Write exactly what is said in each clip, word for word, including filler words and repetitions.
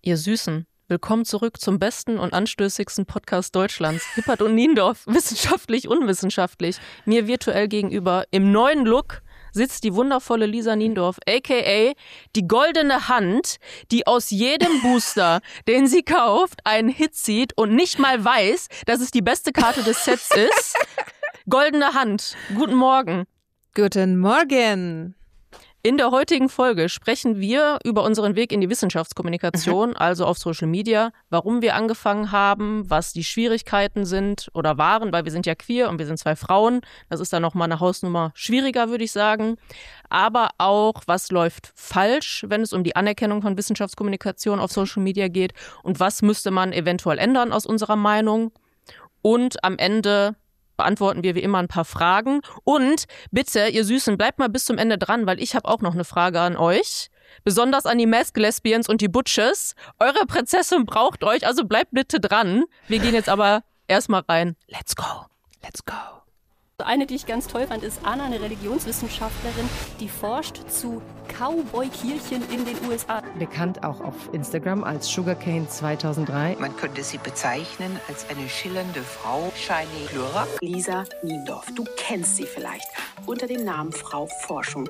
Ihr Süßen, willkommen zurück zum besten und anstößigsten Podcast Deutschlands. Hippert und Niendorf, wissenschaftlich, unwissenschaftlich. Mir virtuell gegenüber im neuen Look sitzt die wundervolle Lisa Niendorf, a k a die goldene Hand, die aus jedem Booster, den sie kauft, einen Hit zieht und nicht mal weiß, dass es die beste Karte des Sets ist. Goldene Hand, guten Morgen. Guten Morgen. In der heutigen Folge sprechen wir über unseren Weg in die Wissenschaftskommunikation, mhm. also auf Social Media, warum wir angefangen haben, was die Schwierigkeiten sind oder waren, weil wir sind ja queer und wir sind zwei Frauen. Das ist dann nochmal eine Hausnummer schwieriger, würde ich sagen. Aber auch, was läuft falsch, wenn es um die Anerkennung von Wissenschaftskommunikation auf Social Media geht und was müsste man eventuell ändern aus unserer Meinung. Und am Ende beantworten wir wie immer ein paar Fragen. Und bitte, ihr Süßen, bleibt mal bis zum Ende dran, weil ich habe auch noch eine Frage an euch. Besonders an die Mask-Lesbians und die Butches. Eure Prinzessin braucht euch, also bleibt bitte dran. Wir gehen jetzt aber erstmal rein. Let's go. Let's go. Eine, die ich ganz toll fand, ist Anna, eine Religionswissenschaftlerin, die forscht zu Cowboy-Kirchen in den U S A. Bekannt auch auf Instagram als Sugarcane zweitausenddrei. Man könnte sie bezeichnen als eine schillernde Frau, shiny Glura. Lisa Niendorf, du kennst sie vielleicht unter dem Namen Frau Forschung.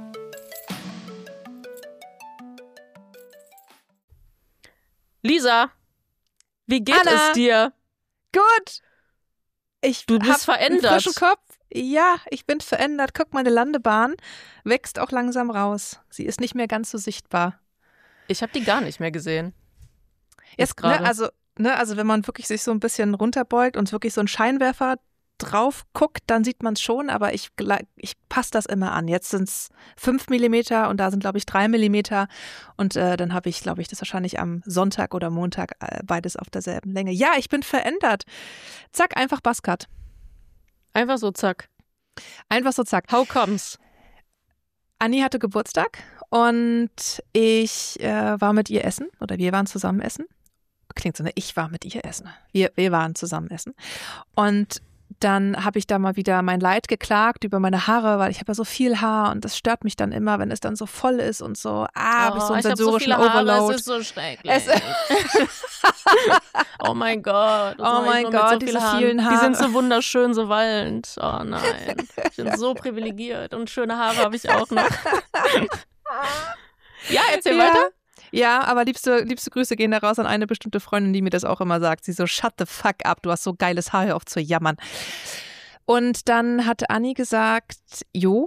Lisa, wie geht Anna. es dir? Gut. Ich du bist hab verändert. Einen frischen Kopf. Ja, ich bin verändert. Guck, meine Landebahn wächst auch langsam raus. Sie ist nicht mehr ganz so sichtbar. Ich habe die gar nicht mehr gesehen. Jetzt gerade. Ne, also, ne, also wenn man wirklich sich so ein bisschen runterbeugt und wirklich so einen Scheinwerfer drauf guckt, dann sieht man es schon, aber ich, ich passe das immer an. Jetzt sind es fünf Millimeter und da sind, glaube ich, drei Millimeter. Und äh, dann habe ich, glaube ich, das wahrscheinlich am Sonntag oder Montag äh, beides auf derselben Länge. Ja, ich bin verändert. Zack, einfach Buzzcut. Einfach so, zack. Einfach so, zack. How comes? Anni hatte Geburtstag und ich äh, war mit ihr essen oder wir waren zusammen essen. Klingt so, ne? Ich war mit ihr essen. Wir, wir waren zusammen essen. Und dann habe ich da mal wieder mein Leid geklagt über meine Haare, weil ich habe ja so viel Haar und das stört mich dann immer, wenn es dann so voll ist und so, ah, habe oh, ich so einen ich sensorischen so viele Haare, Overload. Es ist so schrecklich. Es oh mein Gott. Oh mein Gott, so diese Haaren. vielen Haare. Die sind so wunderschön, so wallend. Oh nein, ich bin so privilegiert und schöne Haare habe ich auch noch. Ja, erzähl ja. weiter. Ja, aber liebste, liebste Grüße gehen da raus an eine bestimmte Freundin, die mir das auch immer sagt. Sie so, shut the fuck up, du hast so geiles Haar, hör auf zu jammern. Und dann hatte Anni gesagt, jo,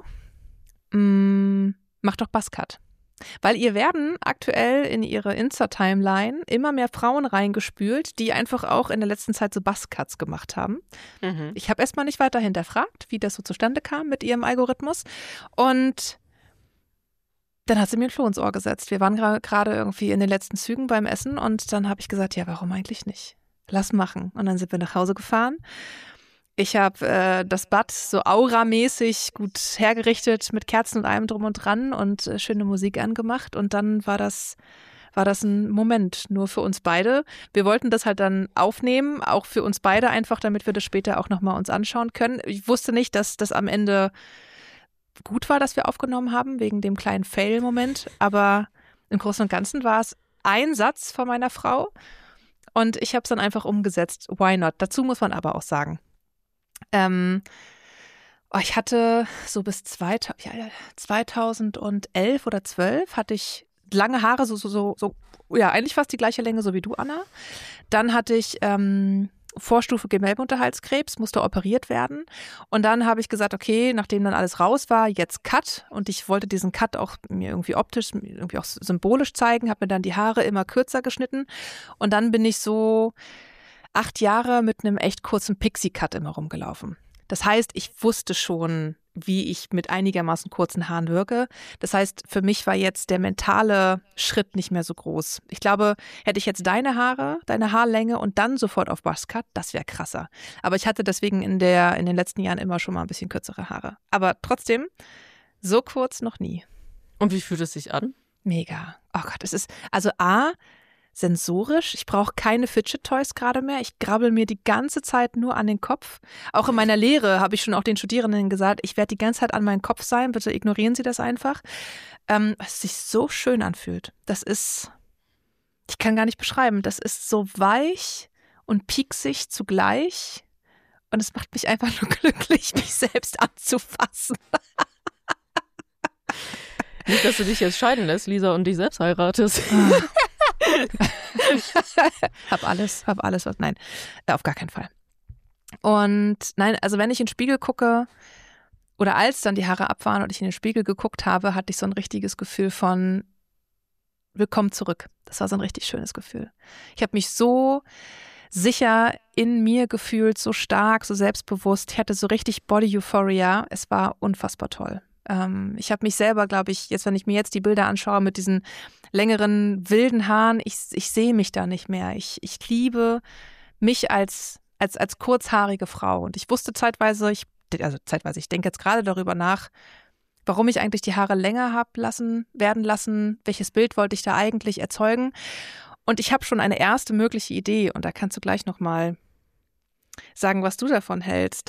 mh, mach doch Buzzcut. Weil ihr werden aktuell in ihre Insta-Timeline immer mehr Frauen reingespült, die einfach auch in der letzten Zeit so Buzzcuts gemacht haben. Mhm. Ich habe erstmal nicht weiter hinterfragt, wie das so zustande kam mit ihrem Algorithmus. Und dann hat sie mir ein Floh ins Ohr gesetzt. Wir waren gerade irgendwie in den letzten Zügen beim Essen und dann habe ich gesagt, ja, warum eigentlich nicht? Lass machen. Und dann sind wir nach Hause gefahren. Ich habe äh, das Bad so auramäßig gut hergerichtet mit Kerzen und allem drum und dran und äh, schöne Musik angemacht und dann war das war das ein Moment nur für uns beide. Wir wollten das halt dann aufnehmen, auch für uns beide einfach, damit wir das später auch nochmal uns anschauen können. Ich wusste nicht, dass das am Ende gut war, dass wir aufgenommen haben, wegen dem kleinen Fail-Moment. Aber im Großen und Ganzen war es ein Satz von meiner Frau und ich habe es dann einfach umgesetzt. Why not? Dazu muss man aber auch sagen, ähm, oh, ich hatte so bis zweitausendelf oder zwölf hatte ich lange Haare, so, so, so, so, ja, eigentlich fast die gleiche Länge, so wie du, Anna. Dann hatte ich ähm, Vorstufe Gemelbunterhalskrebs, musste operiert werden. Und dann habe ich gesagt, okay, nachdem dann alles raus war, jetzt Cut. Und ich wollte diesen Cut auch mir irgendwie optisch, irgendwie auch symbolisch zeigen, habe mir dann die Haare immer kürzer geschnitten. Und dann bin ich so acht Jahre mit einem echt kurzen Pixie-Cut immer rumgelaufen. Das heißt, ich wusste schon, wie ich mit einigermaßen kurzen Haaren wirke. Das heißt, für mich war jetzt der mentale Schritt nicht mehr so groß. Ich glaube, hätte ich jetzt deine Haare, deine Haarlänge und dann sofort auf Buzzcut, das wäre krasser. Aber ich hatte deswegen in der in den letzten Jahren immer schon mal ein bisschen kürzere Haare. Aber trotzdem, so kurz noch nie. Und wie fühlt es sich an? Mega. Oh Gott, es ist, also A, sensorisch. Ich brauche keine Fidget-Toys gerade mehr. Ich grabbel mir die ganze Zeit nur an den Kopf. Auch in meiner Lehre habe ich schon auch den Studierenden gesagt, ich werde die ganze Zeit an meinen Kopf sein. Bitte ignorieren Sie das einfach. Ähm, was sich so schön anfühlt. Das ist, ich kann gar nicht beschreiben. Das ist so weich und pieksig zugleich. Und es macht mich einfach nur glücklich, mich selbst anzufassen. Nicht, dass du dich jetzt scheiden lässt, Lisa, und dich selbst heiratest. hab alles, hab alles, was, nein, auf gar keinen Fall. Und nein, also wenn ich in den Spiegel gucke oder als dann die Haare ab waren und ich in den Spiegel geguckt habe, hatte ich so ein richtiges Gefühl von willkommen zurück. Das war so ein richtig schönes Gefühl. Ich habe mich so sicher in mir gefühlt, so stark, so selbstbewusst. Ich hatte so richtig Body Euphoria. Es war unfassbar toll. Ähm, ich habe mich selber, glaube ich, jetzt, wenn ich mir jetzt die Bilder anschaue mit diesen längeren, wilden Haaren, ich, ich sehe mich da nicht mehr. Ich, ich liebe mich als, als, als kurzhaarige Frau. Und ich wusste zeitweise, ich, also zeitweise, ich denke jetzt gerade darüber nach, warum ich eigentlich die Haare länger habe lassen, werden lassen, welches Bild wollte ich da eigentlich erzeugen. Und ich habe schon eine erste mögliche Idee und da kannst du gleich nochmal sagen, was du davon hältst.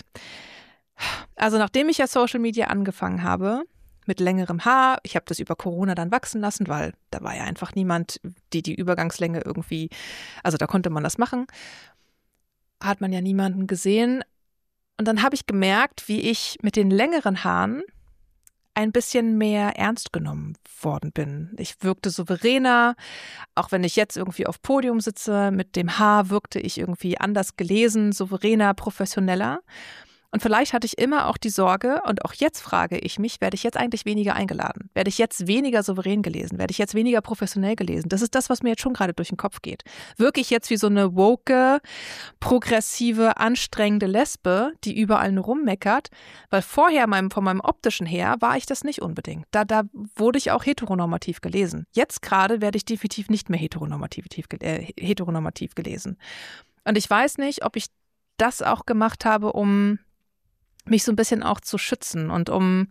Also nachdem ich ja Social Media angefangen habe, mit längerem Haar, ich habe das über Corona dann wachsen lassen, weil da war ja einfach niemand, die die Übergangslänge irgendwie, also da konnte man das machen, hat man ja niemanden gesehen. Und dann habe ich gemerkt, wie ich mit den längeren Haaren ein bisschen mehr ernst genommen worden bin. Ich wirkte souveräner, auch wenn ich jetzt irgendwie auf Podium sitze, mit dem Haar wirkte ich irgendwie anders gelesen, souveräner, professioneller. Und vielleicht hatte ich immer auch die Sorge, und auch jetzt frage ich mich, werde ich jetzt eigentlich weniger eingeladen? Werde ich jetzt weniger souverän gelesen? Werde ich jetzt weniger professionell gelesen? Das ist das, was mir jetzt schon gerade durch den Kopf geht. Wirke ich jetzt wie so eine woke, progressive, anstrengende Lesbe, die überall nur rummeckert? Weil vorher meinem, von meinem optischen her war ich das nicht unbedingt. Da, da wurde ich auch heteronormativ gelesen. Jetzt gerade werde ich definitiv nicht mehr heteronormativ, äh, heteronormativ gelesen. Und ich weiß nicht, ob ich das auch gemacht habe, um mich so ein bisschen auch zu schützen und um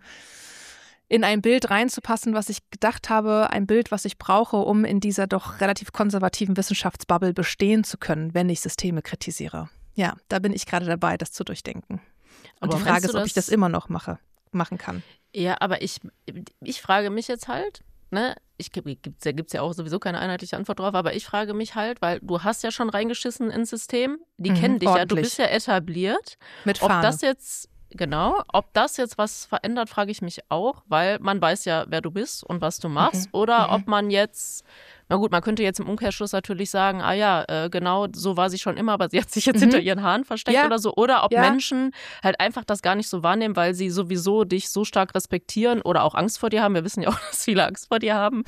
in ein Bild reinzupassen, was ich gedacht habe, ein Bild, was ich brauche, um in dieser doch relativ konservativen Wissenschaftsbubble bestehen zu können, wenn ich Systeme kritisiere. Ja, da bin ich gerade dabei, das zu durchdenken. Und Aber die Frage ist, ob das, ich das immer noch mache, machen kann. Ja, aber ich, ich frage mich jetzt halt, ne, ich, da gibt es ja auch sowieso keine einheitliche Antwort drauf, aber ich frage mich halt, weil du hast ja schon reingeschissen ins System, die Mhm, kennen dich ja, du ordentlich. bist ja etabliert. Mit Ob Fahne. das jetzt, genau, ob das jetzt was verändert, frage ich mich auch, weil man weiß ja, wer du bist und was du machst. Mhm. Oder Mhm. ob man jetzt, na gut, man könnte jetzt im Umkehrschluss natürlich sagen, ah ja, äh, genau, so war sie schon immer, aber sie hat sich jetzt Mhm. hinter ihren Haaren versteckt Ja. oder so. Oder ob Ja. Menschen halt einfach das gar nicht so wahrnehmen, weil sie sowieso dich so stark respektieren oder auch Angst vor dir haben. Wir wissen ja auch, dass viele Angst vor dir haben.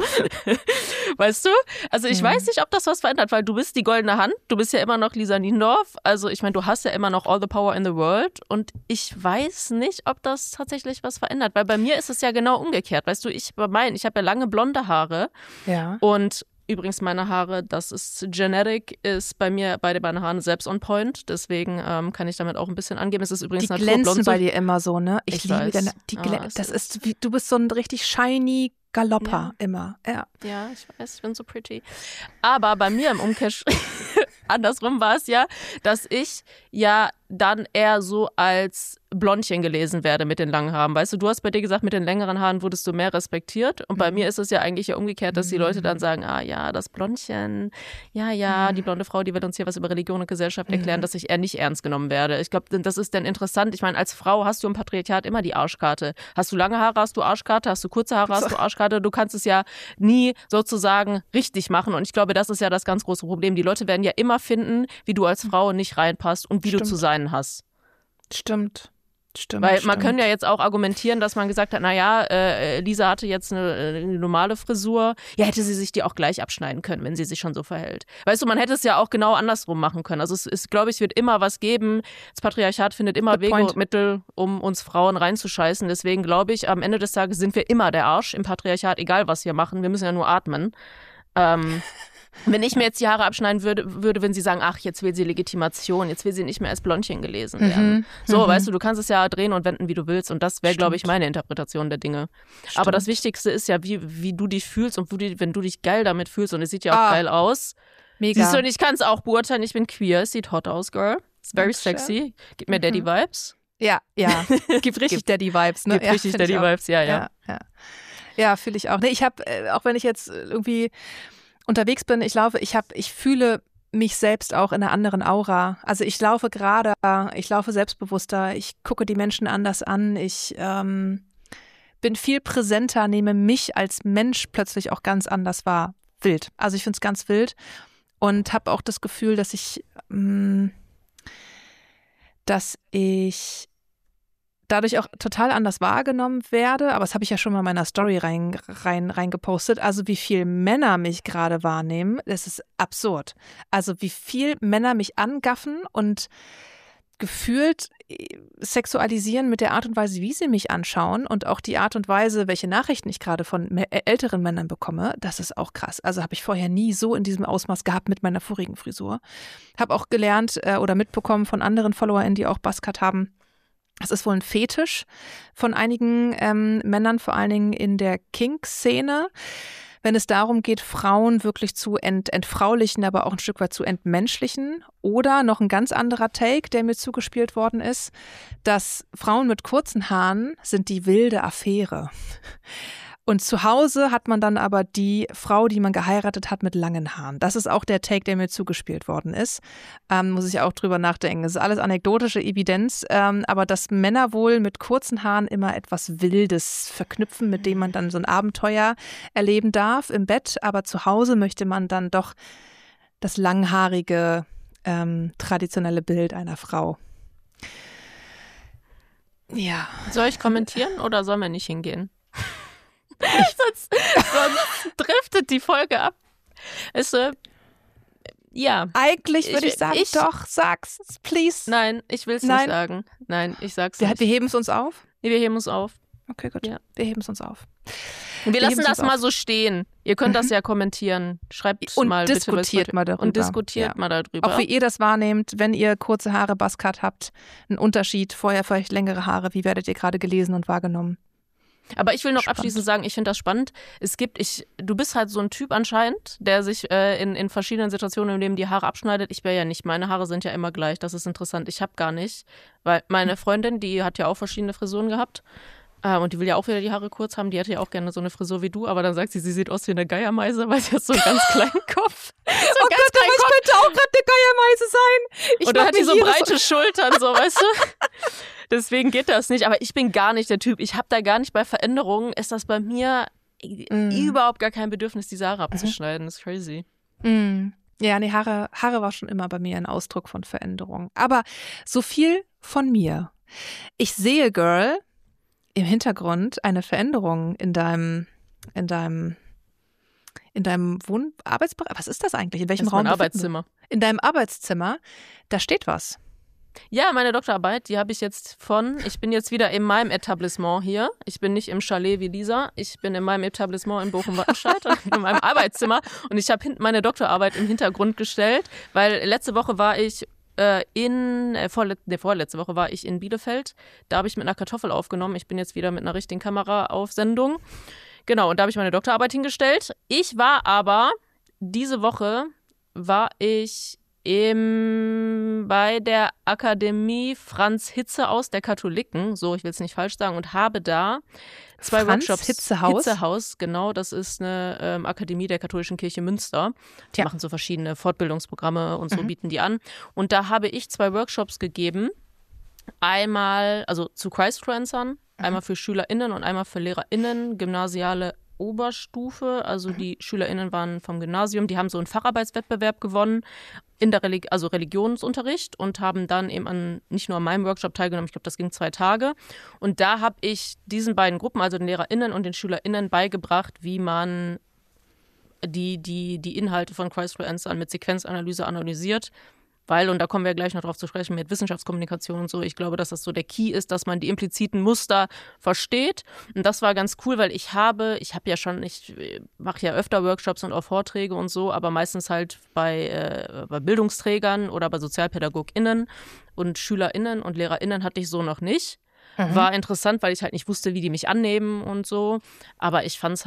Weißt du? Also ich Mhm. weiß nicht, ob das was verändert, weil du bist die goldene Hand, du bist ja immer noch Lisa Niendorf. Also ich meine, du hast ja immer noch all the power in the world und ich weiß nicht, ob das tatsächlich was verändert, weil bei mir ist es ja genau umgekehrt. Weißt du, ich bei meinen, ich habe ja lange blonde Haare Ja. und übrigens meine Haare, das ist Genetic, ist bei mir, beide meine Haare selbst on point, deswegen ähm, kann ich damit auch ein bisschen angeben. Es ist übrigens Die naturblond. glänzen so- bei dir immer so, ne? Ich, Ich liebe weiß. deine, die glä- Ah, es das ist- ist wie, du bist so ein richtig shiny Galopper immer. Ja. Ja, ich weiß, ich bin so pretty. Aber bei mir im Umkehrschluss, andersrum war es ja, dass ich ja dann eher so als Blondchen gelesen werde mit den langen Haaren. Weißt du, du hast bei dir gesagt, mit den längeren Haaren wurdest du mehr respektiert. Und bei Mhm. mir ist es ja eigentlich ja umgekehrt, dass die Leute dann sagen, ah ja, das Blondchen, ja, ja, die blonde Frau, die wird uns hier was über Religion und Gesellschaft erklären, Mhm. dass dass ich eher nicht ernst genommen werde. Ich glaube, das ist dann interessant. Ich meine, als Frau hast du im Patriarchat immer die Arschkarte. Hast du lange Haare, hast du Arschkarte. Hast du kurze Haare, hast du Arschkarte. Du kannst es ja nie sozusagen richtig machen. Und ich glaube, das ist ja das ganz große Problem. Die Leute werden ja immer finden, wie du als Frau nicht reinpasst und wie du Stimmt. zu sein hast. Stimmt. Stimmt. Weil stimmt. man kann ja jetzt auch argumentieren, dass man gesagt hat, naja, äh, Lisa hatte jetzt eine, eine normale Frisur. Ja, hätte sie sich die auch gleich abschneiden können, wenn sie sich schon so verhält. Weißt du, man hätte es ja auch genau andersrum machen können. Also es ist, glaube ich, es wird immer was geben. Das Patriarchat findet immer Good Wege point. und Mittel, um uns Frauen reinzuscheißen. Deswegen glaube ich, am Ende des Tages sind wir immer der Arsch im Patriarchat, egal was wir machen. Wir müssen ja nur atmen. Ähm, wenn ich mir jetzt die Haare abschneiden würde, würde, wenn sie sagen, ach, jetzt will sie Legitimation, jetzt will sie nicht mehr als Blondchen gelesen werden. Mhm. So, Mhm. weißt du, du kannst es ja drehen und wenden, wie du willst. Und das wäre, glaube ich, Stimmt. meine Interpretation der Dinge. Stimmt. Aber das Wichtigste ist ja, wie, wie du dich fühlst und wo du, wenn du dich geil damit fühlst. Und es sieht ja auch Ah. geil aus. Mega. Siehst du, und ich kann es auch beurteilen. Ich bin queer. Es sieht hot aus, girl. It's very Dankeschön. sexy. Gib mir Mhm. Daddy-Vibes. Ja, ja. Gibt richtig Daddy-Vibes, ne? Gibt ja, richtig find ich auch. Daddy-Vibes, ja, ja. Ja, ja. Ja, fühle ich auch. Nee, ich habe, äh, auch wenn ich jetzt äh, irgendwie unterwegs bin, ich laufe, ich habe, ich fühle mich selbst auch in einer anderen Aura. Also ich laufe gerade, ich laufe selbstbewusster, ich gucke die Menschen anders an, ich ähm, bin viel präsenter, nehme mich als Mensch plötzlich auch ganz anders wahr. Wild. Also ich finde es ganz wild und habe auch das Gefühl, dass ich, mh, dass ich dadurch auch total anders wahrgenommen werde, aber das habe ich ja schon mal in meiner Story rein, rein, rein gepostet. Also wie viel Männer mich gerade wahrnehmen, das ist absurd. Also wie viel Männer mich angaffen und gefühlt sexualisieren mit der Art und Weise, wie sie mich anschauen und auch die Art und Weise, welche Nachrichten ich gerade von älteren Männern bekomme, das ist auch krass. Also habe ich vorher nie so in diesem Ausmaß gehabt mit meiner vorigen Frisur. Habe auch gelernt äh, oder mitbekommen von anderen FollowerInnen, die auch Buzzcut haben, es ist wohl ein Fetisch von einigen ähm, Männern, vor allen Dingen in der Kink-Szene, wenn es darum geht, Frauen wirklich zu ent- entfraulichen, aber auch ein Stück weit zu entmenschlichen. Oder noch ein ganz anderer Take, der mir zugespielt worden ist, dass Frauen mit kurzen Haaren sind die wilde Affäre. Und zu Hause hat man dann aber die Frau, die man geheiratet hat, mit langen Haaren. Das ist auch der Take, der mir zugespielt worden ist. Ähm, muss ich auch drüber nachdenken. Das ist alles anekdotische Evidenz. Ähm, aber dass Männer wohl mit kurzen Haaren immer etwas Wildes verknüpfen, mit dem man dann so ein Abenteuer erleben darf im Bett. Aber zu Hause möchte man dann doch das langhaarige, ähm, traditionelle Bild einer Frau. Ja. Soll ich kommentieren oder sollen wir nicht hingehen? sonst, sonst driftet die Folge ab. Es, äh, ja. Eigentlich würde ich, ich sagen, ich, doch, sag's, please. Nein, ich will es nicht sagen. Nein, ich sag's wir, nicht. Wir heben es uns auf? Nee, wir heben es auf. Okay, gut. Ja. Wir heben es uns auf. Wir, wir lassen das mal auf. so stehen. Ihr könnt mhm. das ja kommentieren. Schreibt und mal diskutiert bitte mal darüber. Und diskutiert ja. mal darüber. Auch wie ihr das wahrnehmt, wenn ihr kurze Haare, Buzzcut habt, ein Unterschied, vorher vielleicht längere Haare, wie werdet ihr gerade gelesen und wahrgenommen? Aber ich will noch spannend. abschließend sagen, ich finde das spannend. Es gibt, ich, du bist halt so ein Typ anscheinend, der sich äh, in, in verschiedenen Situationen im Leben die Haare abschneidet. Ich wäre ja nicht, meine Haare sind ja immer gleich, das ist interessant. Ich habe gar nicht, weil meine Freundin, die hat ja auch verschiedene Frisuren gehabt äh, und die will ja auch wieder die Haare kurz haben. Die hätte ja auch gerne so eine Frisur wie du, aber dann sagt sie, sie sieht aus wie eine Geiermeise, weil sie hat so einen ganz kleinen Kopf. So oh ganz Gott, aber ich Kopf. könnte auch gerade eine Geiermeise sein. Ich und dann hat die so breite so Schultern, so, weißt du? Deswegen geht das nicht, aber ich bin gar nicht der Typ. Ich habe da gar nicht bei Veränderungen, ist das bei mir mm. überhaupt gar kein Bedürfnis, die Haare abzuschneiden. Das ist crazy. Mm. Ja, nee, Haare, Haare war schon immer bei mir ein Ausdruck von Veränderung. Aber so viel von mir. Ich sehe, Girl, im Hintergrund eine Veränderung in deinem, in deinem, in deinem Wohn- Arbeitsbereich. Was ist das eigentlich? In welchem das ist Raum? Mein Arbeitszimmer. In deinem Arbeitszimmer. Da steht was. Ja, meine Doktorarbeit, die habe ich jetzt von, ich bin jetzt wieder in meinem Etablissement hier. Ich bin nicht im Chalet wie Lisa, ich bin in meinem Etablissement in Bochum-Wattenscheid, in meinem Arbeitszimmer und ich habe hinten meine Doktorarbeit im Hintergrund gestellt, weil letzte Woche war ich äh, in, äh, vorlet- nee, vorletzte Woche war ich in Bielefeld, da habe ich mit einer Kartoffel aufgenommen, ich bin jetzt wieder mit einer richtigen Kamera auf Sendung. Genau, und da habe ich meine Doktorarbeit hingestellt. Ich war aber, diese Woche war ich Im, bei der Akademie Franz Hitzehaus der Katholiken, so ich will es nicht falsch sagen, und habe da zwei Franz Workshops. Hitzehaus? Hitzehaus, genau, das ist eine ähm, Akademie der Katholischen Kirche Münster. Die ja. machen so verschiedene Fortbildungsprogramme und so mhm. bieten die an. Und da habe ich zwei Workshops gegeben. Einmal, also zu Christfluencern, mhm. einmal für SchülerInnen und einmal für LehrerInnen, gymnasiale Oberstufe, also die SchülerInnen waren vom Gymnasium, die haben so einen Facharbeitswettbewerb gewonnen in der Religi- also Religionsunterricht und haben dann eben an nicht nur an meinem Workshop teilgenommen, ich glaube, das ging zwei Tage. Und da habe ich diesen beiden Gruppen, also den LehrerInnen und den SchülerInnen, beigebracht, wie man die, die, die Inhalte von Christfluencern mit Sequenzanalyse analysiert. Weil, und da kommen wir gleich noch drauf zu sprechen, mit Wissenschaftskommunikation und so, ich glaube, dass das so der Key ist, dass man die impliziten Muster versteht. Und das war ganz cool, weil ich habe, ich habe ja schon, ich mache ja öfter Workshops und auch Vorträge und so, aber meistens halt bei, äh, bei Bildungsträgern oder bei SozialpädagogInnen und SchülerInnen und LehrerInnen hatte ich so noch nicht. Mhm. War interessant, weil ich halt nicht wusste, wie die mich annehmen und so. Aber ich fand es halt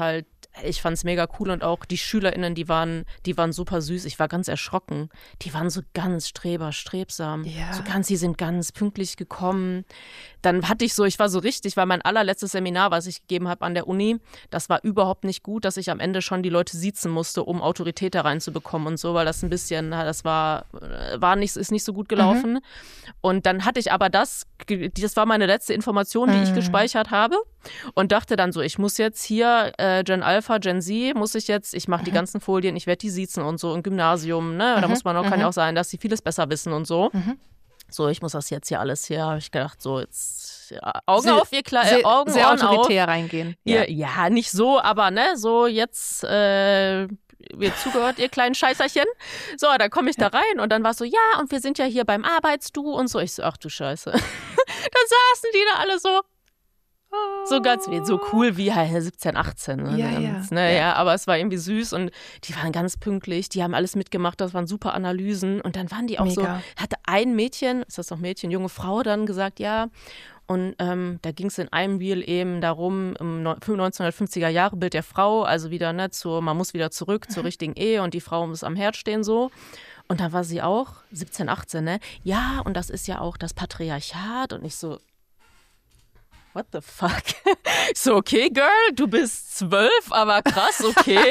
ich fand's mega cool und auch die SchülerInnen, die waren, die waren super süß. Ich war ganz erschrocken. Die waren so ganz streber, strebsam. Ja. So ganz, die sind ganz pünktlich gekommen. Dann hatte ich so, ich war so richtig, weil mein allerletztes Seminar, was ich gegeben habe an der Uni, das war überhaupt nicht gut, dass ich am Ende schon die Leute siezen musste, um Autorität da reinzubekommen und so, weil das ein bisschen, das war, war nicht, ist nicht so gut gelaufen. Mhm. Und dann hatte ich aber das, das war meine letzte Information, die mhm. ich gespeichert habe und dachte dann so, ich muss jetzt hier äh, Gen Alpha, Gen Z, muss ich jetzt, ich mache mhm. die ganzen Folien, ich werde die siezen und so im Gymnasium, ne? Da mhm. muss man auch, kann ja auch sein, dass sie vieles besser wissen und so. Mhm. So, ich muss das jetzt hier alles hier, habe ich gedacht, so jetzt ja, Augen sehr, auf, ihr Kleinen, Augen sehr Ohren autoritär auf. reingehen. Ja. Ihr, ja, nicht so, aber ne, so jetzt äh, wird zugehört, ihr kleinen Scheißerchen. So, dann komme ich da rein und dann war so, ja, und wir sind ja hier beim Arbeitsdu und so. Ich so, ach du Scheiße. Dann saßen die da alle so. So ganz, so cool wie halt siebzehn, achtzehn. Ne? Ja, ja. Ne, ja, aber es war irgendwie süß und die waren ganz pünktlich, die haben alles mitgemacht, das waren super Analysen und dann waren die auch Mega. so, hatte ein Mädchen, ist das noch Mädchen, junge Frau dann gesagt, ja, und ähm, da ging es in einem Reel eben darum, im neunzehnhundertfünfziger Jahre Bild der Frau, also wieder, ne, zur, man muss wieder zurück zur richtigen Ehe und die Frau muss am Herd stehen so. Und da war sie auch, siebzehn, achtzehn, ne, ja, und das ist ja auch das Patriarchat und ich so, what the fuck? So, okay, Girl, du bist zwölf, aber krass, okay.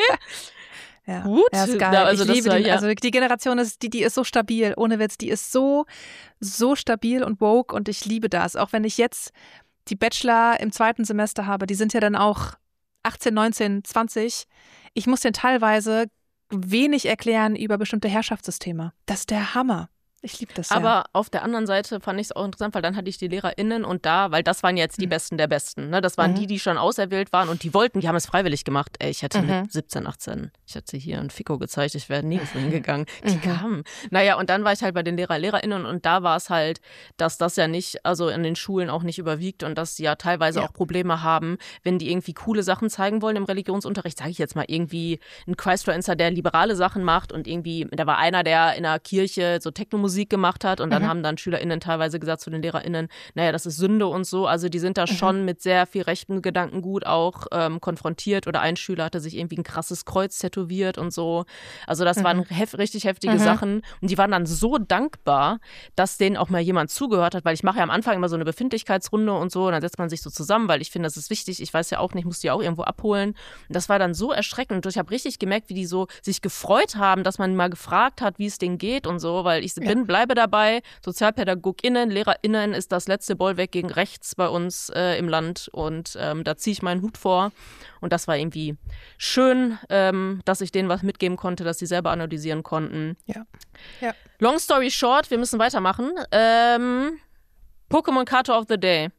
Ja. Gut. Ja, ist geil. Ja, also ich liebe war, den, ja. also die Generation, ist, die, die ist so stabil, ohne Witz, die ist so, so stabil und woke und ich liebe das. Auch wenn ich jetzt die Bachelor im zweiten Semester habe, die sind ja dann auch achtzehn, neunzehn, zwanzig. Ich muss denen teilweise wenig erklären über bestimmte Herrschaftssysteme. Das ist der Hammer. Ich liebe das sehr. Aber auf der anderen Seite fand ich es auch interessant, weil dann hatte ich die LehrerInnen und da, weil das waren jetzt die mhm. Besten der Besten. Ne? Das waren mhm. die, die schon auserwählt waren und die wollten, die haben es freiwillig gemacht. Ey, ich hätte mhm. mit siebzehn, achtzehn, ich hätte hier ein Fico gezeigt, ich wäre nirgendwo hingegangen. Die mhm. kamen. Naja, und dann war ich halt bei den Lehrer, LehrerInnen und da war es halt, dass das ja nicht, also in den Schulen auch nicht überwiegt und dass sie ja teilweise ja. auch Probleme haben, wenn die irgendwie coole Sachen zeigen wollen im Religionsunterricht, sage ich jetzt mal, irgendwie ein Christfluencer, der liberale Sachen macht und irgendwie, da war einer, der in der Kirche so Techno Musik gemacht hat und dann mhm. haben dann SchülerInnen teilweise gesagt zu den LehrerInnen, naja, das ist Sünde und so, also die sind da mhm. schon mit sehr viel rechten Gedankengut auch ähm, konfrontiert oder ein Schüler hatte sich irgendwie ein krasses Kreuz tätowiert und so, also das mhm. waren hef- richtig heftige mhm. Sachen und die waren dann so dankbar, dass denen auch mal jemand zugehört hat, weil ich mache ja am Anfang immer so eine Befindlichkeitsrunde und so und dann setzt man sich so zusammen, weil ich finde, das ist wichtig, ich weiß ja auch nicht, ich muss die auch irgendwo abholen und das war dann so erschreckend und ich habe richtig gemerkt, wie die so sich gefreut haben, dass man mal gefragt hat, wie es denen geht und so, weil ich bin, ja. bleibe dabei, SozialpädagogInnen, LehrerInnen ist das letzte Bollwerk gegen rechts bei uns äh, im Land und ähm, da ziehe ich meinen Hut vor und das war irgendwie schön, ähm, dass ich denen was mitgeben konnte, dass sie selber analysieren konnten. Ja. Ja. Long story short, wir müssen weitermachen. Ähm, Pokémon-Karte of the Day.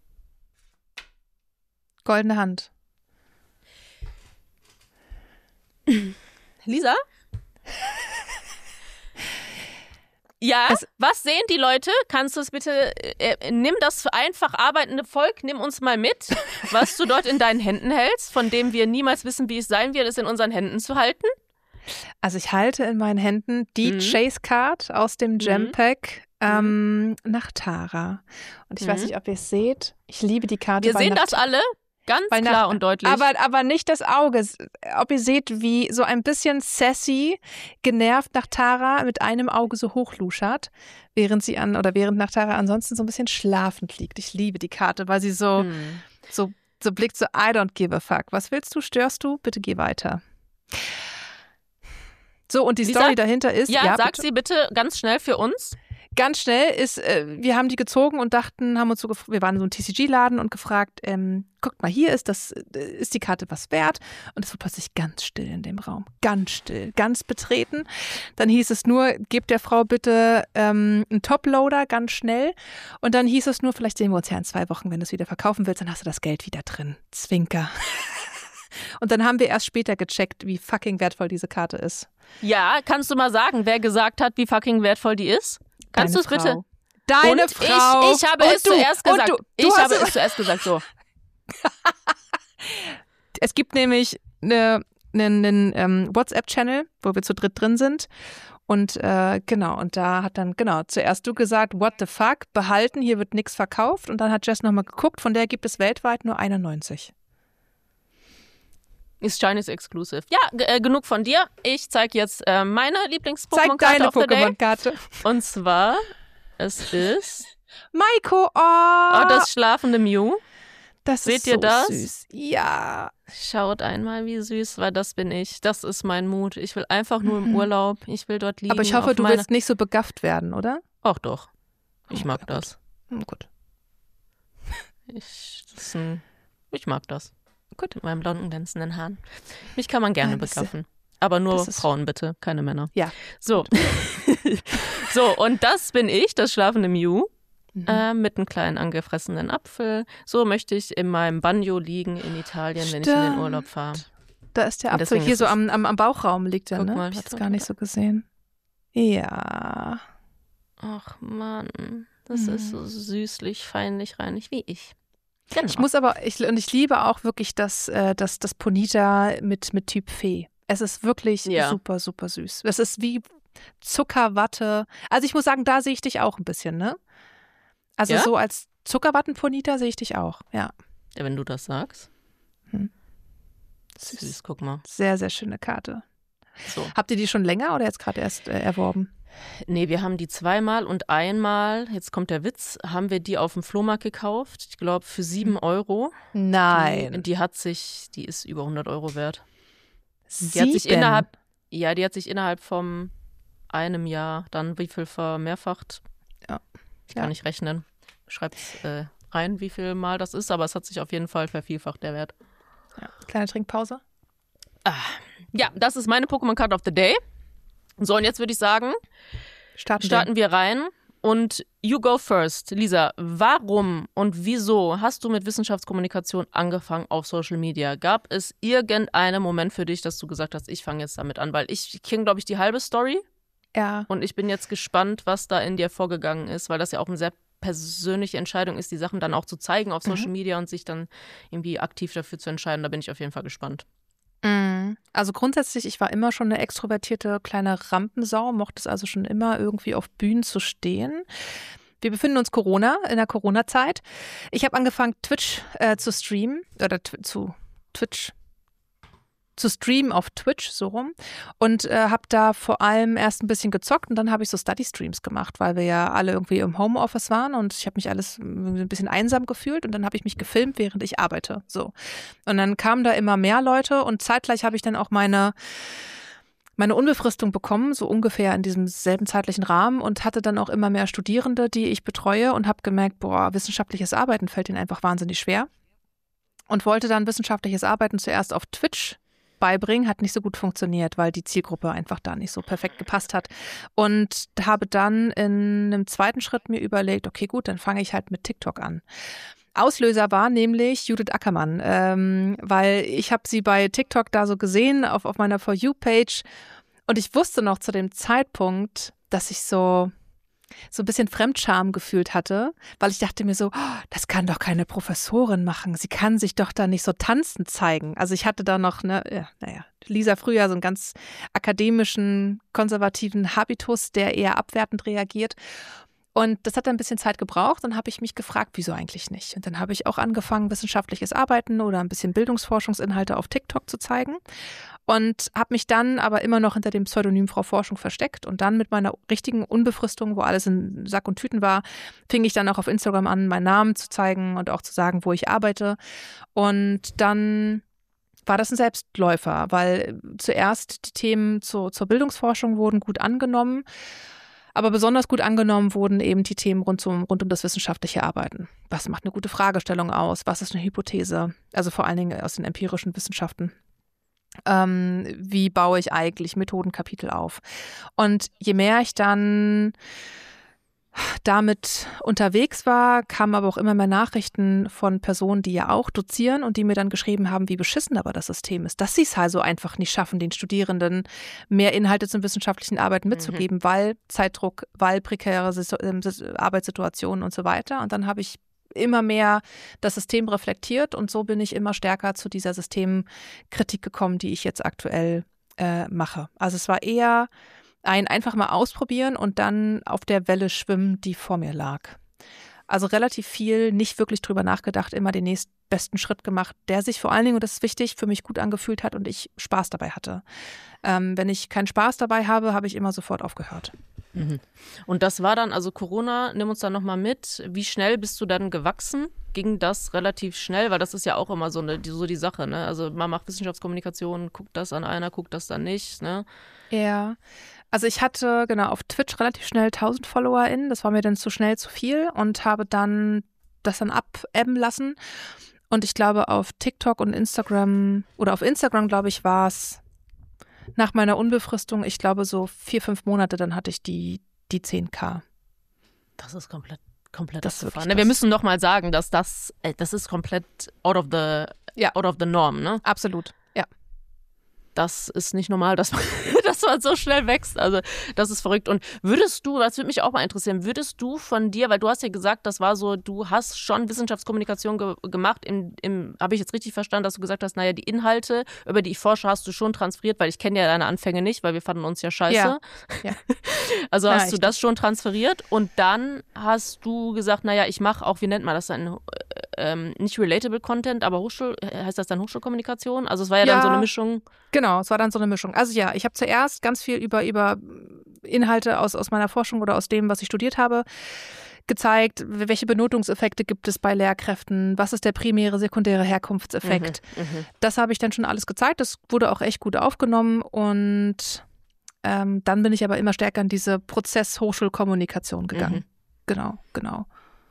Goldene Hand. Lisa? Ja, es, was sehen die Leute? Kannst du es bitte, äh, nimm das einfach arbeitende Volk, nimm uns mal mit, was du dort in deinen Händen hältst, von dem wir niemals wissen, wie es sein wird, es in unseren Händen zu halten. Also ich halte in meinen Händen die mhm. Chase Card aus dem Gem Pack mhm. ähm, Nachtara. Und ich mhm. weiß nicht, ob ihr es seht. Ich liebe die Karte. Wir sehen Nacht- das alle. Ganz Weil klar nach, und deutlich. Aber, aber nicht das Auge. Ob ihr seht, wie so ein bisschen sassy, genervt Nachtara mit einem Auge so hochluschert, während sie an, oder während Nachtara ansonsten so ein bisschen schlafend liegt. Ich liebe die Karte, weil sie so, hm. so, so blickt so, I don't give a fuck. Was willst du? Störst du? Bitte geh weiter. So, und die Lisa? Story dahinter ist. Ja, ja sag bitte. sie bitte ganz schnell für uns. Ganz schnell ist, äh, wir haben die gezogen und dachten, haben uns so, gef- wir waren in so einem T C G-Laden und gefragt, ähm, guckt mal, hier ist das, ist die Karte was wert? Und es wurde plötzlich ganz still in dem Raum, ganz still, ganz betreten. Dann hieß es nur, gebt der Frau bitte ähm, einen Toploader, ganz schnell. Und dann hieß es nur, vielleicht sehen wir uns ja in zwei Wochen, wenn du es wieder verkaufen willst, dann hast du das Geld wieder drin. Zwinker. Und dann haben wir erst später gecheckt, wie fucking wertvoll diese Karte ist. Ja, kannst du mal sagen, wer gesagt hat, wie fucking wertvoll die ist? Kannst du es bitte? Deine und Frau. Ich, ich habe und es du, zuerst gesagt. Du, du ich habe es, es zuerst gesagt, so. Es gibt nämlich eine, einen, einen ähm, WhatsApp-Channel, wo wir zu dritt drin sind. Und äh, genau, und da hat dann, genau, zuerst du gesagt, what the fuck, behalten, hier wird nichts verkauft. Und dann hat Jess nochmal geguckt, von der gibt es weltweit nur einundneunzig. Ist Chinese exclusive. Ja, g- äh, genug von dir. Ich zeige jetzt äh, meine Zeig Lieblings-Pokémon-Karte deine of the Day. Pokémon-Karte. Und zwar, es ist Maiko, oh, oh, das schlafende Mew. das seht ist ihr so das? süß. Ja. Schaut einmal, wie süß, weil das bin ich. Das ist mein Mut. Ich will einfach nur im Urlaub. Ich will dort liegen. Aber ich hoffe, auf du meine... willst nicht so begafft werden, oder? Ach doch. Ich Okay, mag gut. das. Hm, gut. Ich, das ist ein, ich mag das. Gut. Mit meinen blonden, glänzenden Haaren. Mich kann man gerne Nein, das ist- begaffen. Aber nur das ist- Frauen bitte, keine Männer. Ja. So. So, und das bin ich, das schlafende Mew. Mhm. Äh, mit einem kleinen angefressenen Apfel. So möchte ich in meinem Bagno liegen in Italien, wenn ich in den Stimmt. Urlaub fahre. Da ist der Und Apfel deswegen hier ist so es- am, am, am Bauchraum liegt er, Guck ne? mal, Hab ich warte, jetzt gar warte. nicht so gesehen. Ja. Ach Mann, das Mhm. ist so süßlich, feinlich, reinlich wie ich. Genau. Ich muss aber, ich, und ich liebe auch wirklich das, äh, das, das Ponita mit, mit Typ Fee. Es ist wirklich Ja. super, super süß. Es ist wie Zuckerwatte. Also ich muss sagen, da sehe ich dich auch ein bisschen, ne? Also Ja? so als Zuckerwatten-Ponita sehe ich dich auch, ja. Ja, wenn du das sagst. Hm. Süß, Süß. guck mal. Sehr, sehr schöne Karte. So. Habt ihr die schon länger oder jetzt gerade erst äh, erworben? Nee, wir haben die zweimal und einmal, jetzt kommt der Witz, haben wir die auf dem Flohmarkt gekauft. Ich glaube für sieben Euro. Nein. Die, die hat sich, die ist über hundert Euro wert. Die Sieben? hat sich innerhalb, ja, die hat sich innerhalb vom einem Jahr dann wie viel vermehrfacht. Ja. Ich kann Ja. nicht rechnen. Schreibt's äh, rein, wie viel Mal das ist, aber es hat sich auf jeden Fall vervielfacht, der Wert. Ja. Kleine Trinkpause. Ja, das ist meine Pokémon Card of the Day. So, und jetzt würde ich sagen, Starten, starten wir rein. Und you go first. Lisa, warum und wieso hast du mit Wissenschaftskommunikation angefangen auf Social Media? Gab es irgendeinen Moment für dich, dass du gesagt hast, ich fange jetzt damit an? Weil ich kenne, glaube ich, die halbe Story Ja. und ich bin jetzt gespannt, was da in dir vorgegangen ist, weil das ja auch eine sehr persönliche Entscheidung ist, die Sachen dann auch zu zeigen auf Social Media und sich dann irgendwie aktiv dafür zu entscheiden. Da bin ich auf jeden Fall gespannt. Mhm. Also grundsätzlich, ich war immer schon eine extrovertierte kleine Rampensau, mochte es also schon immer irgendwie auf Bühnen zu stehen. Wir befinden uns Corona, in der Corona-Zeit. Ich habe angefangen, Twitch äh, zu streamen, oder tw zu Twitch, zu streamen auf Twitch, so rum. Und äh, habe da vor allem erst ein bisschen gezockt und dann habe ich so Study-Streams gemacht, weil wir ja alle irgendwie im Homeoffice waren und ich habe mich alles ein bisschen einsam gefühlt und dann habe ich mich gefilmt, während ich arbeite. So. Und dann kamen da immer mehr Leute und zeitgleich habe ich dann auch meine meine Unbefristung bekommen, so ungefähr in diesem selben zeitlichen Rahmen und hatte dann auch immer mehr Studierende, die ich betreue und habe gemerkt, boah, wissenschaftliches Arbeiten fällt ihnen einfach wahnsinnig schwer und wollte dann wissenschaftliches Arbeiten zuerst auf Twitch beibringen, hat nicht so gut funktioniert, weil die Zielgruppe einfach da nicht so perfekt gepasst hat und habe dann in einem zweiten Schritt mir überlegt, okay gut, dann fange ich halt mit TikTok an. Auslöser war nämlich Judith Ackermann, ähm, weil ich habe sie bei TikTok da so gesehen auf, auf meiner For You-Page und ich wusste noch zu dem Zeitpunkt, dass ich so so ein bisschen Fremdscham gefühlt hatte, weil ich dachte mir so, oh, das kann doch keine Professorin machen, sie kann sich doch da nicht so tanzend zeigen. Also ich hatte da noch, ne, ja, naja, Lisa früher so einen ganz akademischen, konservativen Habitus, der eher abwertend reagiert. Und das hat dann ein bisschen Zeit gebraucht. Dann habe ich mich gefragt, wieso eigentlich nicht? Und dann habe ich auch angefangen, wissenschaftliches Arbeiten oder ein bisschen Bildungsforschungsinhalte auf TikTok zu zeigen. Und habe mich dann aber immer noch hinter dem Pseudonym Frau Forschung versteckt. Und dann mit meiner richtigen Unbefristung, wo alles in Sack und Tüten war, fing ich dann auch auf Instagram an, meinen Namen zu zeigen und auch zu sagen, wo ich arbeite. Und dann war das ein Selbstläufer, weil zuerst die Themen zur, zur Bildungsforschung wurden gut angenommen. Aber besonders gut angenommen wurden eben die Themen rund um, rund um das wissenschaftliche Arbeiten. Was macht eine gute Fragestellung aus? Was ist eine Hypothese? Also vor allen Dingen aus den empirischen Wissenschaften. Ähm, wie baue ich eigentlich Methodenkapitel auf? Und je mehr ich dann damit unterwegs war, kamen aber auch immer mehr Nachrichten von Personen, die ja auch dozieren und die mir dann geschrieben haben, wie beschissen aber das System ist, dass sie es also einfach nicht schaffen, den Studierenden mehr Inhalte zum wissenschaftlichen Arbeiten mitzugeben, mhm. weil Zeitdruck, weil prekäre Arbeitssituationen und so weiter. Und dann habe ich immer mehr das System reflektiert und so bin ich immer stärker zu dieser Systemkritik gekommen, die ich jetzt aktuell äh, mache. Also es war eher ein einfach mal ausprobieren und dann auf der Welle schwimmen, die vor mir lag. Also relativ viel, nicht wirklich drüber nachgedacht, immer den nächsten, besten Schritt gemacht, der sich vor allen Dingen, und das ist wichtig, für mich gut angefühlt hat und ich Spaß dabei hatte. Ähm, wenn ich keinen Spaß dabei habe, habe ich immer sofort aufgehört. Mhm. Und das war dann, also Corona, nimm uns da nochmal mit. Wie schnell bist du dann gewachsen? Ging das relativ schnell? Weil das ist ja auch immer so, eine, so die Sache, ne? Also man macht Wissenschaftskommunikation, guckt das an einer, guckt das dann nicht, ne? Ja, also ich hatte genau auf Twitch relativ schnell tausend FollowerInnen. Das war mir dann zu schnell zu viel und habe dann das dann abebben lassen. Und ich glaube auf TikTok und Instagram oder auf Instagram, glaube ich, war es nach meiner Unbefristung, ich glaube so vier, fünf Monate, dann hatte ich die, die zehn K. Das ist komplett, komplett das abgefahren. Wir müssen noch mal sagen, dass das, das ist komplett out of the, ja. out of the norm, ne? Absolut, ja. Das ist nicht normal, dass man, dass man so schnell wächst. Also das ist verrückt. Und würdest du, das würde mich auch mal interessieren, würdest du von dir, weil du hast ja gesagt, das war so, du hast schon Wissenschaftskommunikation ge- gemacht, im, im, habe ich jetzt richtig verstanden, dass du gesagt hast, naja, die Inhalte, über die ich forsche, hast du schon transferiert, weil ich kenne ja deine Anfänge nicht, weil wir fanden uns ja scheiße. Ja. Ja. Also ja, hast du das schon transferiert und dann hast du gesagt, naja, ich mache auch, wie nennt man das dann, ähm, nicht relatable Content, aber Hochschul, heißt das dann Hochschulkommunikation? Also es war ja, ja dann so eine Mischung. Genau, es war dann so eine Mischung. Also ja, ich habe zuerst ganz viel über, über Inhalte aus, aus meiner Forschung oder aus dem, was ich studiert habe, gezeigt, welche Benotungseffekte gibt es bei Lehrkräften, was ist der primäre, sekundäre Herkunftseffekt. Mhm, mh. Das habe ich dann schon alles gezeigt, das wurde auch echt gut aufgenommen und ähm, dann bin ich aber immer stärker in diese Prozess-Hochschulkommunikation gegangen. Mhm. Genau, genau.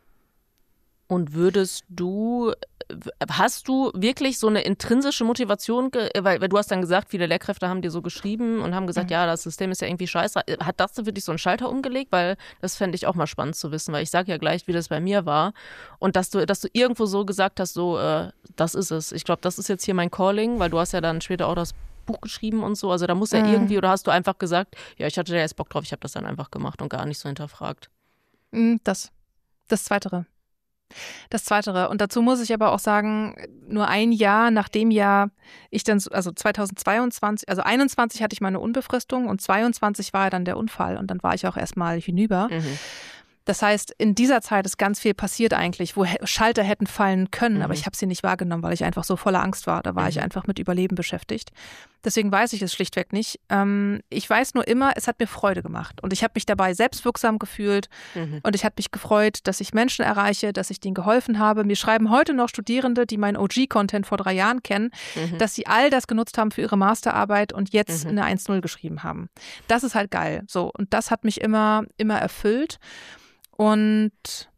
Und würdest du, hast du wirklich so eine intrinsische Motivation, weil, weil du hast dann gesagt, viele Lehrkräfte haben dir so geschrieben und haben gesagt, mhm. ja, das System ist ja irgendwie scheiße. Hat das wirklich so einen Schalter umgelegt? Weil das fände ich auch mal spannend zu wissen, weil ich sage ja gleich, wie das bei mir war. Und dass du, dass du irgendwo so gesagt hast, so, äh, das ist es. Ich glaube, das ist jetzt hier mein Calling, weil du hast ja dann später auch das Buch geschrieben und so. Also da muss ja mhm. irgendwie, oder hast du einfach gesagt, ja, ich hatte da jetzt Bock drauf, ich habe das dann einfach gemacht und gar nicht so hinterfragt? Das, das Zweitere. Das Zweitere. Und dazu muss ich aber auch sagen, nur ein Jahr nach dem Jahr, ich dann, also zweitausendzweiundzwanzig, also einundzwanzig hatte ich meine Unbefristung und zweiundzwanzig war ja dann der Unfall und dann war ich auch erstmal hinüber. Mhm. Das heißt, in dieser Zeit ist ganz viel passiert eigentlich, wo Schalter hätten fallen können, mhm. aber ich habe sie nicht wahrgenommen, weil ich einfach so voller Angst war. Da war mhm. ich einfach mit Überleben beschäftigt. Deswegen weiß ich es schlichtweg nicht. Ähm, ich weiß nur immer, es hat mir Freude gemacht und ich habe mich dabei selbstwirksam gefühlt mhm. und ich habe mich gefreut, dass ich Menschen erreiche, dass ich denen geholfen habe. Mir schreiben heute noch Studierende, die meinen O G-Content vor drei Jahren kennen, mhm. dass sie all das genutzt haben für ihre Masterarbeit und jetzt mhm. eine eins null geschrieben haben. Das ist halt geil. So, und das hat mich immer, immer erfüllt. Und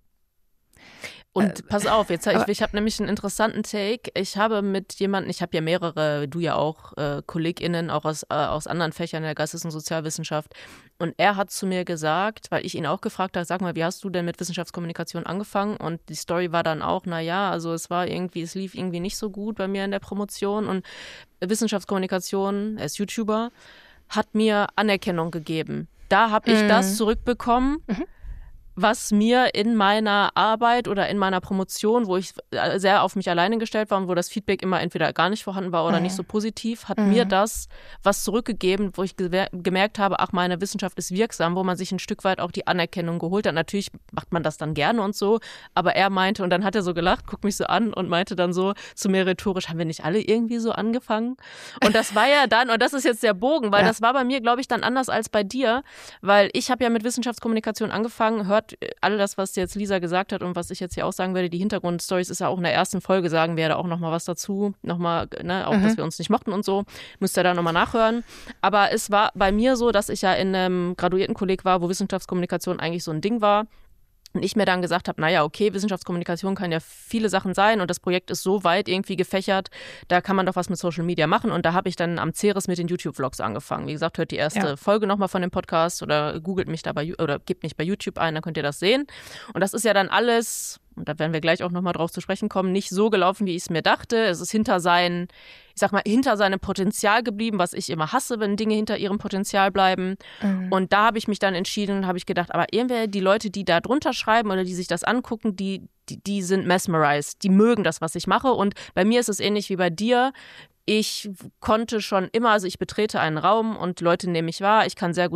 Und pass auf, jetzt ich, ich habe nämlich einen interessanten Take. Ich habe mit jemandem, ich habe ja mehrere, du ja auch, äh, KollegInnen, auch aus, äh, aus anderen Fächern der Geistes- und Sozialwissenschaft. Und er hat zu mir gesagt, weil ich ihn auch gefragt habe, sag mal, wie hast du denn mit Wissenschaftskommunikation angefangen? Und die Story war dann auch, naja, also es war irgendwie, es lief irgendwie nicht so gut bei mir in der Promotion. Und Wissenschaftskommunikation, er ist YouTuber, hat mir Anerkennung gegeben. Da habe ich mhm. das zurückbekommen. Mhm. was mir in meiner Arbeit oder in meiner Promotion, wo ich sehr auf mich alleine gestellt war und wo das Feedback immer entweder gar nicht vorhanden war oder mhm. nicht so positiv, hat mhm. mir das was zurückgegeben, wo ich gemerkt habe, ach, meine Wissenschaft ist wirksam, wo man sich ein Stück weit auch die Anerkennung geholt hat. Natürlich macht man das dann gerne und so, aber er meinte, und dann hat er so gelacht, guckt mich so an und meinte dann so zu mir rhetorisch, haben wir nicht alle irgendwie so angefangen? Und das war ja dann, und das ist jetzt der Bogen, weil ja. das war bei mir, glaube ich, dann anders als bei dir, weil ich habe ja mit Wissenschaftskommunikation angefangen, hört all das, was jetzt Lisa gesagt hat und was ich jetzt hier auch sagen werde, die Hintergrundstories ist ja auch in der ersten Folge, sagen wir da auch nochmal was dazu, nochmal, ne, auch, mhm. dass wir uns nicht mochten und so, müsst ihr da nochmal nachhören. Aber es war bei mir so, dass ich ja in einem Graduiertenkolleg war, wo Wissenschaftskommunikation eigentlich so ein Ding war. Und ich mir dann gesagt habe, naja, okay, Wissenschaftskommunikation kann ja viele Sachen sein und das Projekt ist so weit irgendwie gefächert, da kann man doch was mit Social Media machen. Und da habe ich dann am Ceres mit den YouTube-Vlogs angefangen. Wie gesagt, hört die erste ja. Folge nochmal von dem Podcast oder googelt mich da bei, oder gebt mich bei YouTube ein, dann könnt ihr das sehen. Und das ist ja dann alles, und da werden wir gleich auch nochmal drauf zu sprechen kommen, nicht so gelaufen, wie ich es mir dachte. Es ist hinter sein, ich sag mal, hinter seinem Potenzial geblieben, was ich immer hasse, wenn Dinge hinter ihrem Potenzial bleiben. Mhm. Und da habe ich mich dann entschieden und habe ich gedacht, aber irgendwie die Leute, die da drunter schreiben oder die sich das angucken, die, die, die sind mesmerized, die mögen das, was ich mache. Und bei mir ist es ähnlich wie bei dir. Ich konnte schon immer, also ich betrete einen Raum und Leute nehmen mich wahr. Ich kann sehr gut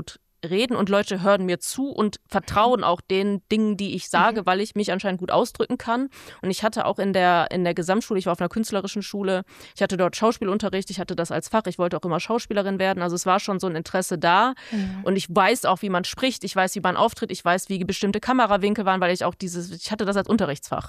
reden und Leute hören mir zu und vertrauen auch den Dingen, die ich sage, mhm. weil ich mich anscheinend gut ausdrücken kann. Und ich hatte auch in der, in der Gesamtschule, ich war auf einer künstlerischen Schule, ich hatte dort Schauspielunterricht, ich hatte das als Fach, ich wollte auch immer Schauspielerin werden. Also es war schon so ein Interesse da. Mhm. Und ich weiß auch, wie man spricht, ich weiß, wie man auftritt, ich weiß, wie bestimmte Kamerawinkel waren, weil ich auch dieses, ich hatte das als Unterrichtsfach.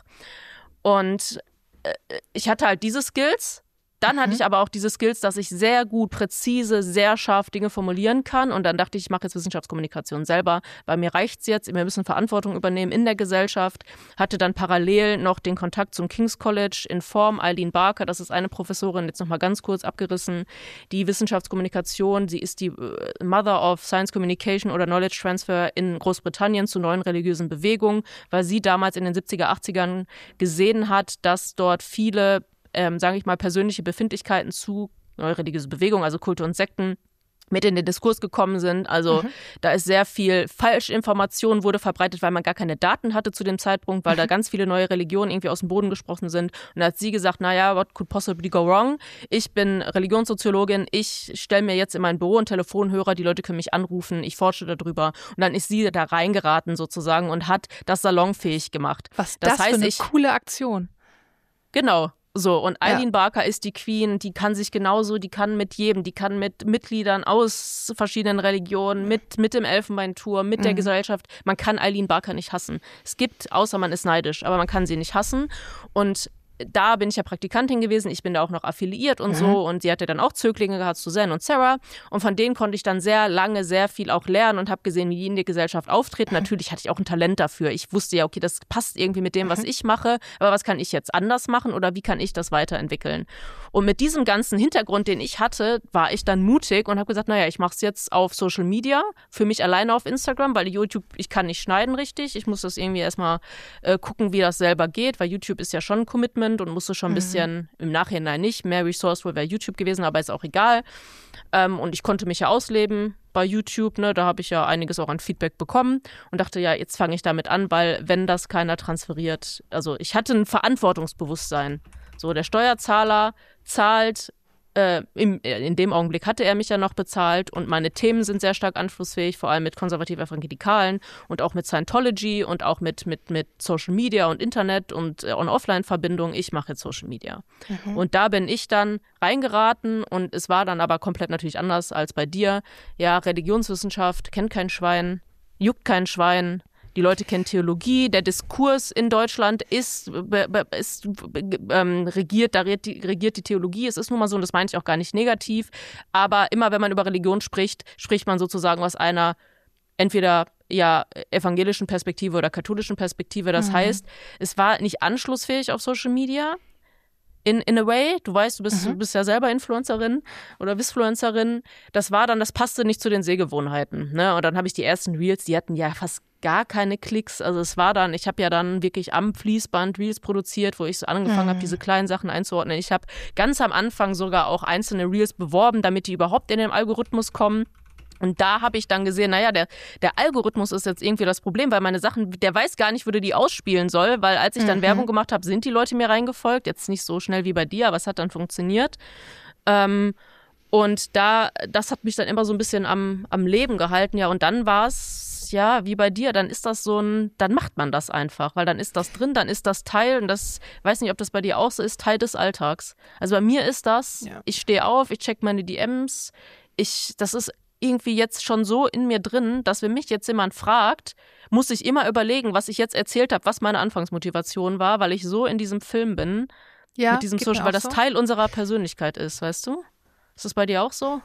Und äh, ich hatte halt diese Skills. Dann hatte ich aber auch diese Skills, dass ich sehr gut, präzise, sehr scharf Dinge formulieren kann. Und dann dachte ich, ich mache jetzt Wissenschaftskommunikation selber, weil mir reicht's jetzt, wir müssen Verantwortung übernehmen in der Gesellschaft. Hatte dann parallel noch den Kontakt zum King's College in Form Eileen Barker, das ist eine Professorin, jetzt nochmal ganz kurz abgerissen, die Wissenschaftskommunikation, sie ist die Mother of Science Communication oder Knowledge Transfer in Großbritannien zu neuen religiösen Bewegungen, weil sie damals in den siebziger, achtzigern gesehen hat, dass dort viele Ähm, sage ich mal, persönliche Befindlichkeiten zu neue religiöse Bewegungen, also Kulte und Sekten, mit in den Diskurs gekommen sind. Also mhm. da ist sehr viel Falschinformation wurde verbreitet, weil man gar keine Daten hatte zu dem Zeitpunkt, weil mhm. da ganz viele neue Religionen irgendwie aus dem Boden gesprochen sind. Und da hat sie gesagt, naja, what could possibly go wrong? Ich bin Religionssoziologin, ich stelle mir jetzt in mein Büro einen Telefonhörer, die Leute können mich anrufen, ich forsche darüber. Und dann ist sie da reingeraten sozusagen und hat das salonfähig gemacht. Was das, das heißt, für eine ich, coole Aktion. Genau. So, und Eileen ja. Barker ist die Queen, die kann sich genauso, die kann mit jedem, die kann mit Mitgliedern aus verschiedenen Religionen, mit, mit dem Elfenbeinturm, mit mhm. der Gesellschaft, man kann Eileen Barker nicht hassen. Es gibt, außer man ist neidisch, aber man kann sie nicht hassen. Und da bin ich ja Praktikantin gewesen, ich bin da auch noch affiliiert und mhm. so und sie hatte dann auch Zöglinge gehabt, Suzanne und Sarah und von denen konnte ich dann sehr lange, sehr viel auch lernen und habe gesehen, wie die in der Gesellschaft auftreten. Mhm. Natürlich hatte ich auch ein Talent dafür. Ich wusste ja, okay, das passt irgendwie mit dem, was mhm. ich mache, aber was kann ich jetzt anders machen oder wie kann ich das weiterentwickeln? Und mit diesem ganzen Hintergrund, den ich hatte, war ich dann mutig und habe gesagt, naja, ich mache es jetzt auf Social Media, für mich alleine auf Instagram, weil YouTube, ich kann nicht schneiden richtig, ich muss das irgendwie erstmal äh, gucken, wie das selber geht, weil YouTube ist ja schon ein Commitment und musste schon ein bisschen, mhm. im Nachhinein nicht, mehr resourceful wäre YouTube gewesen, aber ist auch egal. Ähm, und ich konnte mich ja ausleben bei YouTube, ne, da habe ich ja einiges auch an Feedback bekommen und dachte, ja, jetzt fange ich damit an, weil wenn das keiner transferiert, also ich hatte ein Verantwortungsbewusstsein. So, der Steuerzahler zahlt, äh, im, in dem Augenblick hatte er mich ja noch bezahlt und meine Themen sind sehr stark anschlussfähig, vor allem mit konservativ-evangelikalen und auch mit Scientology und auch mit, mit, mit Social Media und Internet und äh, On-Offline-Verbindung. Ich mache jetzt Social Media. Mhm. Und da bin ich dann reingeraten und es war dann aber komplett natürlich anders als bei dir. Ja, Religionswissenschaft kennt kein Schwein, juckt kein Schwein. Die Leute kennen Theologie, der Diskurs in Deutschland ist, ist ähm, regiert, da regiert die Theologie. Es ist nun mal so, und das meine ich auch gar nicht negativ, aber immer wenn man über Religion spricht, spricht man sozusagen aus einer entweder ja evangelischen Perspektive oder katholischen Perspektive. Das mhm. heißt, es war nicht anschlussfähig auf Social Media. In, in a way, du weißt, du bist, mhm. du bist ja selber Influencerin oder Wisfluencerin. Das war dann, das passte nicht zu den Sehgewohnheiten. Ne? Und dann habe ich die ersten Reels, die hatten ja fast gar keine Klicks. Also es war dann, ich habe ja dann wirklich am Fließband Reels produziert, wo ich so angefangen mhm. habe, diese kleinen Sachen einzuordnen. Ich habe ganz am Anfang sogar auch einzelne Reels beworben, damit die überhaupt in den Algorithmus kommen. Und da habe ich dann gesehen, naja, der, der Algorithmus ist jetzt irgendwie das Problem, weil meine Sachen, der weiß gar nicht, wo der die ausspielen soll, weil als ich dann mhm. Werbung gemacht habe, sind die Leute mir reingefolgt. Jetzt nicht so schnell wie bei dir, aber es hat dann funktioniert. Ähm, und da, das hat mich dann immer so ein bisschen am, am Leben gehalten, ja. Und dann war es, ja, wie bei dir, dann ist das so ein, dann macht man das einfach, weil dann ist das drin, dann ist das Teil, und das, weiß nicht, ob das bei dir auch so ist, Teil des Alltags. Also bei mir ist das, ja. Ich stehe auf, ich check meine D Ms, ich, das ist irgendwie jetzt schon so in mir drin, dass wenn mich jetzt jemand fragt, muss ich immer überlegen, was ich jetzt erzählt habe, was meine Anfangsmotivation war, weil ich so in diesem Film bin, ja, mit diesem Social, weil das so Teil unserer Persönlichkeit ist, weißt du? Ist das bei dir auch so?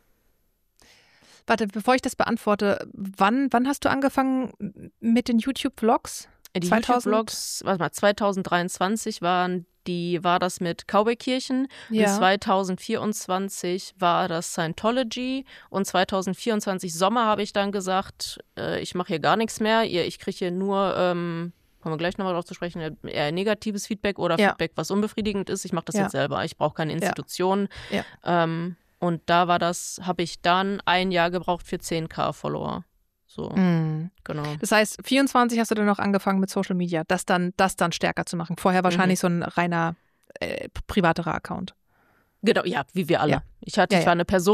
Warte, bevor ich das beantworte, wann, wann hast du angefangen mit den YouTube-Vlogs? Die YouTube-Vlogs, warte mal, zwanzig dreiundzwanzig waren die, war das mit Cowboy-Kirchen, ja. Und zwanzig vierundzwanzig war das Scientology und zwanzig vierundzwanzig Sommer habe ich dann gesagt, äh, ich mache hier gar nichts mehr, ich kriege hier nur, ähm, kommen wir gleich nochmal drauf zu sprechen, eher negatives Feedback oder ja. Feedback, was unbefriedigend ist, ich mache das ja. jetzt selber, ich brauche keine Institution. Ja. Ja. Ähm, und da war das, habe ich dann ein Jahr gebraucht für zehntausend Follower. So, mm. genau. Das heißt, vierundzwanzig hast du dann noch angefangen mit Social Media, das dann, das dann stärker zu machen. Vorher wahrscheinlich mhm. so ein reiner äh, privaterer Account. Genau, ja, wie wir alle. Ja. Ich hatte, ja, ich war ja. eine Person,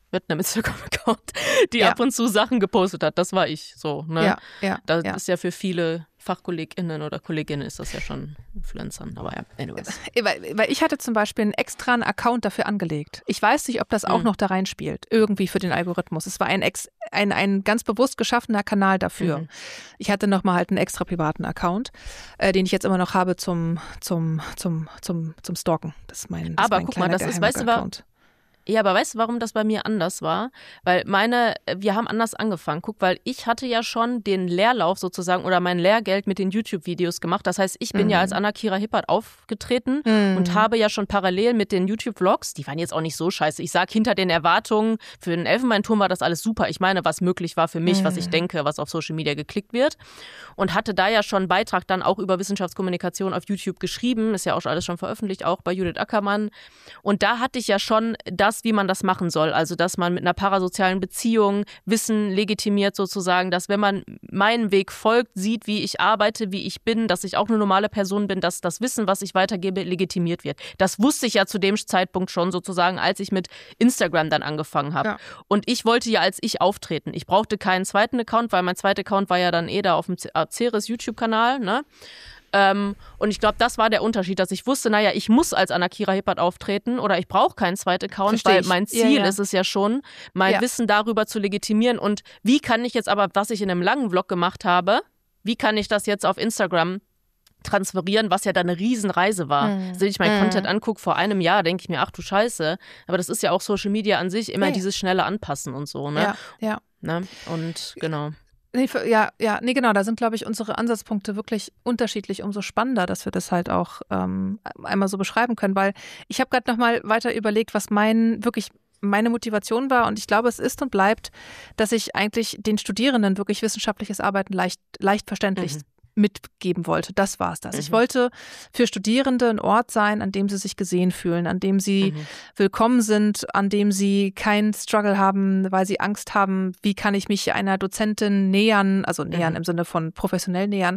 wir hatten einen Instagram-Account, die Ja. ab und zu Sachen gepostet hat. Das war ich so. Ne? Ja, ja, Das ja. ist ja für viele FachkollegInnen oder Kolleginnen ist das ja schon Influencern. Aber ja, anyways. Weil, weil ich hatte zum Beispiel einen extra einen Account dafür angelegt. Ich weiß nicht, ob das auch Mhm. noch da reinspielt, irgendwie für den Algorithmus. Es war ein, ex, ein, ein ganz bewusst geschaffener Kanal dafür. Mhm. Ich hatte nochmal halt einen extra privaten Account, äh, den ich jetzt immer noch habe zum, zum, zum, zum, zum Stalken. Das ist mein, das Aber ist mein guck mal, kleiner das ist- geheimer weißt du, wa- Account. Ja, aber weißt du, warum das bei mir anders war? Weil meine, wir haben anders angefangen. Guck, weil ich hatte ja schon den Lehrlauf sozusagen oder mein Lehrgeld mit den YouTube-Videos gemacht. Das heißt, ich bin Mhm. ja als Anna-Kira Hippert aufgetreten Mhm. und habe ja schon parallel mit den YouTube-Vlogs, die waren jetzt auch nicht so scheiße. Ich sag, hinter den Erwartungen, für den Elfenbeinturm war das alles super. Ich meine, was möglich war für mich, was ich Mhm. denke, was auf Social Media geklickt wird. Und hatte da ja schon einen Beitrag dann auch über Wissenschaftskommunikation auf YouTube geschrieben. Ist ja auch alles schon veröffentlicht, auch bei Judith Ackermann. Und da hatte ich ja schon das, wie man das machen soll. Also, dass man mit einer parasozialen Beziehung Wissen legitimiert sozusagen, dass wenn man meinem Weg folgt, sieht, wie ich arbeite, wie ich bin, dass ich auch eine normale Person bin, dass das Wissen, was ich weitergebe, legitimiert wird. Das wusste ich ja zu dem Zeitpunkt schon sozusagen, als ich mit Instagram dann angefangen habe. Ja. Und ich wollte ja als ich auftreten. Ich brauchte keinen zweiten Account, weil mein zweiter Account war ja dann eh da auf dem Ceres YouTube-Kanal, ne? Ähm, und ich glaube, das war der Unterschied, dass ich wusste, naja, ich muss als Anna-Kira Hippert auftreten oder ich brauche keinen zweiten Account, Versteh weil ich. mein Ja, Ziel ja. ist es ja schon, mein Ja. Wissen darüber zu legitimieren. Und wie kann ich jetzt aber, was ich in einem langen Vlog gemacht habe, wie kann ich das jetzt auf Instagram transferieren, was ja dann eine Riesenreise war. Mhm. Also, wenn ich meinen Mhm. Content angucke vor einem Jahr, denke ich mir, ach du Scheiße. Aber das ist ja auch Social Media an sich, immer Ja, ja. dieses schnelle Anpassen und so, ne? Ja, ja. ne? Und genau. Nee, für, ja, ja, nee, genau, da sind, glaube ich, unsere Ansatzpunkte wirklich unterschiedlich, umso spannender, dass wir das halt auch ähm, einmal so beschreiben können, weil ich habe gerade nochmal weiter überlegt, was mein, wirklich meine Motivation war und ich glaube, es ist und bleibt, dass ich eigentlich den Studierenden wirklich wissenschaftliches Arbeiten leicht, leicht verständlich Mhm. mitgeben wollte. Das war es das. Ich Mhm. wollte für Studierende ein Ort sein, an dem sie sich gesehen fühlen, an dem sie Mhm. willkommen sind, an dem sie keinen Struggle haben, weil sie Angst haben, wie kann ich mich einer Dozentin nähern, also nähern Mhm. im Sinne von professionell nähern.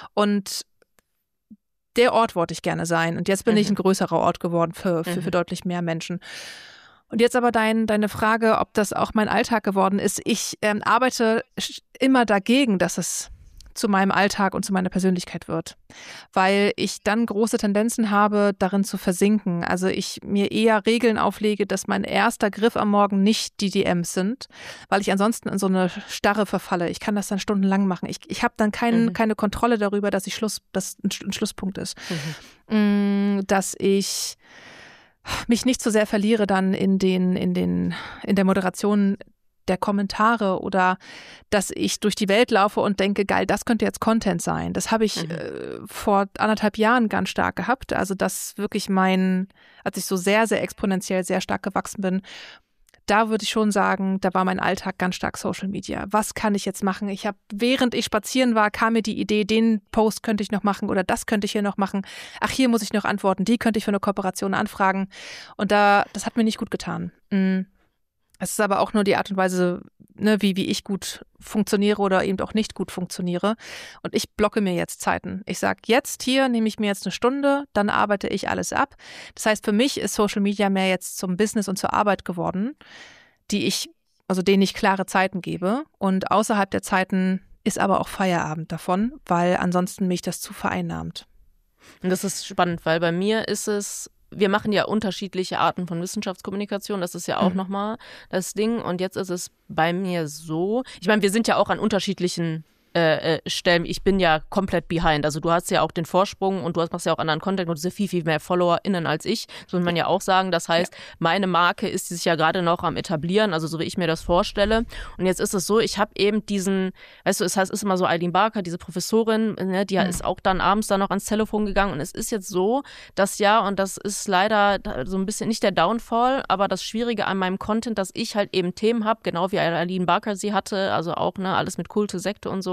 Und der Ort wollte ich gerne sein. Und jetzt bin Mhm. ich ein größerer Ort geworden für, für, Mhm. für deutlich mehr Menschen. Und jetzt aber dein, deine Frage, ob das auch mein Alltag geworden ist. Ich ähm, arbeite sch- immer dagegen, dass es zu meinem Alltag und zu meiner Persönlichkeit wird, weil ich dann große Tendenzen habe, darin zu versinken. Also ich mir eher Regeln auflege, dass mein erster Griff am Morgen nicht die D Ms sind, weil ich ansonsten in so eine Starre verfalle. Ich kann das dann stundenlang machen. Ich, ich habe dann kein, Mhm. keine Kontrolle darüber, dass ich Schluss, dass ein, Sch- ein Schlusspunkt ist. Mhm. Mm, dass ich mich nicht so sehr verliere dann in den, in den, in der Moderation der Kommentare oder dass ich durch die Welt laufe und denke, geil, das könnte jetzt Content sein. Das habe ich Mhm. äh, vor anderthalb Jahren ganz stark gehabt. Also das wirklich mein, als ich so sehr, sehr exponentiell sehr stark gewachsen bin, da würde ich schon sagen, da war mein Alltag ganz stark Social Media. Was kann ich jetzt machen? Ich habe, während ich spazieren war, kam mir die Idee, den Post könnte ich noch machen oder das könnte ich hier noch machen. Ach, hier muss ich noch antworten, die könnte ich für eine Kooperation anfragen. Und da, das hat mir nicht gut getan. Mm. Es ist aber auch nur die Art und Weise, ne, wie, wie ich gut funktioniere oder eben auch nicht gut funktioniere. Und ich blocke mir jetzt Zeiten. Ich sage, jetzt hier nehme ich mir jetzt eine Stunde, dann arbeite ich alles ab. Das heißt, für mich ist Social Media mehr jetzt zum Business und zur Arbeit geworden, die ich, also denen ich klare Zeiten gebe. Und außerhalb der Zeiten ist aber auch Feierabend davon, weil ansonsten mich das zu vereinnahmt. Und das ist spannend, weil bei mir ist es, wir machen ja unterschiedliche Arten von Wissenschaftskommunikation, das ist ja auch Mhm. nochmal das Ding. Und jetzt ist es bei mir so, ich meine, wir sind ja auch an unterschiedlichen äh, äh, Stellen. Ich bin ja komplett behind. Also du hast ja auch den Vorsprung und du hast, machst ja auch anderen Content und du hast ja viel, viel mehr FollowerInnen als ich. Das muss man ja auch sagen. Das heißt, ja. meine Marke ist sich ja gerade noch am etablieren, also so wie ich mir das vorstelle. Und jetzt ist es so, ich habe eben diesen, weißt du, es heißt, es ist immer so Eileen Barker, diese Professorin, ne, die mhm. ist auch dann abends dann noch ans Telefon gegangen. Und es ist jetzt so, dass ja, und das ist leider so ein bisschen nicht der Downfall, aber das Schwierige an meinem Content, dass ich halt eben Themen habe, genau wie Eileen Barker sie hatte, also auch ne, alles mit Kulte, Sekte und so.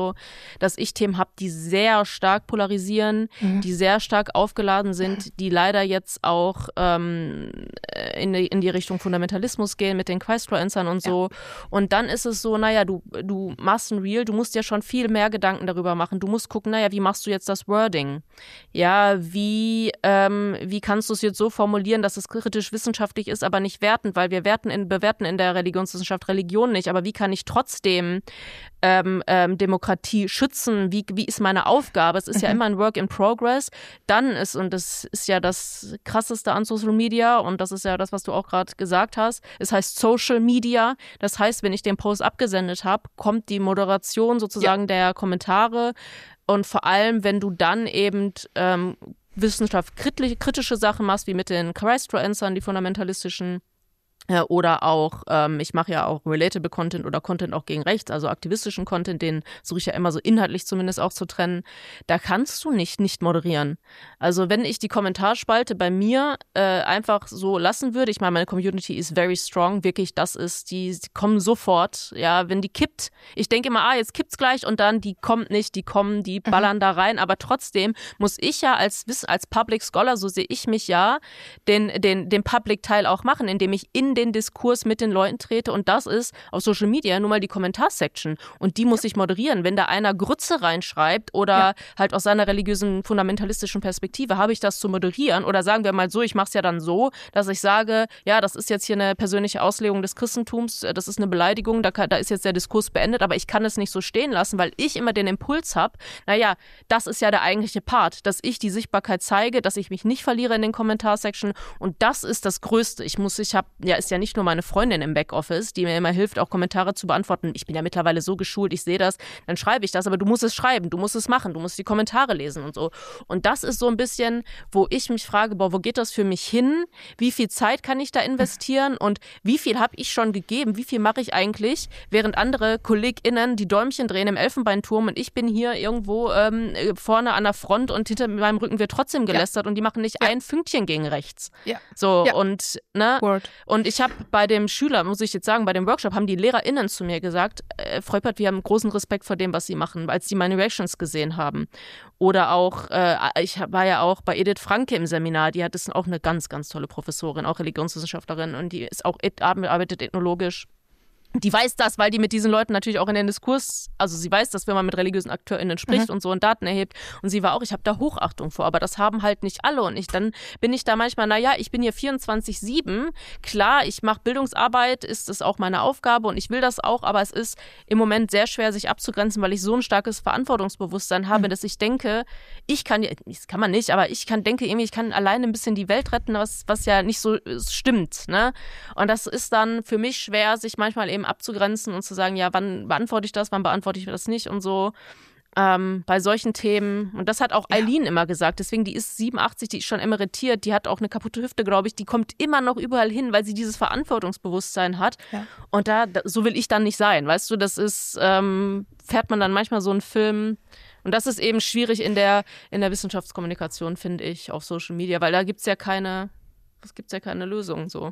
so, dass ich Themen habe, die sehr stark polarisieren, mhm. die sehr stark aufgeladen sind, die leider jetzt auch ähm, in, die, in die Richtung Fundamentalismus gehen mit den Christ-Influencern und so. Ja. Und dann ist es so, naja, du, du machst ein Reel, du musst ja schon viel mehr Gedanken darüber machen. Du musst gucken, naja, wie machst du jetzt das Wording? Ja, wie, ähm, wie kannst du es jetzt so formulieren, dass es kritisch wissenschaftlich ist, aber nicht wertend, weil wir werten in, bewerten in der Religionswissenschaft Religion nicht. Aber wie kann ich trotzdem ähm, ähm, Demokratie schützen? Wie, wie ist meine Aufgabe? Es ist mhm. ja immer ein Work in Progress. Dann ist, und das ist ja das Krasseste an Social Media, und das ist ja das, was du auch gerade gesagt hast, es heißt Social Media. Das heißt, wenn ich den Post abgesendet habe, kommt die Moderation sozusagen ja. der Kommentare. Und vor allem, wenn du dann eben ähm, wissenschaftskritische Sachen machst, wie mit den Christ-Influencern, die fundamentalistischen, äh, oder auch, ähm, ich mache ja auch relatable Content oder Content auch gegen rechts, also aktivistischen Content, den suche ich ja immer so inhaltlich zumindest auch zu trennen. Da kannst du nicht nicht moderieren. Also wenn ich die Kommentarspalte bei mir äh, einfach so lassen würde, ich meine, meine Community ist very strong, wirklich, das ist, die, die kommen sofort, ja, wenn die kippt, ich denke immer, ah, jetzt kippt's gleich, und dann, die kommt nicht, die kommen, die ballern mhm. da rein, aber trotzdem muss ich ja als als Public Scholar, so sehe ich mich ja, den, den, den Public-Teil auch machen, indem ich in den Diskurs mit den Leuten trete, und das ist auf Social Media nun mal die Kommentarsection, und die muss ich moderieren. Wenn da einer Grütze reinschreibt oder ja. halt aus seiner religiösen, fundamentalistischen Perspektive, habe ich das zu moderieren, oder sagen wir mal so, ich mache es ja dann so, dass ich sage, ja, das ist jetzt hier eine persönliche Auslegung des Christentums, das ist eine Beleidigung, da, kann, da ist jetzt der Diskurs beendet, aber ich kann es nicht so stehen lassen, weil ich immer den Impuls habe, naja, das ist ja der eigentliche Part, dass ich die Sichtbarkeit zeige, dass ich mich nicht verliere in den Kommentarsection, und das ist das Größte. Ich muss, ich habe, ja, ist ja nicht nur meine Freundin im Backoffice, die mir immer hilft, auch Kommentare zu beantworten. Ich bin ja mittlerweile so geschult, ich sehe das, dann schreibe ich das, aber du musst es schreiben, du musst es machen, du musst die Kommentare lesen und so. Und das ist so ein bisschen, wo ich mich frage, boah, wo geht das für mich hin? Wie viel Zeit kann ich da investieren und wie viel habe ich schon gegeben? Wie viel mache ich eigentlich, während andere KollegInnen die Däumchen drehen im Elfenbeinturm, und ich bin hier irgendwo ähm, vorne an der Front, und hinter meinem Rücken wird trotzdem gelästert, ja. und die machen nicht ja. ein Fünkchen gegen rechts. Ja. So, ja. und, ne? Word. Und ich habe bei dem Schüler, muss ich jetzt sagen, bei dem Workshop haben die LehrerInnen zu mir gesagt, äh, Freupert, wir haben großen Respekt vor dem, was sie machen, als die meine Reactions gesehen haben. Oder auch, äh, ich war ja auch bei Edith Franke im Seminar, die hat, ist auch eine ganz, ganz tolle Professorin, auch Religionswissenschaftlerin, und die ist auch, arbeitet ethnologisch. Die weiß das, weil die mit diesen Leuten natürlich auch in den Diskurs, also sie weiß das, wenn man mit religiösen AkteurInnen spricht mhm. und so und Daten erhebt. Und sie war auch, ich habe da Hochachtung vor, aber das haben halt nicht alle. Und ich dann bin ich da manchmal, naja, ich bin hier vierundzwanzig sieben. Klar, ich mache Bildungsarbeit, ist es auch meine Aufgabe, und ich will das auch, aber es ist im Moment sehr schwer, sich abzugrenzen, weil ich so ein starkes Verantwortungsbewusstsein habe, mhm. dass ich denke, ich kann, das kann man nicht, aber ich kann denke irgendwie, ich kann alleine ein bisschen die Welt retten, was, was ja nicht so stimmt. Ne? Und das ist dann für mich schwer, sich manchmal eben abzugrenzen und zu sagen, ja, wann beantworte ich das, wann beantworte ich das nicht und so. Ähm, bei solchen Themen, und das hat auch Eileen ja. immer gesagt, deswegen, die ist siebenundachtzig, die ist schon emeritiert, die hat auch eine kaputte Hüfte, glaube ich, die kommt immer noch überall hin, weil sie dieses Verantwortungsbewusstsein hat. Ja. Und da, da, so will ich dann nicht sein, weißt du, das ist, ähm, fährt man dann manchmal so einen Film, und das ist eben schwierig in der, in der Wissenschaftskommunikation, finde ich, auf Social Media, weil da gibt es ja keine, es gibt ja keine Lösung, so.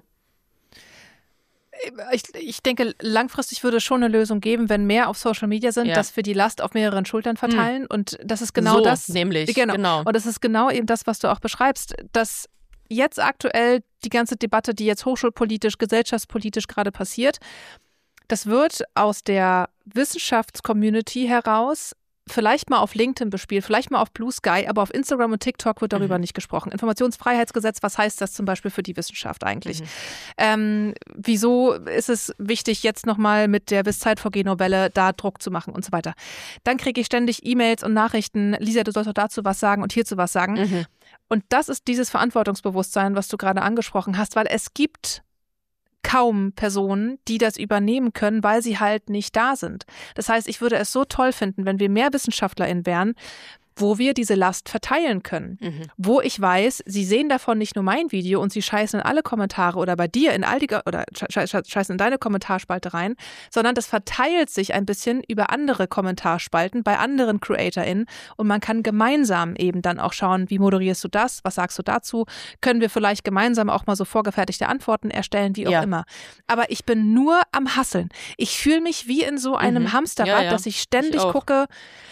Ich, ich denke, langfristig würde es schon eine Lösung geben, wenn mehr auf Social Media sind, ja. dass wir die Last auf mehreren Schultern verteilen. Hm. Und das ist genau so, das. Nämlich, genau. genau. Und das ist genau eben das, was du auch beschreibst, dass jetzt aktuell die ganze Debatte, die jetzt hochschulpolitisch, gesellschaftspolitisch gerade passiert, das wird aus der Wissenschaftscommunity heraus vielleicht mal auf LinkedIn bespielt, vielleicht mal auf Blue Sky, aber auf Instagram und TikTok wird darüber mhm. nicht gesprochen. Informationsfreiheitsgesetz, was heißt das zum Beispiel für die Wissenschaft eigentlich? Mhm. Ähm, wieso ist es wichtig, jetzt nochmal mit der Wiss-Zeit-V G-Novelle da Druck zu machen und so weiter? Dann kriege ich ständig E-Mails und Nachrichten, Lisa, du sollst doch dazu was sagen und hierzu was sagen. Mhm. Und das ist dieses Verantwortungsbewusstsein, was du gerade angesprochen hast, weil es gibt kaum Personen, die das übernehmen können, weil sie halt nicht da sind. Das heißt, ich würde es so toll finden, wenn wir mehr WissenschaftlerInnen wären, wo wir diese Last verteilen können. Mhm. Wo ich weiß, sie sehen davon nicht nur mein Video und sie scheißen in alle Kommentare oder bei dir in all die, oder scheißen in deine Kommentarspalte rein, sondern das verteilt sich ein bisschen über andere Kommentarspalten bei anderen CreatorInnen und man kann gemeinsam eben dann auch schauen, wie moderierst du das, was sagst du dazu, können wir vielleicht gemeinsam auch mal so vorgefertigte Antworten erstellen, wie auch ja. immer. Aber ich bin nur am Hasseln. Ich fühle mich wie in so einem mhm. Hamsterrad, ja, ja. dass ich ständig ich gucke,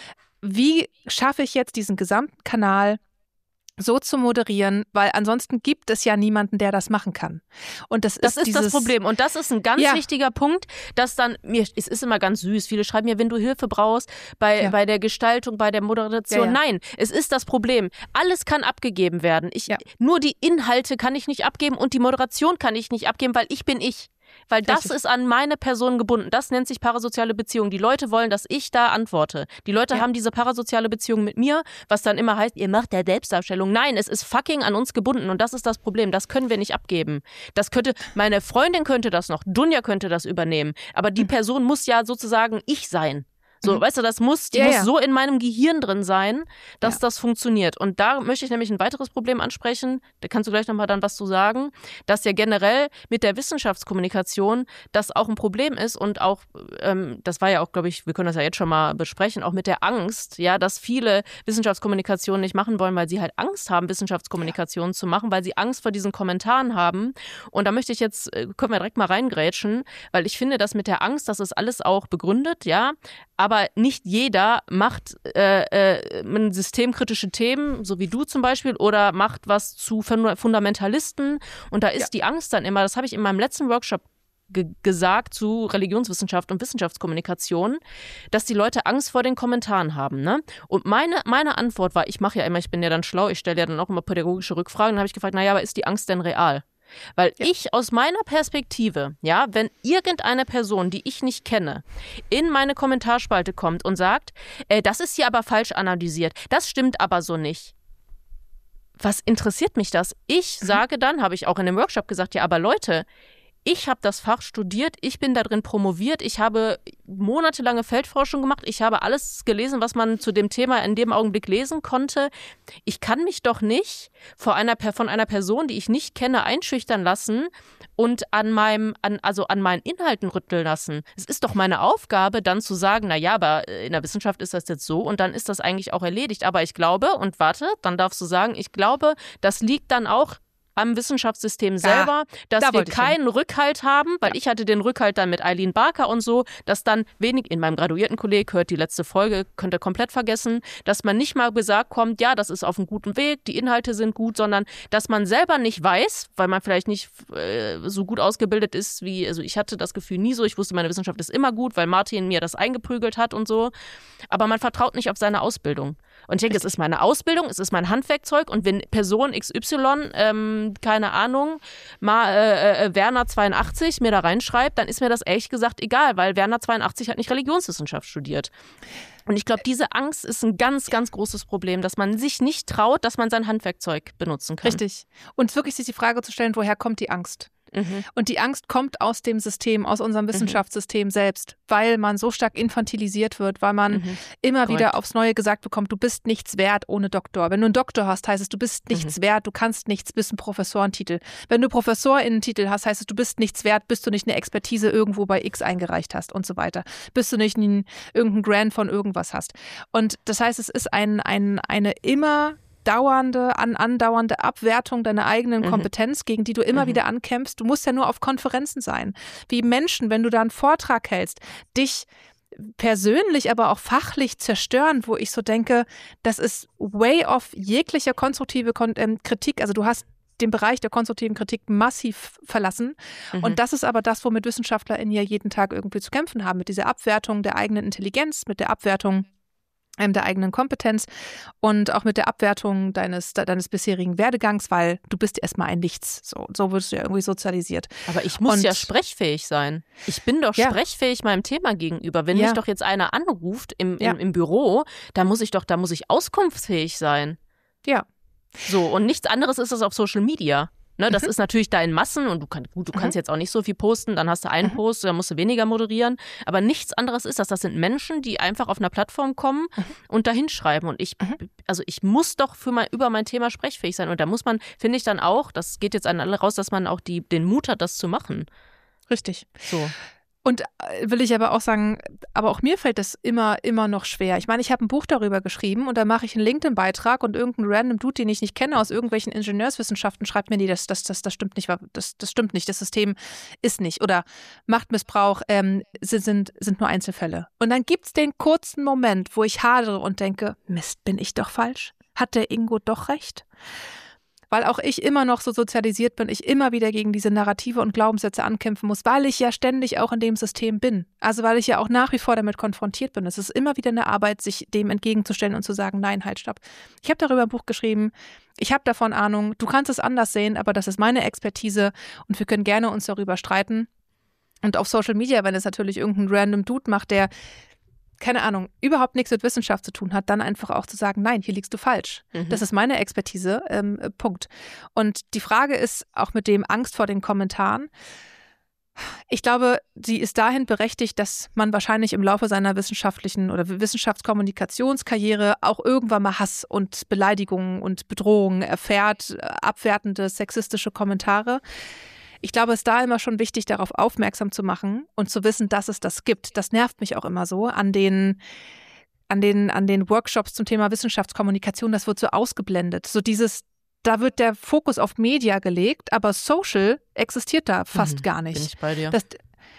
wie schaffe ich jetzt diesen gesamten Kanal so zu moderieren, weil ansonsten gibt es ja niemanden, der das machen kann. Und das, das ist, ist dieses, das Problem. Und das ist ein ganz ja. wichtiger Punkt, dass dann, mir, es ist immer ganz süß, viele schreiben mir, wenn du Hilfe brauchst, bei, ja. bei der Gestaltung, bei der Moderation. Ja, ja. Nein, es ist das Problem. Alles kann abgegeben werden. Ich, ja. Nur die Inhalte kann ich nicht abgeben und die Moderation kann ich nicht abgeben, weil ich bin ich. Weil das Richtig. Ist an meine Person gebunden. Das nennt sich parasoziale Beziehung. Die Leute wollen, dass ich da antworte. Die Leute ja. haben diese parasoziale Beziehung mit mir, was dann immer heißt, ihr macht der Selbstdarstellung. Nein, es ist fucking an uns gebunden und das ist das Problem. Das können wir nicht abgeben. Das könnte, meine Freundin könnte das noch, Dunja könnte das übernehmen. Aber die Person muss ja sozusagen ich sein. So, mhm. weißt du, das muss, die ja, muss ja. so in meinem Gehirn drin sein, dass ja. das funktioniert. Und da möchte ich nämlich ein weiteres Problem ansprechen, da kannst du gleich nochmal dann was zu sagen, dass ja generell mit der Wissenschaftskommunikation das auch ein Problem ist und auch, ähm, das war ja auch, glaube ich, wir können das ja jetzt schon mal besprechen, auch mit der Angst, ja, dass viele Wissenschaftskommunikation nicht machen wollen, weil sie halt Angst haben, Wissenschaftskommunikation ja. zu machen, weil sie Angst vor diesen Kommentaren haben. Und da möchte ich jetzt, können wir direkt mal reingrätschen, weil ich finde, dass mit der Angst, das ist alles auch begründet, ja, aber Aber nicht jeder macht äh, äh, systemkritische Themen, so wie du zum Beispiel, oder macht was zu Fundamentalisten. Und da ist ja. die Angst dann immer, das habe ich in meinem letzten Workshop ge- gesagt zu Religionswissenschaft und Wissenschaftskommunikation, dass die Leute Angst vor den Kommentaren haben. Ne? Und meine, meine Antwort war, ich mache ja immer, ich bin ja dann schlau, ich stelle ja dann auch immer pädagogische Rückfragen. Dann habe ich gefragt, naja, aber ist die Angst denn real? Weil ja. ich aus meiner Perspektive, ja, wenn irgendeine Person, die ich nicht kenne, in meine Kommentarspalte kommt und sagt, äh, das ist hier aber falsch analysiert, das stimmt aber so nicht. Was interessiert mich das? Ich mhm. sage dann, habe ich auch in dem Workshop gesagt, ja, aber Leute, ich habe das Fach studiert, ich bin da drin promoviert, ich habe monatelange Feldforschung gemacht, ich habe alles gelesen, was man zu dem Thema in dem Augenblick lesen konnte. Ich kann mich doch nicht vor einer, von einer Person, die ich nicht kenne, einschüchtern lassen und an meinem, an, also an meinen Inhalten rütteln lassen. Es ist doch meine Aufgabe, dann zu sagen, na ja, aber in der Wissenschaft ist das jetzt so und dann ist das eigentlich auch erledigt. Aber ich glaube, und warte, dann darfst du sagen, ich glaube, das liegt dann auch am Wissenschaftssystem selber, ja, dass da wir keinen Rückhalt haben, weil ja. ich hatte den Rückhalt dann mit Eileen Barker und so, dass dann wenig, in meinem Graduiertenkolleg, hört die letzte Folge, könnt ihr komplett vergessen, dass man nicht mal gesagt kommt, ja, das ist auf einem guten Weg, die Inhalte sind gut, sondern dass man selber nicht weiß, weil man vielleicht nicht äh, so gut ausgebildet ist, wie, also ich hatte das Gefühl nie so, ich wusste, meine Wissenschaft ist immer gut, weil Martin mir das eingeprügelt hat und so, aber man vertraut nicht auf seine Ausbildung. Und ich denke, es ist meine Ausbildung, es ist mein Handwerkzeug und wenn Person X Y, ähm, keine Ahnung, mal äh, äh, Werner zweiundachtzig mir da reinschreibt, dann ist mir das ehrlich gesagt egal, weil Werner zweiundachtzig hat nicht Religionswissenschaft studiert. Und ich glaube, diese Angst ist ein ganz, ganz großes Problem, dass man sich nicht traut, dass man sein Handwerkzeug benutzen kann. Richtig. Und wirklich sich die Frage zu stellen, woher kommt die Angst? Mhm. Und die Angst kommt aus dem System, aus unserem Wissenschaftssystem mhm. selbst, weil man so stark infantilisiert wird, weil man mhm. immer Correct. wieder aufs Neue gesagt bekommt, du bist nichts wert ohne Doktor. Wenn du einen Doktor hast, heißt es, du bist nichts mhm. wert, du kannst nichts, bist ein Professorentitel. Wenn du Professorinnentitel hast, heißt es, du bist nichts wert, bis du nicht eine Expertise irgendwo bei X eingereicht hast und so weiter. Bis du nicht einen, irgendeinen Grant von irgendwas hast. Und das heißt, es ist ein, ein, eine immer dauernde, an, andauernde Abwertung deiner eigenen mhm. Kompetenz, gegen die du immer mhm. wieder ankämpfst. Du musst ja nur auf Konferenzen sein. Wie Menschen, wenn du da einen Vortrag hältst, dich persönlich, aber auch fachlich zerstören, wo ich so denke, das ist way off jeglicher konstruktive Kon- ähm, Kritik. Also du hast den Bereich der konstruktiven Kritik massiv verlassen. Mhm. Und das ist aber das, womit WissenschaftlerInnen ja jeden Tag irgendwie zu kämpfen haben, mit dieser Abwertung der eigenen Intelligenz, mit der Abwertung der eigenen Kompetenz und auch mit der Abwertung deines, deines bisherigen Werdegangs, weil du bist erstmal ein Nichts. So, so wirst du ja irgendwie sozialisiert. Aber ich muss und, ja sprechfähig sein. Ich bin doch ja. sprechfähig meinem Thema gegenüber. Wenn ja. mich doch jetzt einer anruft im, im, ja. im Büro, da muss ich doch, da muss ich auskunftsfähig sein. Ja. So, und nichts anderes ist das auf Social Media. Ne, das mhm. ist natürlich da in Massen und du, kann, gut, du mhm. kannst jetzt auch nicht so viel posten, dann hast du einen mhm. Post, dann musst du weniger moderieren. Aber nichts anderes ist das. Das sind Menschen, die einfach auf einer Plattform kommen mhm. und da hinschreiben. Und ich, mhm. also ich muss doch für mein, über mein Thema sprechfähig sein. Und da muss man, finde ich dann auch, das geht jetzt an alle raus, dass man auch die, den Mut hat, das zu machen. Richtig. So. Und will ich aber auch sagen, aber auch mir fällt das immer, immer noch schwer. Ich meine, ich habe ein Buch darüber geschrieben und da mache ich einen LinkedIn-Beitrag und irgendein random Dude, den ich nicht kenne, aus irgendwelchen Ingenieurswissenschaften, schreibt mir, nee, das, das, das, das stimmt nicht, das, das stimmt nicht, das System ist nicht. Oder Machtmissbrauch ähm, sind, sind nur Einzelfälle. Und dann gibt es den kurzen Moment, wo ich hadere und denke, Mist, bin ich doch falsch? Hat der Ingo doch recht? Weil auch ich immer noch so sozialisiert bin, ich immer wieder gegen diese Narrative und Glaubenssätze ankämpfen muss, weil ich ja ständig auch in dem System bin. Also weil ich ja auch nach wie vor damit konfrontiert bin. Es ist immer wieder eine Arbeit, sich dem entgegenzustellen und zu sagen, nein, halt, stopp. Ich habe darüber ein Buch geschrieben, ich habe davon Ahnung, du kannst es anders sehen, aber das ist meine Expertise und wir können gerne uns darüber streiten. Und auf Social Media, wenn es natürlich irgendein random Dude macht, der keine Ahnung, überhaupt nichts mit Wissenschaft zu tun hat, dann einfach auch zu sagen, nein, hier liegst du falsch. Mhm. Das ist meine Expertise, ähm, Punkt. Und die Frage ist auch mit dem Angst vor den Kommentaren. Ich glaube, sie ist dahin berechtigt, dass man wahrscheinlich im Laufe seiner wissenschaftlichen oder Wissenschaftskommunikationskarriere auch irgendwann mal Hass und Beleidigungen und Bedrohungen erfährt, abwertende, sexistische Kommentare. Ich glaube, es ist da immer schon wichtig, darauf aufmerksam zu machen und zu wissen, dass es das gibt. Das nervt mich auch immer so an den, an den, an den Workshops zum Thema Wissenschaftskommunikation. Das wird so ausgeblendet. So dieses, da wird der Fokus auf Media gelegt, aber Social existiert da fast mhm, gar nicht. Bin ich bei dir. Das,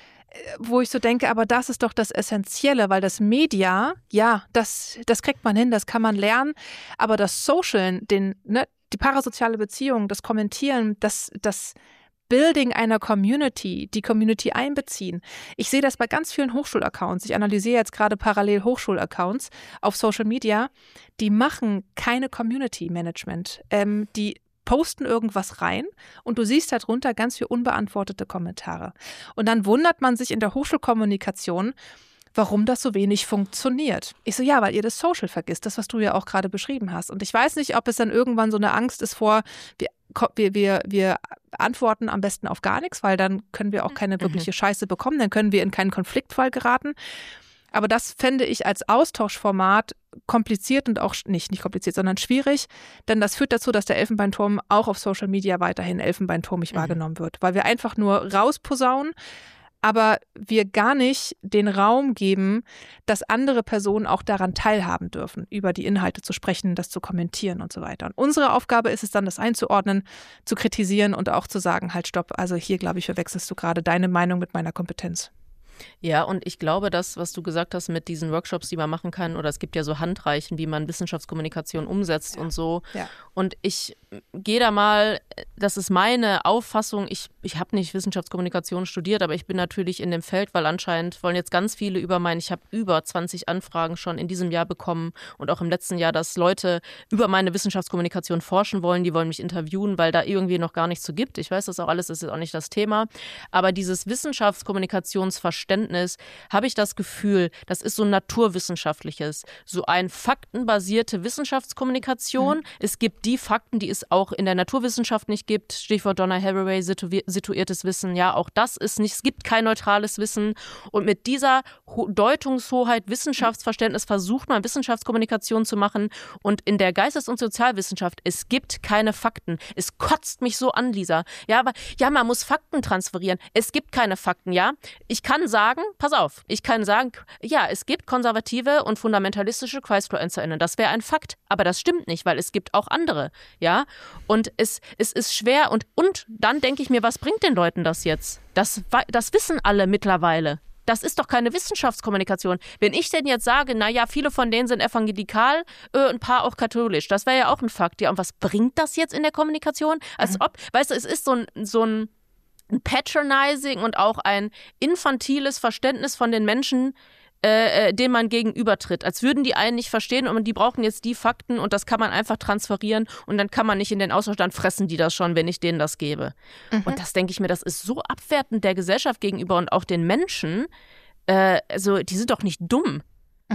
wo ich so denke, aber das ist doch das Essentielle, weil das Media, ja, das, das kriegt man hin, das kann man lernen, aber das Social, den, ne, die parasoziale Beziehung, das Kommentieren, das, das Building einer Community, die Community einbeziehen. Ich sehe das bei ganz vielen Hochschulaccounts. Ich analysiere jetzt gerade parallel Hochschulaccounts auf Social Media. Die machen keine Community Management. Ähm, die posten irgendwas rein und du siehst darunter ganz viele unbeantwortete Kommentare. Und dann wundert man sich in der Hochschulkommunikation, warum das so wenig funktioniert. Ich so, ja, weil ihr das Social vergisst, das, was du ja auch gerade beschrieben hast. Und ich weiß nicht, ob es dann irgendwann so eine Angst ist vor, wir, wir, wir, wir antworten am besten auf gar nichts, weil dann können wir auch keine wirkliche mhm. Scheiße bekommen, dann können wir in keinen Konfliktfall geraten. Aber das fände ich als Austauschformat kompliziert und auch nicht, nicht kompliziert, sondern schwierig, denn das führt dazu, dass der Elfenbeinturm auch auf Social Media weiterhin elfenbeinturmig mhm. wahrgenommen wird, weil wir einfach nur rausposaunen, aber wir gar nicht den Raum geben, dass andere Personen auch daran teilhaben dürfen, über die Inhalte zu sprechen, das zu kommentieren und so weiter. Und unsere Aufgabe ist es dann, das einzuordnen, zu kritisieren und auch zu sagen, halt, stopp, also hier, glaube ich, verwechselst du gerade deine Meinung mit meiner Kompetenz. Ja, und ich glaube, das, was du gesagt hast mit diesen Workshops, die man machen kann, oder es gibt ja so Handreichen, wie man Wissenschaftskommunikation umsetzt ja. und so. Ja. Und ich gehe da mal, das ist meine Auffassung, ich, ich habe nicht Wissenschaftskommunikation studiert, aber ich bin natürlich in dem Feld, weil anscheinend wollen jetzt ganz viele über mein, ich habe über zwanzig Anfragen schon in diesem Jahr bekommen und auch im letzten Jahr, dass Leute über meine Wissenschaftskommunikation forschen wollen, die wollen mich interviewen, weil da irgendwie noch gar nichts zu gibt. Ich weiß das auch alles, das ist auch nicht das Thema. Aber dieses Wissenschaftskommunikationsverständnis Verständnis, habe ich das Gefühl, das ist so ein naturwissenschaftliches, so ein faktenbasierte Wissenschaftskommunikation. Mhm. Es gibt die Fakten, die es auch in der Naturwissenschaft nicht gibt. Stichwort Donna Haraway, situ- situiertes Wissen. Ja, auch das ist nicht, es gibt kein neutrales Wissen. Und mit dieser Ho- Deutungshoheit, Wissenschaftsverständnis versucht man Wissenschaftskommunikation zu machen. Und in der Geistes- und Sozialwissenschaft, es gibt keine Fakten. Es kotzt mich so an, Lisa. Ja, aber ja, man muss Fakten transferieren. Es gibt keine Fakten, ja. Ich kann sagen, pass auf, ich kann sagen, ja, es gibt konservative und fundamentalistische ChristFluencerinnen. Das wäre ein Fakt. Aber das stimmt nicht, weil es gibt auch andere, ja. Und es, es ist schwer und, und dann denke ich mir, was bringt den Leuten das jetzt? Das, das wissen alle mittlerweile. Das ist doch keine Wissenschaftskommunikation. Wenn ich denn jetzt sage, naja, viele von denen sind evangelikal, äh, ein paar auch katholisch, das wäre ja auch ein Fakt. Ja, und was bringt das jetzt in der Kommunikation? Als mhm. ob, weißt du, es ist so ein, so ein ein patronizing und auch ein infantiles Verständnis von den Menschen, äh, denen man gegenübertritt. Als würden die einen nicht verstehen und die brauchen jetzt die Fakten und das kann man einfach transferieren und dann kann man nicht in den Austausch, dann fressen die das schon, wenn ich denen das gebe. Mhm. Und das denke ich mir, das ist so abwertend der Gesellschaft gegenüber und auch den Menschen. Äh, also die sind doch nicht dumm. Mhm.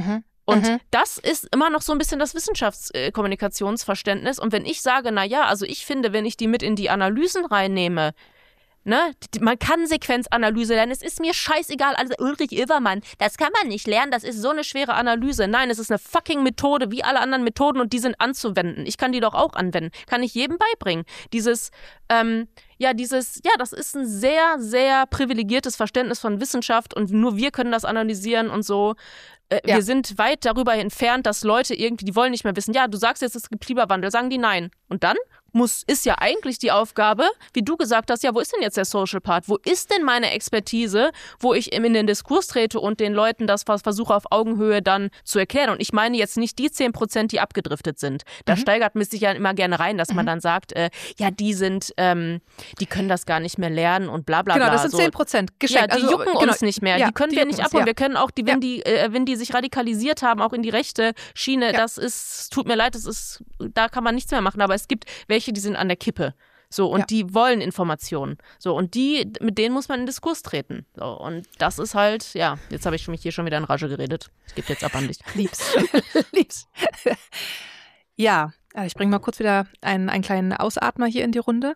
Und Mhm. das ist immer noch so ein bisschen das Wissenschaftskommunikationsverständnis. Und wenn ich sage, na ja, also ich finde, wenn ich die mit in die Analysen reinnehme, ne, die, man kann Sequenzanalyse lernen, es ist mir scheißegal, also Ulrich Ilvermann, das kann man nicht lernen, das ist so eine schwere Analyse. Nein, es ist eine fucking Methode, wie alle anderen Methoden und die sind anzuwenden. Ich kann die doch auch anwenden, kann ich jedem beibringen. Dieses, ähm, ja, dieses, ja, das ist ein sehr, sehr privilegiertes Verständnis von Wissenschaft und nur wir können das analysieren und so. Äh, Ja. Wir sind weit darüber entfernt, dass Leute irgendwie, die wollen nicht mehr wissen, ja, du sagst jetzt, es gibt Klimawandel, sagen die nein. Und dann muss, ist ja eigentlich die Aufgabe, wie du gesagt hast, ja, wo ist denn jetzt der Social Part? Wo ist denn meine Expertise, wo ich in den Diskurs trete und den Leuten das versuche auf Augenhöhe dann zu erklären? Und ich meine jetzt nicht die zehn Prozent, die abgedriftet sind. Da Mhm. steigert man sich ja immer gerne rein, dass man dann sagt, äh, ja, die sind, ähm, die können das gar nicht mehr lernen und bla bla Genau, bla. das sind so. zehn Prozent Ja, geschenkt. die also, jucken genau, uns nicht mehr. ja, die können die wir jucken nicht uns, abholen. ja. Wir können auch die, wenn Ja. die, äh, wenn die sich radikalisiert haben, auch in die rechte Schiene, Ja. das ist, tut mir leid, das ist, da kann man nichts mehr machen. Aber es gibt welche, die sind an der Kippe. So, und Ja. die wollen Informationen. So, und die, mit denen muss man in Diskurs treten. So, und das ist halt, ja, jetzt habe ich mich hier schon wieder in Rage geredet. Ich gebe jetzt ab an dich. Lieb's. Lieb's. Ja, also ich bringe mal kurz wieder einen, einen kleinen Ausatmer hier in die Runde.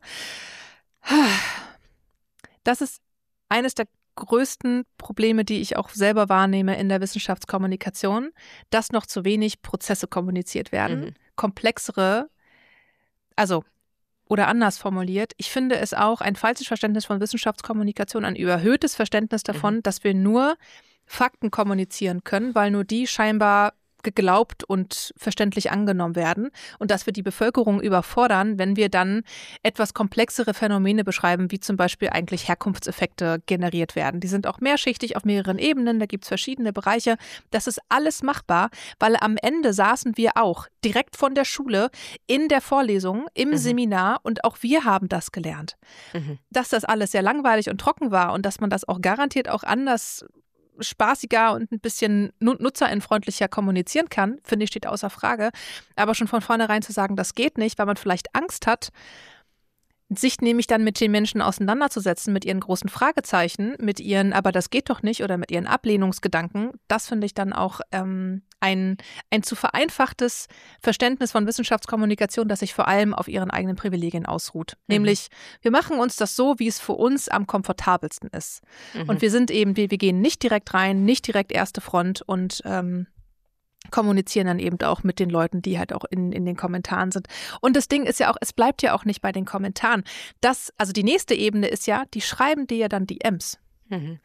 Das ist eines der größten Probleme, die ich auch selber wahrnehme in der Wissenschaftskommunikation, dass noch zu wenig Prozesse kommuniziert werden. Mhm. Komplexere, also oder anders formuliert, ich finde es auch ein falsches Verständnis von Wissenschaftskommunikation, ein überhöhtes Verständnis davon, Mhm. dass wir nur Fakten kommunizieren können, weil nur die scheinbar geglaubt und verständlich angenommen werden und dass wir die Bevölkerung überfordern, wenn wir dann etwas komplexere Phänomene beschreiben, wie zum Beispiel eigentlich Herkunftseffekte generiert werden. Die sind auch mehrschichtig auf mehreren Ebenen, da gibt es verschiedene Bereiche. Das ist alles machbar, weil am Ende saßen wir auch direkt von der Schule in der Vorlesung, im Mhm. Seminar und auch wir haben das gelernt. Mhm. Dass das alles sehr langweilig und trocken war und dass man das auch garantiert auch anders spaßiger und ein bisschen nu- nutzerinfreundlicher kommunizieren kann, finde ich, steht außer Frage. Aber schon von vornherein zu sagen, das geht nicht, weil man vielleicht Angst hat, sich nämlich dann mit den Menschen auseinanderzusetzen, mit ihren großen Fragezeichen, mit ihren, aber das geht doch nicht, oder mit ihren Ablehnungsgedanken, das finde ich dann auch ähm, ein, ein zu vereinfachtes Verständnis von Wissenschaftskommunikation, das sich vor allem auf ihren eigenen Privilegien ausruht. Mhm. Nämlich, wir machen uns das so, wie es für uns am komfortabelsten ist. Mhm. Und wir sind eben, wir, wir gehen nicht direkt rein, nicht direkt erste Front und ähm, kommunizieren dann eben auch mit den Leuten, die halt auch in, in den Kommentaren sind. Und das Ding ist ja auch, es bleibt ja auch nicht bei den Kommentaren. Das, also die nächste Ebene ist ja, die schreiben dir ja dann D Ms. Mhm.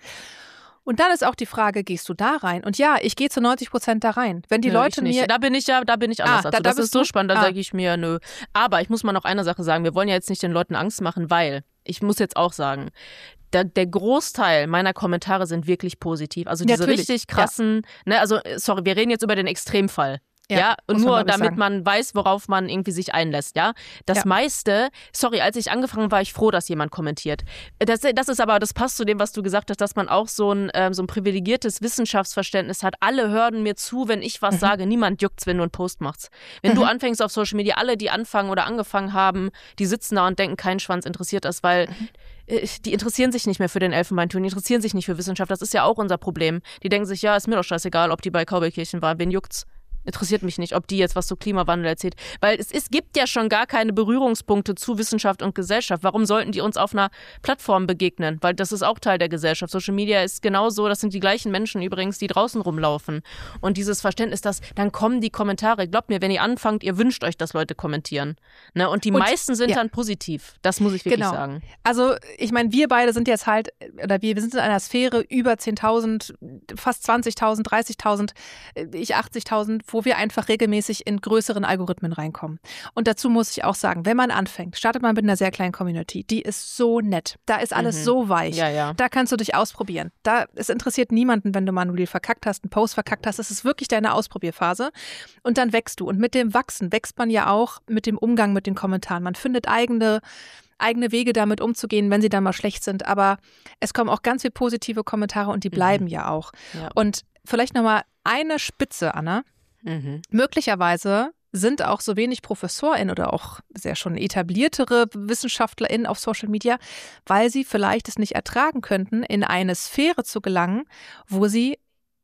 Und dann ist auch die Frage, gehst du da rein? Und ja, ich gehe zu neunzig Prozent da rein. Wenn die Nö, Leute ich nicht. mir... Da bin ich ja, da bin ich anders. Ah, also, da- da das bist ist so du? spannend, da Ah. sage ich mir, nö. Aber ich muss mal noch eine Sache sagen, wir wollen ja jetzt nicht den Leuten Angst machen, weil, ich muss jetzt auch sagen, der, der Großteil meiner Kommentare sind wirklich positiv. Also diese Natürlich, richtig krassen, ne, also sorry, wir reden jetzt über den Extremfall. Ja, Ja, und muss man, nur glaub ich, damit sagen. man weiß, worauf man irgendwie sich einlässt, ja. Das Ja. meiste, sorry, als ich angefangen habe, war ich froh, dass jemand kommentiert. Das, das ist aber, das passt zu dem, was du gesagt hast, dass man auch so ein, ähm, so ein privilegiertes Wissenschaftsverständnis hat. Alle hören mir zu, wenn ich was Mhm. sage. Niemand juckt's, wenn du einen Post machst. Wenn du Mhm. anfängst auf Social Media, alle, die anfangen oder angefangen haben, die sitzen da und denken, kein Schwanz interessiert das, weil Mhm. äh, die interessieren sich nicht mehr für den Elfenbeinturm, die interessieren sich nicht für Wissenschaft. Das ist ja auch unser Problem. Die denken sich, ja, ist mir doch scheißegal, ob die bei Cowboykirchen waren. Wen juckt's? Interessiert mich nicht, ob die jetzt was zu Klimawandel erzählt. Weil es, es gibt ja schon gar keine Berührungspunkte zu Wissenschaft und Gesellschaft. Warum sollten die uns auf einer Plattform begegnen? Weil das ist auch Teil der Gesellschaft. Social Media ist genauso, das sind die gleichen Menschen übrigens, die draußen rumlaufen. Und dieses Verständnis, dass dann kommen die Kommentare. Glaubt mir, wenn ihr anfangt, ihr wünscht euch, dass Leute kommentieren. Ne? Und die Und- meisten sind ja. dann positiv. Das muss ich wirklich Genau. sagen. Also ich meine, wir beide sind jetzt halt, oder wir, wir sind in einer Sphäre über zehntausend, fast zwanzigtausend, dreißigtausend, ich achtzigtausend, wo wir einfach regelmäßig in größeren Algorithmen reinkommen. Und dazu muss ich auch sagen, wenn man anfängt, startet man mit einer sehr kleinen Community. Die ist so nett. Da ist alles Mhm. so weich. Ja, ja. Da kannst du dich ausprobieren. Da, es interessiert niemanden, wenn du Manuel verkackt hast, einen Post verkackt hast. Es ist wirklich deine Ausprobierphase. Und dann wächst du. Und mit dem Wachsen wächst man ja auch mit dem Umgang mit den Kommentaren. Man findet eigene eigene Wege damit umzugehen, wenn sie dann mal schlecht sind. Aber es kommen auch ganz viele positive Kommentare und die bleiben Mhm. ja auch. Ja. Und vielleicht nochmal eine Spitze, Anna. Mhm. Möglicherweise sind auch so wenig ProfessorInnen oder auch sehr schon etabliertere WissenschaftlerInnen auf Social Media, weil sie vielleicht es nicht ertragen könnten, in eine Sphäre zu gelangen, wo sie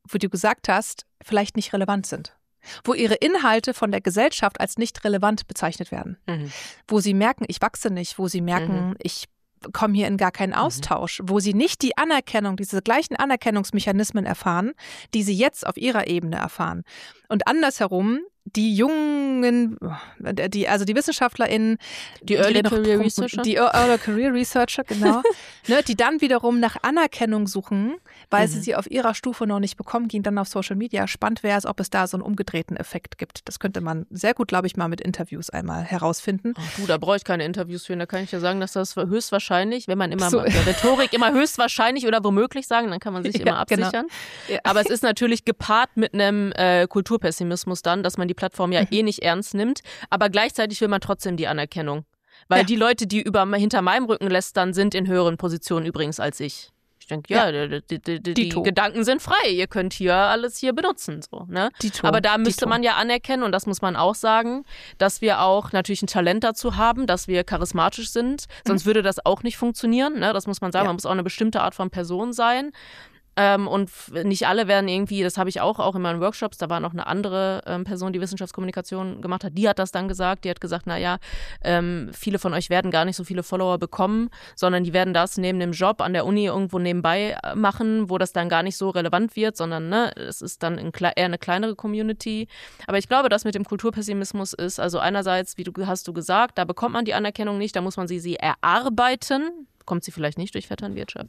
wo du gesagt hast, vielleicht nicht relevant sind. Wo ihre Inhalte von der Gesellschaft als nicht relevant bezeichnet werden. Mhm. Wo sie merken, ich wachse nicht, wo sie merken, mhm. ich komme hier in gar keinen Austausch, mhm. wo sie nicht die Anerkennung, diese gleichen Anerkennungsmechanismen erfahren, die sie jetzt auf ihrer Ebene erfahren. Und andersherum, die jungen, die, also die WissenschaftlerInnen, die Early Career Researcher, die Early Career Researcher, genau, ne, die dann wiederum nach Anerkennung suchen, weil mhm. sie sie auf ihrer Stufe noch nicht bekommen, gehen dann auf Social Media. Spannend wäre es, ob es da so einen umgedrehten Effekt gibt. Das könnte man sehr gut, glaube ich, mal mit Interviews einmal herausfinden. Oh, du, da brauche ich keine Interviews für. Da kann ich ja sagen, dass das höchstwahrscheinlich, wenn man immer so. Mit der Rhetorik immer höchstwahrscheinlich oder womöglich sagen, dann kann man sich ja, immer absichern. Genau. Ja. Aber es ist natürlich gepaart mit einem äh, Kulturpessimismus dann, dass man die Plattform ja eh nicht ernst nimmt, aber gleichzeitig will man trotzdem die Anerkennung. Weil ja. die Leute, die über, hinter meinem Rücken lästern, sind in höheren Positionen übrigens als ich. Ich denke, ja, ja. die, die, die, die Gedanken sind frei, ihr könnt hier alles hier benutzen. So, ne? Aber da müsste man ja anerkennen, und das muss man auch sagen, dass wir auch natürlich ein Talent dazu haben, dass wir charismatisch sind, sonst mhm. würde das auch nicht funktionieren. Ne? Das muss man sagen, ja. man muss auch eine bestimmte Art von Person sein. Ähm, und nicht alle werden irgendwie, das habe ich auch, auch in meinen Workshops, da war noch eine andere ähm, Person, die Wissenschaftskommunikation gemacht hat, die hat das dann gesagt, die hat gesagt, naja, ähm, viele von euch werden gar nicht so viele Follower bekommen, sondern die werden das neben dem Job an der Uni irgendwo nebenbei machen, wo das dann gar nicht so relevant wird, sondern ne, es ist dann ein, eher eine kleinere Community. Aber ich glaube, das mit dem Kulturpessimismus ist, also einerseits, wie du hast du gesagt, da bekommt man die Anerkennung nicht, da muss man sie, sie erarbeiten. Kommt sie vielleicht nicht durch Vetternwirtschaft.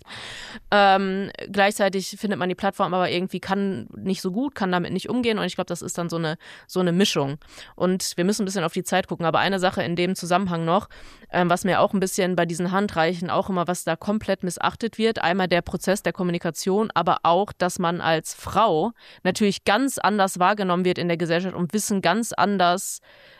Ähm, gleichzeitig findet man die Plattform aber irgendwie kann nicht so gut, kann damit nicht umgehen und ich glaube, das ist dann so eine, so eine Mischung. Und wir müssen ein bisschen auf die Zeit gucken, aber eine Sache in dem Zusammenhang noch, ähm, was mir auch ein bisschen bei diesen Handreichen auch immer, was da komplett missachtet wird, einmal der Prozess der Kommunikation, aber auch, dass man als Frau natürlich ganz anders wahrgenommen wird in der Gesellschaft und Wissen ganz anders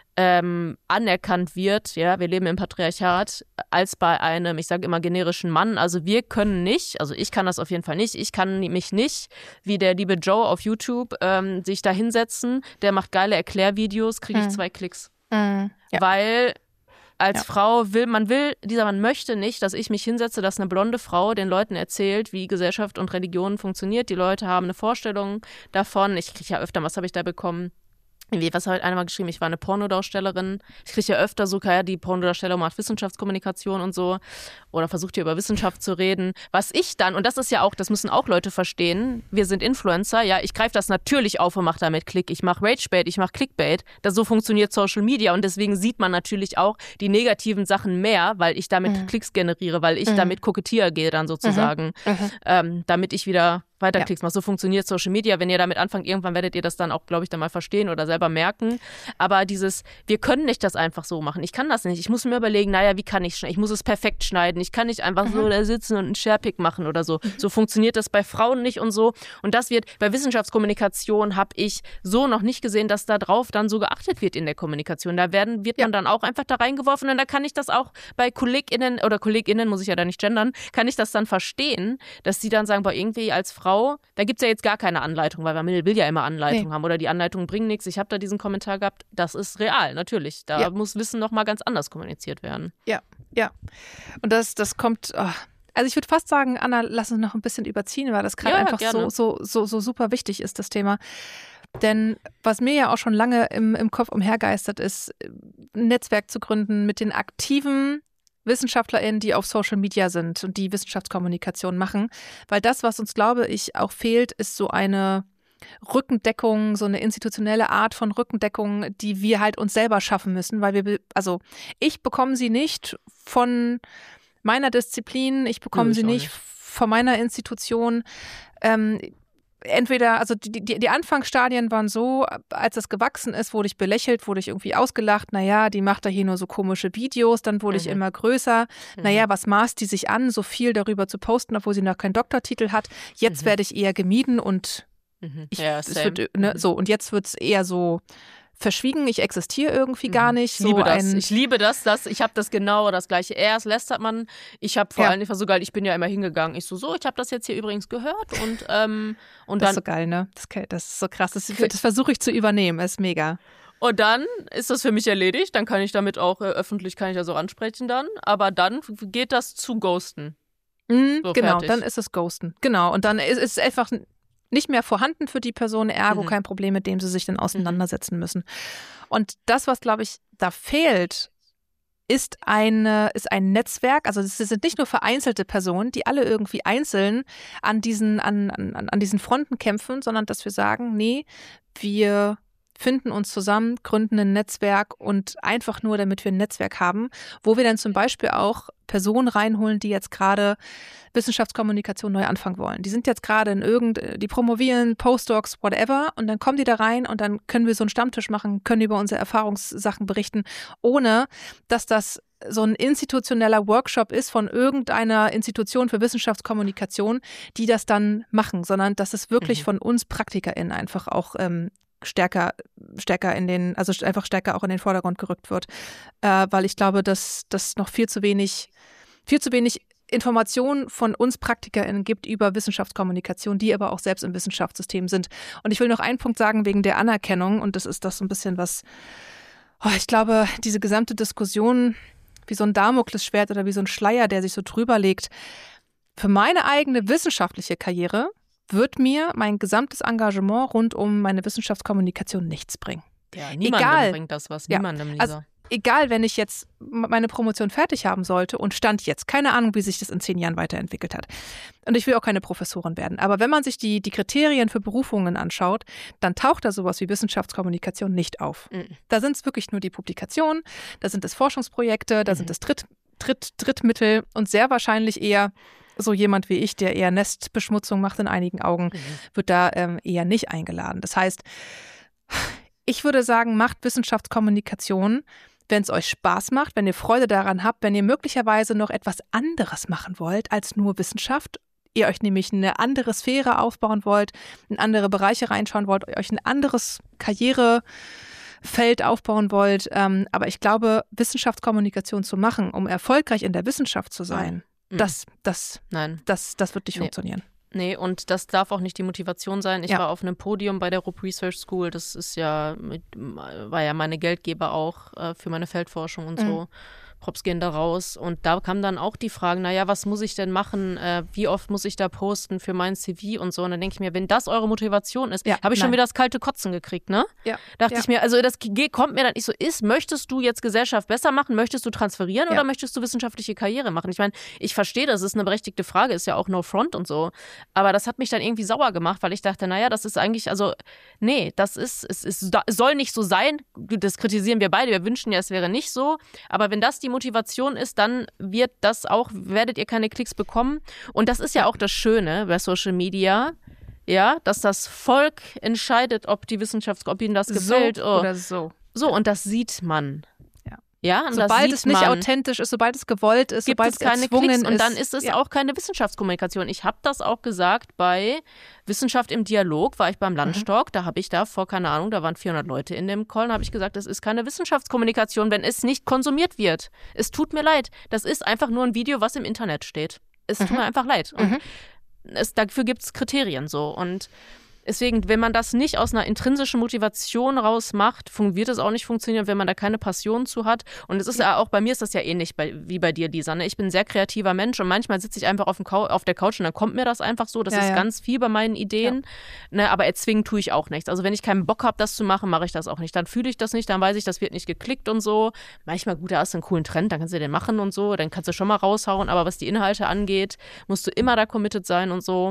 Ähm, anerkannt wird, ja, wir leben im Patriarchat, als bei einem, ich sage immer, generischen Mann. Also wir können nicht, also ich kann das auf jeden Fall nicht, ich kann mich nicht, wie der liebe Joe auf YouTube, ähm, sich da hinsetzen, der macht geile Erklärvideos, kriege ich mhm. zwei Klicks. Mhm. Ja. Weil als ja. Frau will, man will, dieser Mann möchte nicht, dass ich mich hinsetze, dass eine blonde Frau den Leuten erzählt, wie Gesellschaft und Religion funktioniert. Die Leute haben eine Vorstellung davon. Ich kriege ja öfter, was habe ich da bekommen? Was hat einer mal geschrieben? Ich war eine Pornodarstellerin. Ich kriege ja öfter so, ja, die Pornodarstellung macht Wissenschaftskommunikation und so. Oder versucht hier über Wissenschaft zu reden. Was ich dann, und das ist ja auch, das müssen auch Leute verstehen, wir sind Influencer, ja, ich greife das natürlich auf und mache damit Klick. Ich mache Ragebait, ich mache Clickbait. Das, so funktioniert Social Media und deswegen sieht man natürlich auch die negativen Sachen mehr, weil ich damit mhm. Klicks generiere, weil ich mhm. damit kokettiere gehe dann sozusagen, mhm. ähm, damit ich wieder weiter Klicks macht. So funktioniert Social Media. Wenn ihr damit anfangt, irgendwann werdet ihr das dann auch, glaube ich, dann mal verstehen oder selber merken. Aber dieses, wir können nicht das einfach so machen. Ich kann das nicht. Ich muss mir überlegen, naja, wie kann ich schneiden? Ich muss es perfekt schneiden. Ich kann nicht einfach mhm. so da sitzen und einen Sharepick machen oder so. So funktioniert das bei Frauen nicht und so. Und das wird, bei Wissenschaftskommunikation habe ich so noch nicht gesehen, dass da drauf dann so geachtet wird in der Kommunikation. Da werden, wird ja. man dann auch einfach da reingeworfen und da kann ich das auch bei KollegInnen oder KollegInnen, muss ich ja da nicht gendern, kann ich das dann verstehen, dass sie dann sagen, boah, irgendwie als Frau Frau, da gibt es ja jetzt gar keine Anleitung, weil man will ja immer Anleitung nee. haben oder die Anleitungen bringen nichts. Ich habe da diesen Kommentar gehabt, das ist real, natürlich. Da ja. muss Wissen nochmal ganz anders kommuniziert werden. Ja, ja. Und das, das kommt, oh. also ich würde fast sagen, Anna, lass uns noch ein bisschen überziehen, weil das gerade ja, einfach so, so, so, so super wichtig ist, das Thema. Denn was mir ja auch schon lange im, im Kopf umhergeistert ist, ein Netzwerk zu gründen mit den aktiven WissenschaftlerInnen, die auf Social Media sind und die Wissenschaftskommunikation machen. Weil das, was uns, glaube ich, auch fehlt, ist so eine Rückendeckung, so eine institutionelle Art von Rückendeckung, die wir halt uns selber schaffen müssen. Weil wir, also ich bekomme sie nicht von meiner Disziplin, ich bekomme ja, ich sie nicht, nicht von meiner Institution. Ähm, Entweder, also die, die, die Anfangsstadien waren so, als es gewachsen ist, wurde ich belächelt, wurde ich irgendwie ausgelacht, naja, die macht da hier nur so komische Videos, dann wurde mhm. ich immer größer, mhm. naja, was maßt die sich an, so viel darüber zu posten, obwohl sie noch keinen Doktortitel hat, jetzt mhm. werde ich eher gemieden und mhm. ich, ja, es wird, ne, so, und jetzt wird es eher so verschwiegen, ich existiere irgendwie gar nicht. Ich liebe so das, ein ich liebe das, das ich habe das genau das Gleiche. Erst lästert man, ich habe vor ja. allem, ich war so geil, ich bin ja immer hingegangen. Ich so, so, ich habe das jetzt hier übrigens gehört und, ähm, und das dann. ist so geil, ne? Das, das ist so krass, das, das versuche ich zu übernehmen, ist mega. Und dann ist das für mich erledigt, dann kann ich damit auch äh, öffentlich, kann ich das auch ansprechen dann, aber dann geht das zu Ghosten. Mhm, so genau, fertig. Dann ist es Ghosten, genau. Und dann ist es einfach nicht mehr vorhanden für die Person, ergo Mhm. kein Problem, mit dem sie sich dann auseinandersetzen müssen. Und das, was, glaube ich, da fehlt, ist, eine, ist ein Netzwerk, also es sind nicht nur vereinzelte Personen, die alle irgendwie einzeln an diesen, an, an, an diesen Fronten kämpfen, sondern dass wir sagen, nee, wir finden uns zusammen, gründen ein Netzwerk und einfach nur, damit wir ein Netzwerk haben, wo wir dann zum Beispiel auch Personen reinholen, die jetzt gerade Wissenschaftskommunikation neu anfangen wollen. Die sind jetzt gerade in irgend, die promovieren, Postdocs, whatever, und dann kommen die da rein und dann können wir so einen Stammtisch machen, können über unsere Erfahrungssachen berichten, ohne dass das so ein institutioneller Workshop ist von irgendeiner Institution für Wissenschaftskommunikation, die das dann machen, sondern dass es wirklich Mhm. von uns PraktikerInnen einfach auch ähm, stärker, stärker in den, also einfach stärker auch in den Vordergrund gerückt wird. Äh, weil ich glaube, dass das noch viel zu wenig, viel zu wenig Informationen von uns PraktikerInnen gibt über Wissenschaftskommunikation, die aber auch selbst im Wissenschaftssystem sind. Und ich will noch einen Punkt sagen wegen der Anerkennung, und das ist das so ein bisschen was, oh, ich glaube, diese gesamte Diskussion wie so ein Damoklesschwert oder wie so ein Schleier, der sich so drüber legt. Für meine eigene wissenschaftliche Karriere wird mir mein gesamtes Engagement rund um meine Wissenschaftskommunikation nichts bringen. Ja, niemandem Egal. bringt das was. Ja, Niemandem, Lisa. also egal, wenn ich jetzt meine Promotion fertig haben sollte und Stand jetzt, keine Ahnung, wie sich das in zehn Jahren weiterentwickelt hat. Und ich will auch keine Professorin werden. Aber wenn man sich die, die Kriterien für Berufungen anschaut, dann taucht da sowas wie Wissenschaftskommunikation nicht auf. Mhm. Da sind es wirklich nur die Publikationen, da sind es Forschungsprojekte, da Mhm. sind es Dritt, Dritt, Drittmittel und sehr wahrscheinlich eher so jemand wie ich, der eher Nestbeschmutzung macht in einigen Augen, Mhm. wird da ähm, eher nicht eingeladen. Das heißt, ich würde sagen, macht Wissenschaftskommunikation, wenn es euch Spaß macht, wenn ihr Freude daran habt, wenn ihr möglicherweise noch etwas anderes machen wollt als nur Wissenschaft, ihr euch nämlich eine andere Sphäre aufbauen wollt, in andere Bereiche reinschauen wollt, euch ein anderes Karrierefeld aufbauen wollt. Ähm, aber ich glaube, Wissenschaftskommunikation zu machen, um erfolgreich in der Wissenschaft zu sein, Mhm. das, das, Nein. das, das wird nicht Nee. funktionieren. Nee, und das darf auch nicht die Motivation sein. Ich Ja. war auf einem Podium bei der Rupp Research School. Das ist ja, mit, war ja meine Geldgeber auch äh, für meine Feldforschung und so. Props gehen da raus. Und da kamen dann auch die Fragen, naja, was muss ich denn machen? Äh, wie oft muss ich da posten für mein C V und so? Und dann denke ich mir, wenn das eure Motivation ist, Ja, habe ich schon nein. wieder das kalte Kotzen gekriegt, ne? Ja. Dachte Ja. ich mir, also das ge- kommt mir dann nicht so, ist, möchtest du jetzt Gesellschaft besser machen? Möchtest du transferieren Ja. oder möchtest du wissenschaftliche Karriere machen? Ich meine, ich verstehe, das ist eine berechtigte Frage, ist ja auch No Front und so. Aber das hat mich dann irgendwie sauer gemacht, weil ich dachte, naja, das ist eigentlich, also, nee, das ist, es, es soll nicht so sein. Das kritisieren wir beide. Wir wünschen ja, es wäre nicht so. Aber wenn das die Motivation ist, dann wird das auch, werdet ihr keine Klicks bekommen. Und das ist ja auch das Schöne bei Social Media. Ja, dass das Volk entscheidet, ob die Wissenschaft, ob ihnen das gefällt. So Oh. oder so. So, und das sieht man. Ja. Ja, und das Sobald sieht es nicht man. authentisch ist, sobald es gewollt ist, Gibt sobald es keine erzwungen Klicks ist. und dann ist es ja. auch keine Wissenschaftskommunikation. Ich habe das auch gesagt bei Wissenschaft im Dialog, war ich beim Landstock, da habe ich da vor, keine Ahnung, da waren vierhundert Leute in dem Call, habe ich gesagt, das ist keine Wissenschaftskommunikation, wenn es nicht konsumiert wird. Es tut mir leid, das ist einfach nur ein Video, was im Internet steht. Es tut mir einfach leid. Und es, dafür gibt es Kriterien so und deswegen, wenn man das nicht aus einer intrinsischen Motivation raus macht, wird es auch nicht funktionieren, wenn man da keine Passion zu hat. Und es ist ja auch, bei mir ist das ja ähnlich bei, wie bei dir, Lisa. Ne? Ich bin ein sehr kreativer Mensch und manchmal sitze ich einfach auf, dem Cou- auf der Couch und dann kommt mir das einfach so. Das Ja, ist ja. ganz viel bei meinen Ideen. Ne? Aber erzwingen tue ich auch nichts. Also wenn ich keinen Bock habe, das zu machen, mache ich das auch nicht. Dann fühle ich das nicht, dann weiß ich, das wird nicht geklickt und so. Manchmal, gut, da hast du einen coolen Trend, dann kannst du den machen und so. Dann kannst du schon mal raushauen. Aber was die Inhalte angeht, musst du immer da committed sein und so.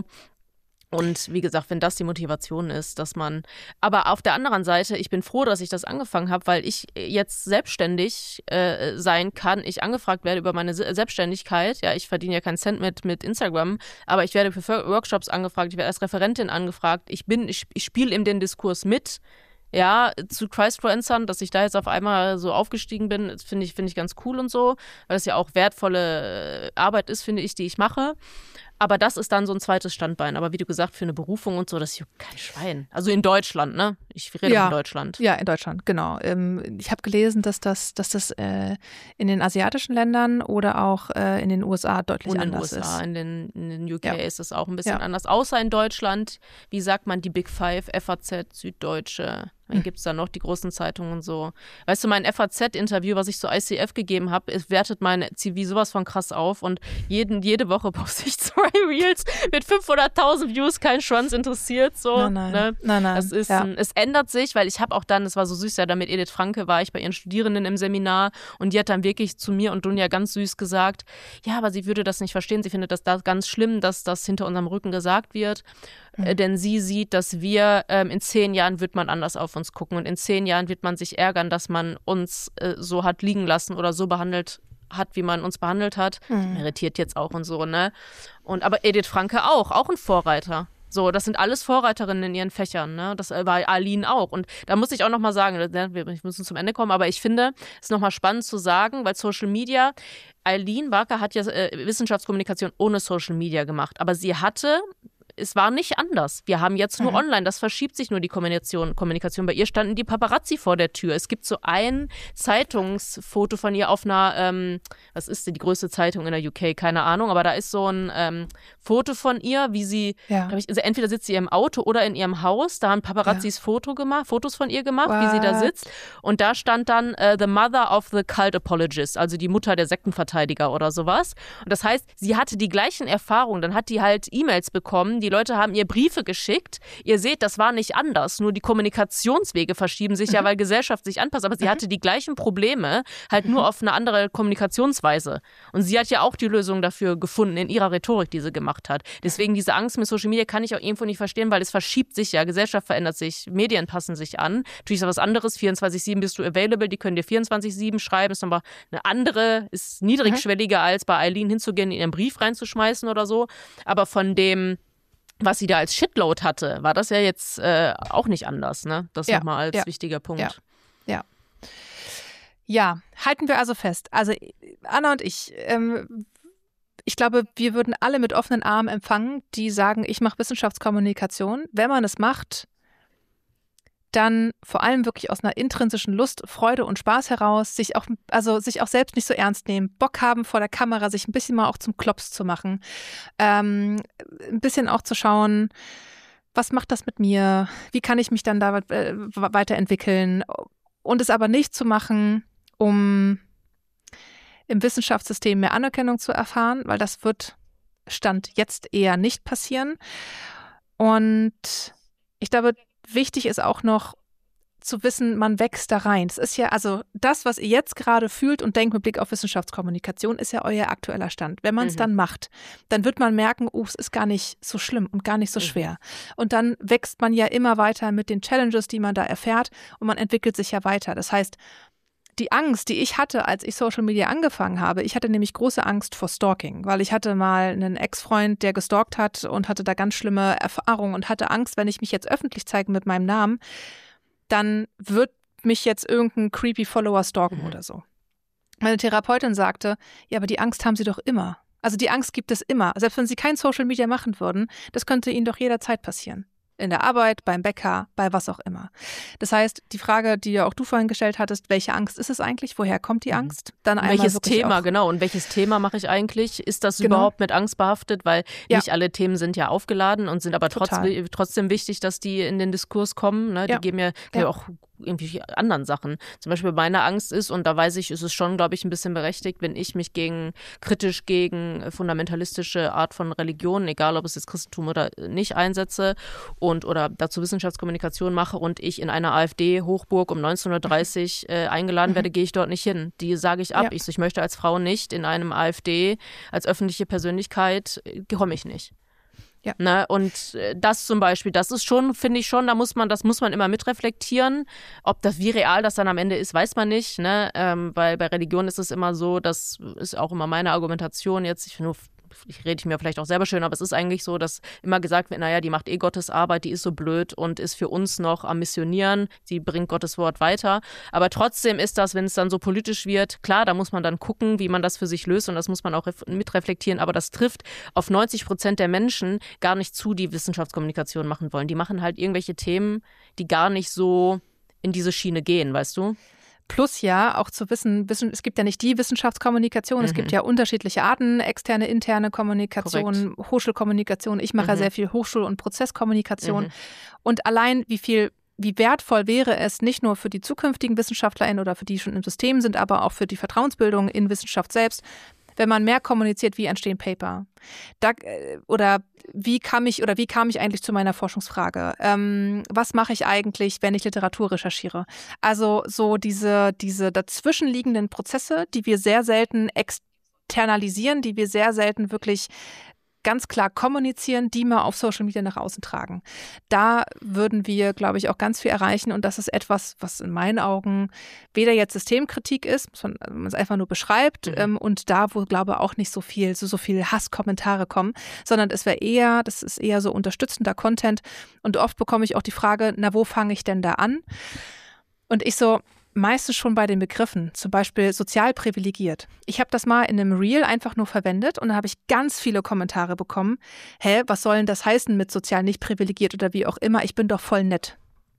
Und wie gesagt, wenn das die Motivation ist, dass man, aber auf der anderen Seite, ich bin froh, dass ich das angefangen habe, weil ich jetzt selbstständig äh, sein kann, ich angefragt werde über meine Se- Selbstständigkeit, ja, ich verdiene ja keinen Cent mit, mit Instagram, aber ich werde für Workshops angefragt, ich werde als Referentin angefragt, ich bin, ich, ich spiele in den Diskurs mit, ja, zu Christfluencern, dass ich da jetzt auf einmal so aufgestiegen bin, finde ich, finde ich ganz cool und so, weil das ja auch wertvolle Arbeit ist, finde ich, die ich mache. Aber das ist dann so ein zweites Standbein. Aber wie du gesagt, für eine Berufung und so, das juckt kein Schwein. Also in Deutschland, ne? Ich rede Ja. von Deutschland. Ja, in Deutschland, genau. Ähm, ich habe gelesen, dass das, dass das äh, in den asiatischen Ländern oder auch äh, in den U S A deutlich Und in den anders U S A, ist. in den, in den U K Ja. ist es auch ein bisschen Ja. anders. Außer in Deutschland, wie sagt man, die Big Five, F A Z, Süddeutsche. Dann gibt es da noch die großen Zeitungen und so. Weißt du, mein F A Z-Interview, was ich zu I C F gegeben habe, es wertet mein C V sowas von krass auf. Und jeden, jede Woche poste ich zwei Reels mit fünfhunderttausend Views kein Schwanz interessiert. So, nein, nein, ne? nein, nein. Das ist ja. ein, es ändert sich, weil ich habe auch dann, das war so süß, ja, da mit Edith Franke war ich bei ihren Studierenden im Seminar und die hat dann wirklich zu mir und Dunja ganz süß gesagt, ja, aber sie würde das nicht verstehen, sie findet das da ganz schlimm, dass das hinter unserem Rücken gesagt wird, mhm. äh, denn sie sieht, dass wir, ähm, in zehn Jahren wird man anders auf uns gucken und in zehn Jahren wird man sich ärgern, dass man uns äh, so hat liegen lassen oder so behandelt hat, wie man uns behandelt hat. Mhm. Irritiert jetzt auch und so, ne? Und aber Edith Franke auch, auch ein Vorreiter. So, das sind alles Vorreiterinnen in ihren Fächern, ne? Das war Aline auch. Und da muss ich auch nochmal sagen, wir müssen zum Ende kommen, aber ich finde, es ist nochmal spannend zu sagen, weil Social Media, Aline Barker hat ja äh, Wissenschaftskommunikation ohne Social Media gemacht, aber sie hatte, es war nicht anders. Wir haben jetzt nur mhm. online, das verschiebt sich nur die Kommunikation, Kommunikation. Bei ihr standen die Paparazzi vor der Tür. Es gibt so ein Zeitungsfoto von ihr auf einer, ähm, was ist denn die größte Zeitung in der U K? Keine Ahnung, aber da ist so ein ähm, Foto von ihr, wie sie, ja. glaub ich, also entweder sitzt sie im Auto oder in ihrem Haus. Da haben Paparazzis ja. Foto gemacht, Fotos von ihr gemacht, What? wie sie da sitzt. Und da stand dann äh, The Mother of the Cult Apologist, also die Mutter der Sektenverteidiger oder sowas. Und das heißt, sie hatte die gleichen Erfahrungen. Dann hat die halt E-Mails bekommen, die Leute haben ihr Briefe geschickt. Ihr seht, das war nicht anders. Nur die Kommunikationswege verschieben sich mhm. ja, weil Gesellschaft sich anpasst. Aber sie mhm. hatte die gleichen Probleme, halt mhm. nur auf eine andere Kommunikationsweise. Und sie hat ja auch die Lösung dafür gefunden in ihrer Rhetorik, die sie gemacht hat. Deswegen diese Angst mit Social Media kann ich auch irgendwo nicht verstehen, weil es verschiebt sich ja. Gesellschaft verändert sich, Medien passen sich an. Natürlich ist das was anderes. vierundzwanzig sieben bist du available. Die können dir vierundzwanzig sieben schreiben. Ist aber eine andere, ist niedrigschwelliger mhm. als bei Aline hinzugehen, in ihren Brief reinzuschmeißen oder so. Aber von dem, was sie da als Shitload hatte, war das ja jetzt äh, auch nicht anders, ne? Das ja, nochmal als ja, wichtiger Punkt. Ja, ja. Ja, halten wir also fest. Also Anna und ich, ähm, ich glaube, wir würden alle mit offenen Armen empfangen, die sagen, ich mache Wissenschaftskommunikation. Wenn man es macht, dann vor allem wirklich aus einer intrinsischen Lust, Freude und Spaß heraus, sich auch, also sich auch selbst nicht so ernst nehmen, Bock haben vor der Kamera, sich ein bisschen mal auch zum Klops zu machen, ähm, ein bisschen auch zu schauen, was macht das mit mir, wie kann ich mich dann da äh, weiterentwickeln und es aber nicht zu machen, um im Wissenschaftssystem mehr Anerkennung zu erfahren, weil das wird Stand jetzt eher nicht passieren. Und ich glaube, wichtig ist auch noch zu wissen, man wächst da rein. Es ist ja, also das, was ihr jetzt gerade fühlt und denkt mit Blick auf Wissenschaftskommunikation, ist ja euer aktueller Stand. Wenn man es mhm. dann macht, dann wird man merken, oh, es ist gar nicht so schlimm und gar nicht so schwer. Mhm. Und dann wächst man ja immer weiter mit den Challenges, die man da erfährt und man entwickelt sich ja weiter. Das heißt, die Angst, die ich hatte, als ich Social Media angefangen habe, ich hatte nämlich große Angst vor Stalking, weil ich hatte mal einen Ex-Freund, der gestalkt hat und hatte da ganz schlimme Erfahrungen und hatte Angst, wenn ich mich jetzt öffentlich zeige mit meinem Namen, dann wird mich jetzt irgendein creepy Follower stalken mhm. oder so. Meine Therapeutin sagte, ja, aber die Angst haben Sie doch immer. Also die Angst gibt es immer. Selbst wenn Sie kein Social Media machen würden, das könnte Ihnen doch jederzeit passieren. In der Arbeit, beim Bäcker, bei was auch immer. Das heißt, die Frage, die ja auch du vorhin gestellt hattest, welche Angst ist es eigentlich? Woher kommt die Angst? Dann einmal welches Thema, genau. Und welches Thema mache ich eigentlich? Ist das genau. überhaupt mit Angst behaftet? Weil ja. nicht alle Themen sind ja aufgeladen und sind aber trotz, trotzdem wichtig, dass die in den Diskurs kommen. Ne? Die ja. geben ja, ja. ja auch irgendwie anderen Sachen. Zum Beispiel meine Angst ist, und da weiß ich, ist es schon, glaube ich, ein bisschen berechtigt, wenn ich mich gegen kritisch gegen fundamentalistische Art von Religion, egal ob es jetzt Christentum oder nicht, einsetze und oder dazu Wissenschaftskommunikation mache und ich in einer AfD-Hochburg um neunzehn Uhr dreißig äh, eingeladen mhm. werde, gehe ich dort nicht hin. Die sage ich ab. Ja. Ich, ich möchte als Frau nicht in einem AfD als öffentliche Persönlichkeit, äh, komme ich nicht. Ja. Ne, und das zum Beispiel, das ist schon, finde ich schon, da muss man, das muss man immer mitreflektieren. Ob das, wie real das dann am Ende ist, weiß man nicht. Ne? Ähm, weil bei Religion ist es immer so, das ist auch immer meine Argumentation jetzt, ich nur ich rede ich mir vielleicht auch selber schön, aber es ist eigentlich so, dass immer gesagt wird, naja, die macht eh Gottes Arbeit, die ist so blöd und ist für uns noch am Missionieren, sie bringt Gottes Wort weiter. Aber trotzdem ist das, wenn es dann so politisch wird, klar, da muss man dann gucken, wie man das für sich löst und das muss man auch mitreflektieren, aber das trifft auf neunzig Prozent der Menschen gar nicht zu, die Wissenschaftskommunikation machen wollen. Die machen halt irgendwelche Themen, die gar nicht so in diese Schiene gehen, weißt du? Plus ja auch zu wissen, es gibt ja nicht die Wissenschaftskommunikation, mhm. es gibt ja unterschiedliche Arten, externe, interne Kommunikation, Korrekt. Hochschulkommunikation. Ich mache mhm. ja sehr viel Hochschul- und Prozesskommunikation. Mhm. Und allein wie viel, wie wertvoll wäre es nicht nur für die zukünftigen WissenschaftlerInnen oder für die schon im System sind, aber auch für die Vertrauensbildung in Wissenschaft selbst, wenn man mehr kommuniziert, wie entstehen Paper. Da, oder wie kam ich oder wie kam ich eigentlich zu meiner Forschungsfrage? Ähm, was mache ich eigentlich, wenn ich Literatur recherchiere? Also so diese, diese dazwischenliegenden Prozesse, die wir sehr selten externalisieren, die wir sehr selten wirklich ganz klar kommunizieren, die mal auf Social Media nach außen tragen. Da würden wir, glaube ich, auch ganz viel erreichen und das ist etwas, was in meinen Augen weder jetzt Systemkritik ist, sondern man es einfach nur beschreibt mhm. ähm, und da, wo, glaube ich, auch nicht so viel, so, so viel Hasskommentare kommen, sondern es wäre eher, das ist eher so unterstützender Content und oft bekomme ich auch die Frage, na, wo fange ich denn da an? Und ich so, meistens schon bei den Begriffen, zum Beispiel sozial privilegiert. Ich habe das mal in einem Reel einfach nur verwendet und da habe ich ganz viele Kommentare bekommen. Hä, was soll denn das heißen mit sozial nicht privilegiert oder wie auch immer? Ich bin doch voll nett.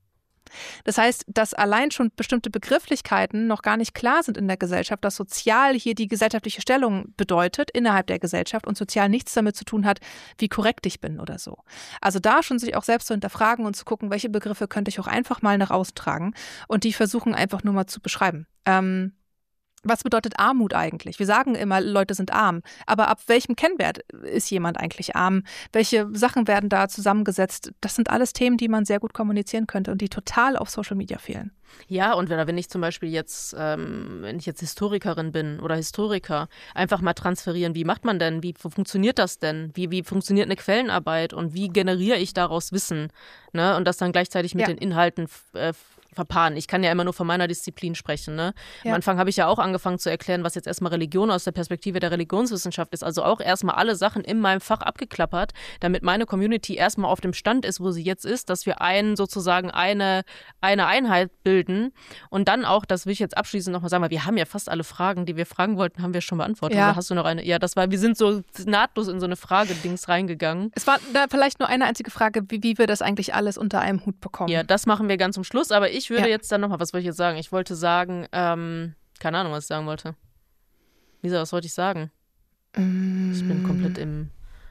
Das heißt, dass allein schon bestimmte Begrifflichkeiten noch gar nicht klar sind in der Gesellschaft, dass sozial hier die gesellschaftliche Stellung bedeutet innerhalb der Gesellschaft und sozial nichts damit zu tun hat, wie korrekt ich bin oder so. Also da schon sich auch selbst zu hinterfragen und zu gucken, welche Begriffe könnte ich auch einfach mal nach außen tragen und die versuchen einfach nur mal zu beschreiben. Ähm, Was bedeutet Armut eigentlich? Wir sagen immer, Leute sind arm. Aber ab welchem Kennwert ist jemand eigentlich arm? Welche Sachen werden da zusammengesetzt? Das sind alles Themen, die man sehr gut kommunizieren könnte und die total auf Social Media fehlen. Ja, und wenn, wenn ich zum Beispiel jetzt, ähm, wenn ich jetzt Historikerin bin oder Historiker, einfach mal transferieren, wie macht man denn, wie funktioniert das denn? Wie, wie funktioniert eine Quellenarbeit und wie generiere ich daraus Wissen? Ne? Und das dann gleichzeitig mit ja. den Inhalten äh, verpaaren. Ich kann ja immer nur von meiner Disziplin sprechen. Ne? Ja. Am Anfang habe ich ja auch angefangen zu erklären, was jetzt erstmal Religion aus der Perspektive der Religionswissenschaft ist. Also auch erstmal alle Sachen in meinem Fach abgeklappert, damit meine Community erstmal auf dem Stand ist, wo sie jetzt ist, dass wir einen sozusagen eine, eine Einheit bilden. Und dann auch, das will ich jetzt abschließend nochmal sagen, weil wir haben ja fast alle Fragen, die wir fragen wollten, haben wir schon beantwortet. Ja. Oder hast du noch eine? Ja, das war, wir sind so nahtlos in so eine Frage-Dings reingegangen. Es war da vielleicht nur eine einzige Frage, wie, wie wir das eigentlich alles unter einem Hut bekommen. Ja, das machen wir ganz zum Schluss, aber ich Ich würde ja. jetzt dann nochmal, was wollte ich jetzt sagen? Ich wollte sagen, ähm, keine Ahnung, was ich sagen wollte. Lisa, was wollte ich sagen? Mm. Ich bin komplett im,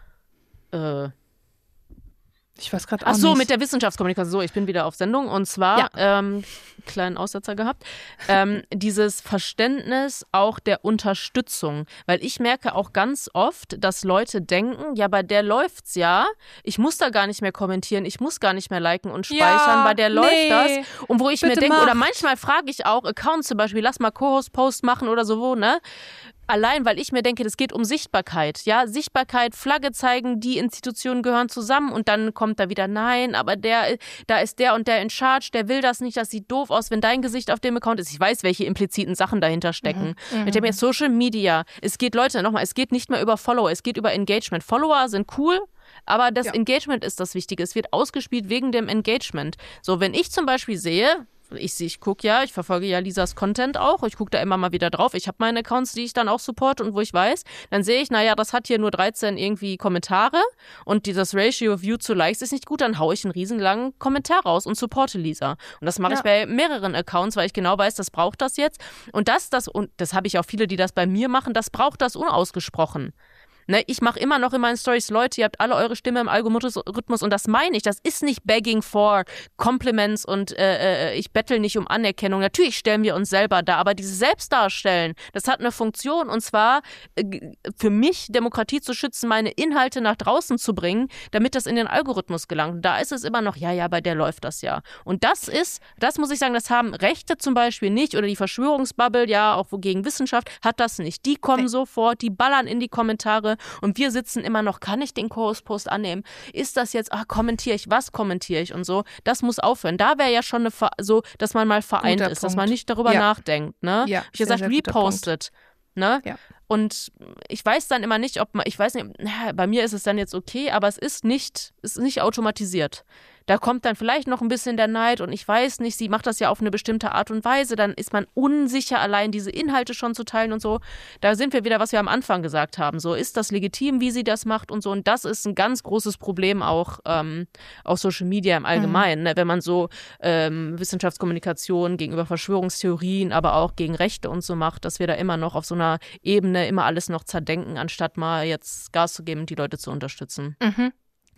äh, ich weiß gerade auch Ach so, nicht. mit der Wissenschaftskommunikation. So, ich bin wieder auf Sendung und zwar, ja. ähm, kleinen Aussetzer gehabt, ähm, dieses Verständnis auch der Unterstützung. Weil ich merke auch ganz oft, dass Leute denken, ja, bei der läuft's ja, ich muss da gar nicht mehr kommentieren, ich muss gar nicht mehr liken und speichern, ja, bei der nee, läuft das. Und wo ich mir denke, mach. oder manchmal frage ich auch Accounts zum Beispiel, lass mal Co-Host-Post machen oder so, ne? Allein, weil ich mir denke, das geht um Sichtbarkeit, ja, Sichtbarkeit, Flagge zeigen, die Institutionen gehören zusammen und dann kommt da wieder, nein, aber der, da ist der und der in Charge, der will das nicht, das sieht doof aus, wenn dein Gesicht auf dem Account ist. Ich weiß, welche impliziten Sachen dahinter stecken. Mhm. Ich denke mir, Social Media, es geht, Leute, nochmal, es geht nicht mehr über Follower, es geht über Engagement. Follower sind cool, aber das ja. Engagement ist das Wichtige. Es wird ausgespielt wegen dem Engagement. So, wenn ich zum Beispiel sehe, Ich, ich gucke ja, ich verfolge ja Lisas Content auch. Ich gucke da immer mal wieder drauf. Ich habe meine Accounts, die ich dann auch supporte und wo ich weiß. Dann sehe ich, naja, das hat hier nur dreizehn irgendwie Kommentare und dieses Ratio View zu Likes ist nicht gut. Dann haue ich einen riesenlangen Kommentar raus und supporte Lisa. Und das mache ja. ich bei mehreren Accounts, weil ich genau weiß, das braucht das jetzt. Und das, das, und das habe ich auch viele, die das bei mir machen, das braucht das unausgesprochen. Ne, ich mache immer noch in meinen Stories, Leute, ihr habt alle eure Stimme im Algorithmus und das meine ich. Das ist nicht begging for Compliments und äh, ich bettel nicht um Anerkennung. Natürlich stellen wir uns selber dar, aber dieses Selbstdarstellen, das hat eine Funktion und zwar äh, für mich, Demokratie zu schützen, meine Inhalte nach draußen zu bringen, damit das in den Algorithmus gelangt. Und da ist es immer noch, ja, ja, bei der läuft das ja. Und das ist, das muss ich sagen, das haben Rechte zum Beispiel nicht oder die Verschwörungsbubble, ja, auch gegen Wissenschaft, hat das nicht. Die kommen sofort, die ballern in die Kommentare. Und wir sitzen immer noch, kann ich den Co-Host-Post annehmen? Ist das jetzt, ach, kommentiere ich, was kommentiere ich und so? Das muss aufhören. Da wäre ja schon eine, Ver- so, dass man mal vereint guter ist, Punkt. Dass man nicht darüber ja. nachdenkt, ne? Ja, ich habe gesagt, repostet, ne? Ja. Und ich weiß dann immer nicht, ob man, ich weiß nicht, bei mir ist es dann jetzt okay, aber es ist nicht, es ist nicht automatisiert. Da kommt dann vielleicht noch ein bisschen der Neid und ich weiß nicht, sie macht das ja auf eine bestimmte Art und Weise, dann ist man unsicher, allein diese Inhalte schon zu teilen und so. Da sind wir wieder, was wir am Anfang gesagt haben. So, ist das legitim, wie sie das macht und so. Und das ist ein ganz großes Problem auch ähm, auf Social Media im Allgemeinen, mhm. ne? Wenn man so ähm, Wissenschaftskommunikation gegenüber Verschwörungstheorien, aber auch gegen Rechte und so macht, dass wir da immer noch auf so einer Ebene immer alles noch zerdenken, anstatt mal jetzt Gas zu geben und die Leute zu unterstützen. Mhm.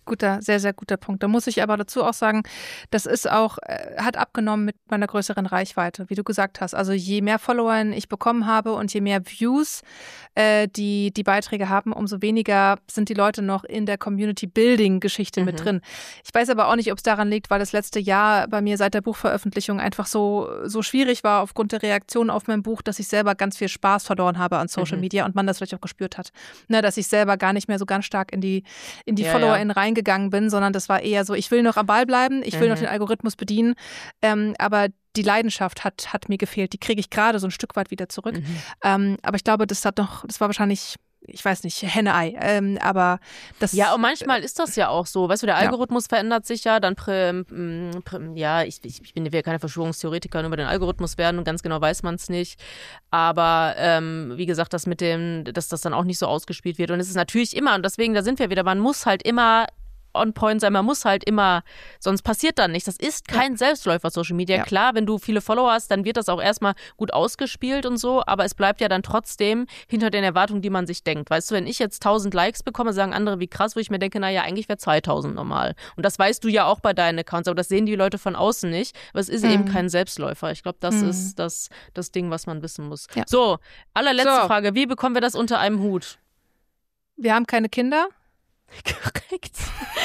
Guter, sehr, sehr guter Punkt. Da muss ich aber dazu auch sagen, das ist auch, äh, hat abgenommen mit meiner größeren Reichweite, wie du gesagt hast. Also je mehr Follower ich bekommen habe und je mehr Views äh, die die Beiträge haben, umso weniger sind die Leute noch in der Community-Building-Geschichte mhm. mit drin. Ich weiß aber auch nicht, ob es daran liegt, weil das letzte Jahr bei mir seit der Buchveröffentlichung einfach so, so schwierig war aufgrund der Reaktionen auf mein Buch, dass ich selber ganz viel Spaß verloren habe an Social mhm. Media und man das vielleicht auch gespürt hat. Ne, dass ich selber gar nicht mehr so ganz stark in die, in die ja, FollowerInnen ja. rein gegangen bin, sondern das war eher so, ich will noch am Ball bleiben, ich will mhm. noch den Algorithmus bedienen, ähm, aber die Leidenschaft hat, hat mir gefehlt. Die kriege ich gerade so ein Stück weit wieder zurück. Mhm. Ähm, aber ich glaube, das hat noch, das war wahrscheinlich, ich weiß nicht, Henne-Ei. Ähm, aber das. Ja, und manchmal ist das ja auch so. Weißt du, der Algorithmus ja. verändert sich ja. Dann, prä, prä, ja, ich, ich bin ja keine Verschwörungstheoretiker über den Algorithmus werden und ganz genau weiß man es nicht. Aber ähm, wie gesagt, das mit dem, dass das dann auch nicht so ausgespielt wird. Und es ist natürlich immer, und deswegen, da sind wir wieder, man muss halt immer on point sein, man muss halt immer, sonst passiert dann nichts. Das ist kein ja. Selbstläufer Social Media. Ja. Klar, wenn du viele Follower hast, dann wird das auch erstmal gut ausgespielt und so, aber es bleibt ja dann trotzdem hinter den Erwartungen, die man sich denkt. Weißt du, wenn ich jetzt tausend Likes bekomme, sagen andere, wie krass, wo ich mir denke, naja, eigentlich wäre zweitausend normal. Und das weißt du ja auch bei deinen Accounts, aber das sehen die Leute von außen nicht. Aber es ist mhm. eben kein Selbstläufer. Ich glaube, das mhm. ist das, das Ding, was man wissen muss. Ja. So, allerletzte so. Frage. Wie bekommen wir das unter einem Hut? Wir haben keine Kinder. Korrekt.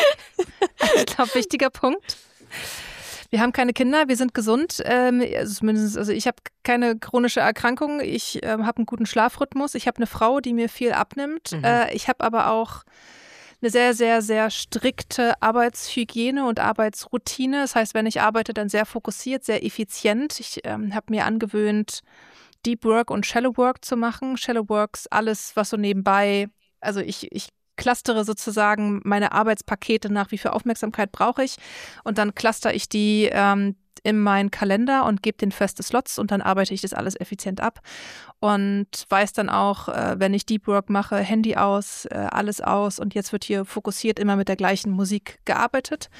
Ich glaube, wichtiger Punkt. Wir haben keine Kinder, wir sind gesund. Ähm, also zumindest, also ich habe keine chronische Erkrankung, ich ähm, habe einen guten Schlafrhythmus, ich habe eine Frau, die mir viel abnimmt. Mhm. Äh, ich habe aber auch eine sehr, sehr, sehr strikte Arbeitshygiene und Arbeitsroutine. Das heißt, wenn ich arbeite, dann sehr fokussiert, sehr effizient. Ich ähm, habe mir angewöhnt, Deep Work und Shallow Work zu machen. Shallow Works, alles, was so nebenbei, also ich, ich clustere sozusagen meine Arbeitspakete nach, wie viel Aufmerksamkeit brauche ich, und dann cluster ich die ähm, in meinen Kalender und gebe den feste Slots und dann arbeite ich das alles effizient ab und weiß dann auch, äh, wenn ich Deep Work mache, Handy aus, äh, alles aus, und jetzt wird hier fokussiert immer mit der gleichen Musik gearbeitet.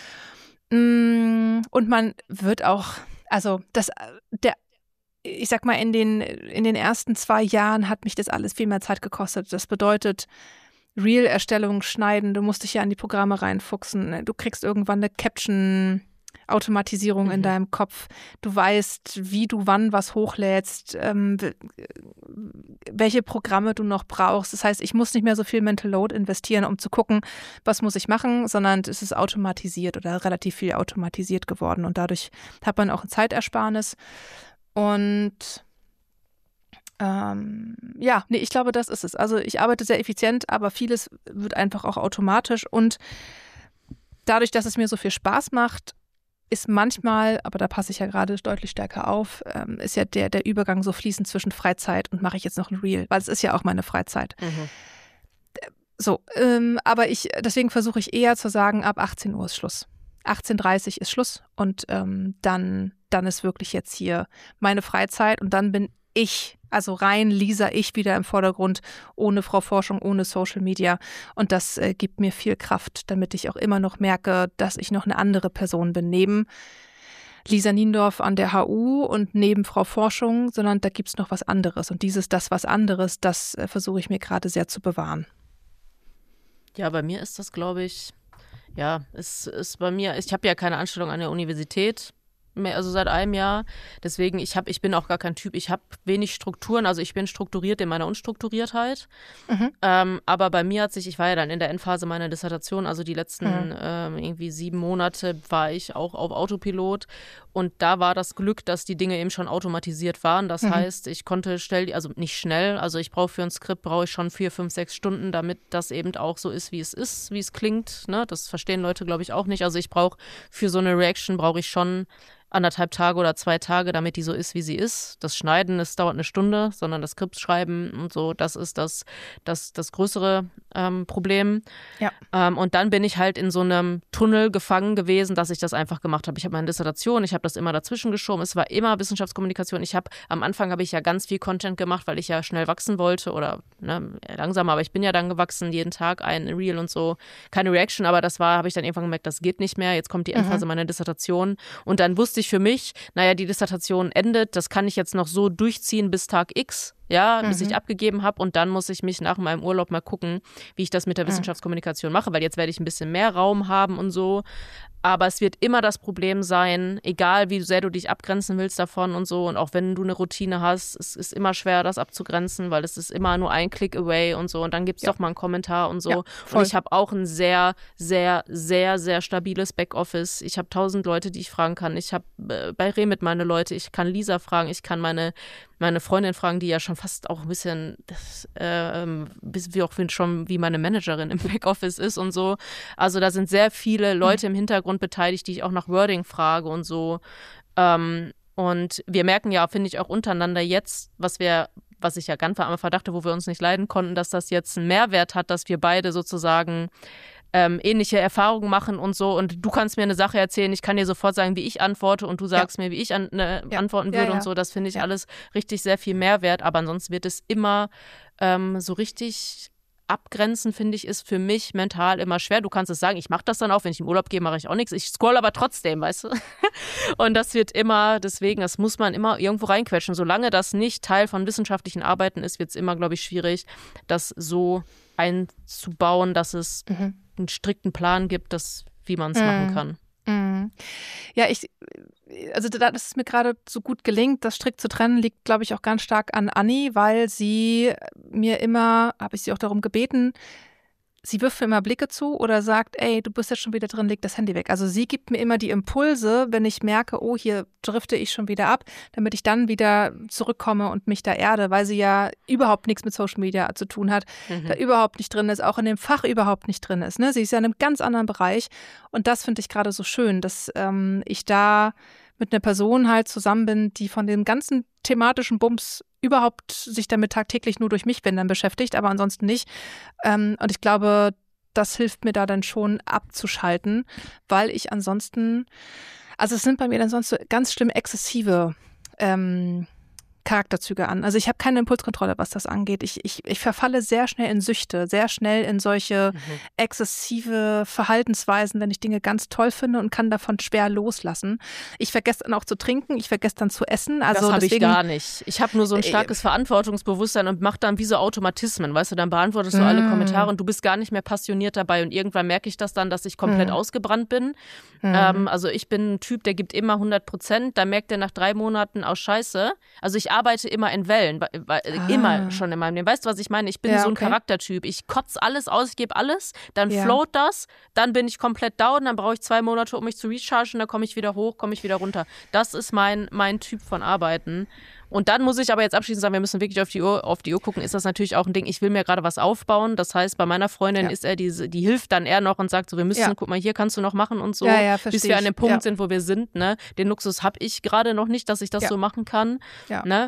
Mm, und man wird auch, also das, der ich sag mal, in den, in den ersten zwei Jahren hat mich das alles viel mehr Zeit gekostet. Das bedeutet, Reel-Erstellung, Schneiden, du musst dich ja in die Programme reinfuchsen. Du kriegst irgendwann eine Caption-Automatisierung mhm. in deinem Kopf. Du weißt, wie du wann was hochlädst, ähm, welche Programme du noch brauchst. Das heißt, ich muss nicht mehr so viel Mental Load investieren, um zu gucken, was muss ich machen, sondern es ist automatisiert oder relativ viel automatisiert geworden. Und dadurch hat man auch ein Zeitersparnis. Und Ähm, ja, nee, ich glaube, das ist es. Also ich arbeite sehr effizient, aber vieles wird einfach auch automatisch, und dadurch, dass es mir so viel Spaß macht, ist manchmal, aber da passe ich ja gerade deutlich stärker auf, ähm, ist ja der, der Übergang so fließend zwischen Freizeit und mache ich jetzt noch ein Reel, weil es ist ja auch meine Freizeit. Mhm. So, ähm, aber ich, deswegen versuche ich eher zu sagen, ab achtzehn Uhr ist Schluss. achtzehn Uhr dreißig ist Schluss, und ähm, dann, dann ist wirklich jetzt hier meine Freizeit, und dann bin ich, also rein Lisa, ich wieder im Vordergrund, ohne Frau Forschung, ohne Social Media. Und das äh, gibt mir viel Kraft, damit ich auch immer noch merke, dass ich noch eine andere Person bin, neben Lisa Niendorf an der H U und neben Frau Forschung, sondern da gibt es noch was anderes. Und dieses, das was anderes, das äh, versuche ich mir gerade sehr zu bewahren. Ja, bei mir ist das, glaube ich, ja, es ist bei mir, ich habe ja keine Anstellung an der Universität mehr, also seit einem Jahr. Deswegen, ich habe, ich bin auch gar kein Typ, ich habe wenig Strukturen, also ich bin strukturiert in meiner Unstrukturiertheit. Mhm. Ähm, aber bei mir hat sich, ich war ja dann in der Endphase meiner Dissertation, also die letzten mhm. ähm, irgendwie sieben Monate war ich auch auf Autopilot, und da war das Glück, dass die Dinge eben schon automatisiert waren. Das mhm. heißt, ich konnte schnell, also nicht schnell, also ich brauche für ein Skript, brauche ich schon vier, fünf, sechs Stunden, damit das eben auch so ist, wie es ist, wie es klingt. Ne? Das verstehen Leute, glaube ich, auch nicht. Also ich brauche für so eine Reaction, brauche ich schon anderthalb Tage oder zwei Tage, damit die so ist, wie sie ist. Das Schneiden, das dauert eine Stunde, sondern das Skript schreiben und so, das ist das, das, das größere ähm, Problem. Ja. Ähm, und dann bin ich halt in so einem Tunnel gefangen gewesen, dass ich das einfach gemacht habe. Ich habe meine Dissertation, ich habe das immer dazwischen geschoben. Es war immer Wissenschaftskommunikation. Ich habe, am Anfang habe ich ja ganz viel Content gemacht, weil ich ja schnell wachsen wollte oder ne, langsam, aber ich bin ja dann gewachsen, jeden Tag ein Reel und so. Keine Reaction, aber das war, habe ich dann irgendwann gemerkt, das geht nicht mehr. Jetzt kommt die Endphase mhm. meiner Dissertation, und dann wusste ich für mich, naja, die Dissertation endet, das kann ich jetzt noch so durchziehen bis Tag X, ja, Mhm. bis ich abgegeben habe und dann muss ich mich nach meinem Urlaub mal gucken, wie ich das mit der Mhm. Wissenschaftskommunikation mache, weil jetzt werde ich ein bisschen mehr Raum haben und so. Aber es wird immer das Problem sein, egal wie sehr du dich abgrenzen willst davon und so und auch wenn du eine Routine hast, es ist immer schwer, das abzugrenzen, weil es ist immer nur ein Click away und so und dann gibt es Ja. doch mal einen Kommentar und so. Ja, voll. Und ich habe auch ein sehr, sehr, sehr, sehr stabiles Backoffice. Ich habe tausend Leute, die ich fragen kann. Ich habe äh, bei Remit meine Leute, ich kann Lisa fragen, ich kann meine meine Freundin fragen, die ja schon fast auch ein bisschen, das, äh, wie auch schon wie meine Managerin im Backoffice ist und so. Also da sind sehr viele Leute im Hintergrund beteiligt, die ich auch nach Wording frage und so. Ähm, und wir merken ja, finde ich, auch untereinander jetzt, was wir, was ich ja ganz am Anfang dachte, wo wir uns nicht leiden konnten, dass das jetzt einen Mehrwert hat, dass wir beide sozusagen Ähm, ähnliche Erfahrungen machen und so und du kannst mir eine Sache erzählen, ich kann dir sofort sagen, wie ich antworte und du sagst ja. mir, wie ich an, ne, ja. antworten ja, würde ja. und so, das finde ich ja. alles richtig sehr viel Mehrwert, aber ansonsten wird es immer ähm, so richtig abgrenzen, finde ich, ist für mich mental immer schwer. Du kannst es sagen, ich mache das dann auch, wenn ich im Urlaub gehe, mache ich auch nichts, ich scroll aber trotzdem, weißt du? Und das wird immer, deswegen, das muss man immer irgendwo reinquetschen. Solange das nicht Teil von wissenschaftlichen Arbeiten ist, wird es immer, glaube ich, schwierig, das so einzubauen, dass es Mhm. einen strikten Plan gibt, dass, wie man es Mhm. machen kann. Mhm. Ja, ich, also da, dass es mir gerade so gut gelingt, das strikt zu trennen, liegt, glaube ich, auch ganz stark an Anni, weil sie mir immer, habe ich sie auch darum gebeten, sie wirft mir immer Blicke zu oder sagt, ey, du bist jetzt schon wieder drin, leg das Handy weg. Also sie gibt mir immer die Impulse, wenn ich merke, oh, hier drifte ich schon wieder ab, damit ich dann wieder zurückkomme und mich da erde, weil sie ja überhaupt nichts mit Social Media zu tun hat, Mhm. da überhaupt nicht drin ist, auch in dem Fach überhaupt nicht drin ist. Ne? Sie ist ja in einem ganz anderen Bereich und das finde ich gerade so schön, dass ähm, ich da mit einer Person halt zusammen bin, die von dem ganzen thematischen Bums überhaupt sich damit tagtäglich nur durch mich, wenn dann beschäftigt, aber ansonsten nicht. Ähm, und ich glaube, das hilft mir da dann schon abzuschalten, weil ich ansonsten, also es sind bei mir dann sonst so ganz schlimm exzessive ähm, Charakterzüge an. Also ich habe keine Impulskontrolle, was das angeht. Ich, ich, ich verfalle sehr schnell in Süchte, sehr schnell in solche Mhm. exzessive Verhaltensweisen, wenn ich Dinge ganz toll finde und kann davon schwer loslassen. Ich vergesse dann auch zu trinken, ich vergesse dann zu essen. Also das habe ich deswegen, gar nicht. Ich habe nur so ein starkes Verantwortungsbewusstsein und mache dann wie so Automatismen, weißt du, dann beantwortest du alle Mm. Kommentare und du bist gar nicht mehr passioniert dabei und irgendwann merke ich das dann, dass ich komplett Mm. ausgebrannt bin. Mhm. Ähm, also ich bin ein Typ, der gibt immer hundert Prozent, da merkt er nach drei Monaten aus Scheiße. Also ich arbeite immer in Wellen, weil, weil, Ah. immer schon in meinem Leben. Weißt du, was ich meine? Ich bin Ja, so ein okay. Charaktertyp. Ich kotze alles aus, ich gebe alles, dann Ja. float das, dann bin ich komplett down, dann brauche ich zwei Monate, um mich zu rechargen, dann komme ich wieder hoch, komme ich wieder runter. Das ist mein, mein Typ von Arbeiten. Und dann muss ich aber jetzt abschließend sagen, wir müssen wirklich auf die Uhr, auf die Uhr gucken, ist das natürlich auch ein Ding, ich will mir gerade was aufbauen. Das heißt, bei meiner Freundin Ja. ist er, diese, die hilft dann eher noch und sagt so, wir müssen, Ja. guck mal, hier kannst du noch machen und so, Ja, ja, bis verstehe wir an ich. dem Punkt Ja. sind, wo wir sind. Ne? Den Luxus habe ich gerade noch nicht, dass ich das Ja. so machen kann. Ja. Ne?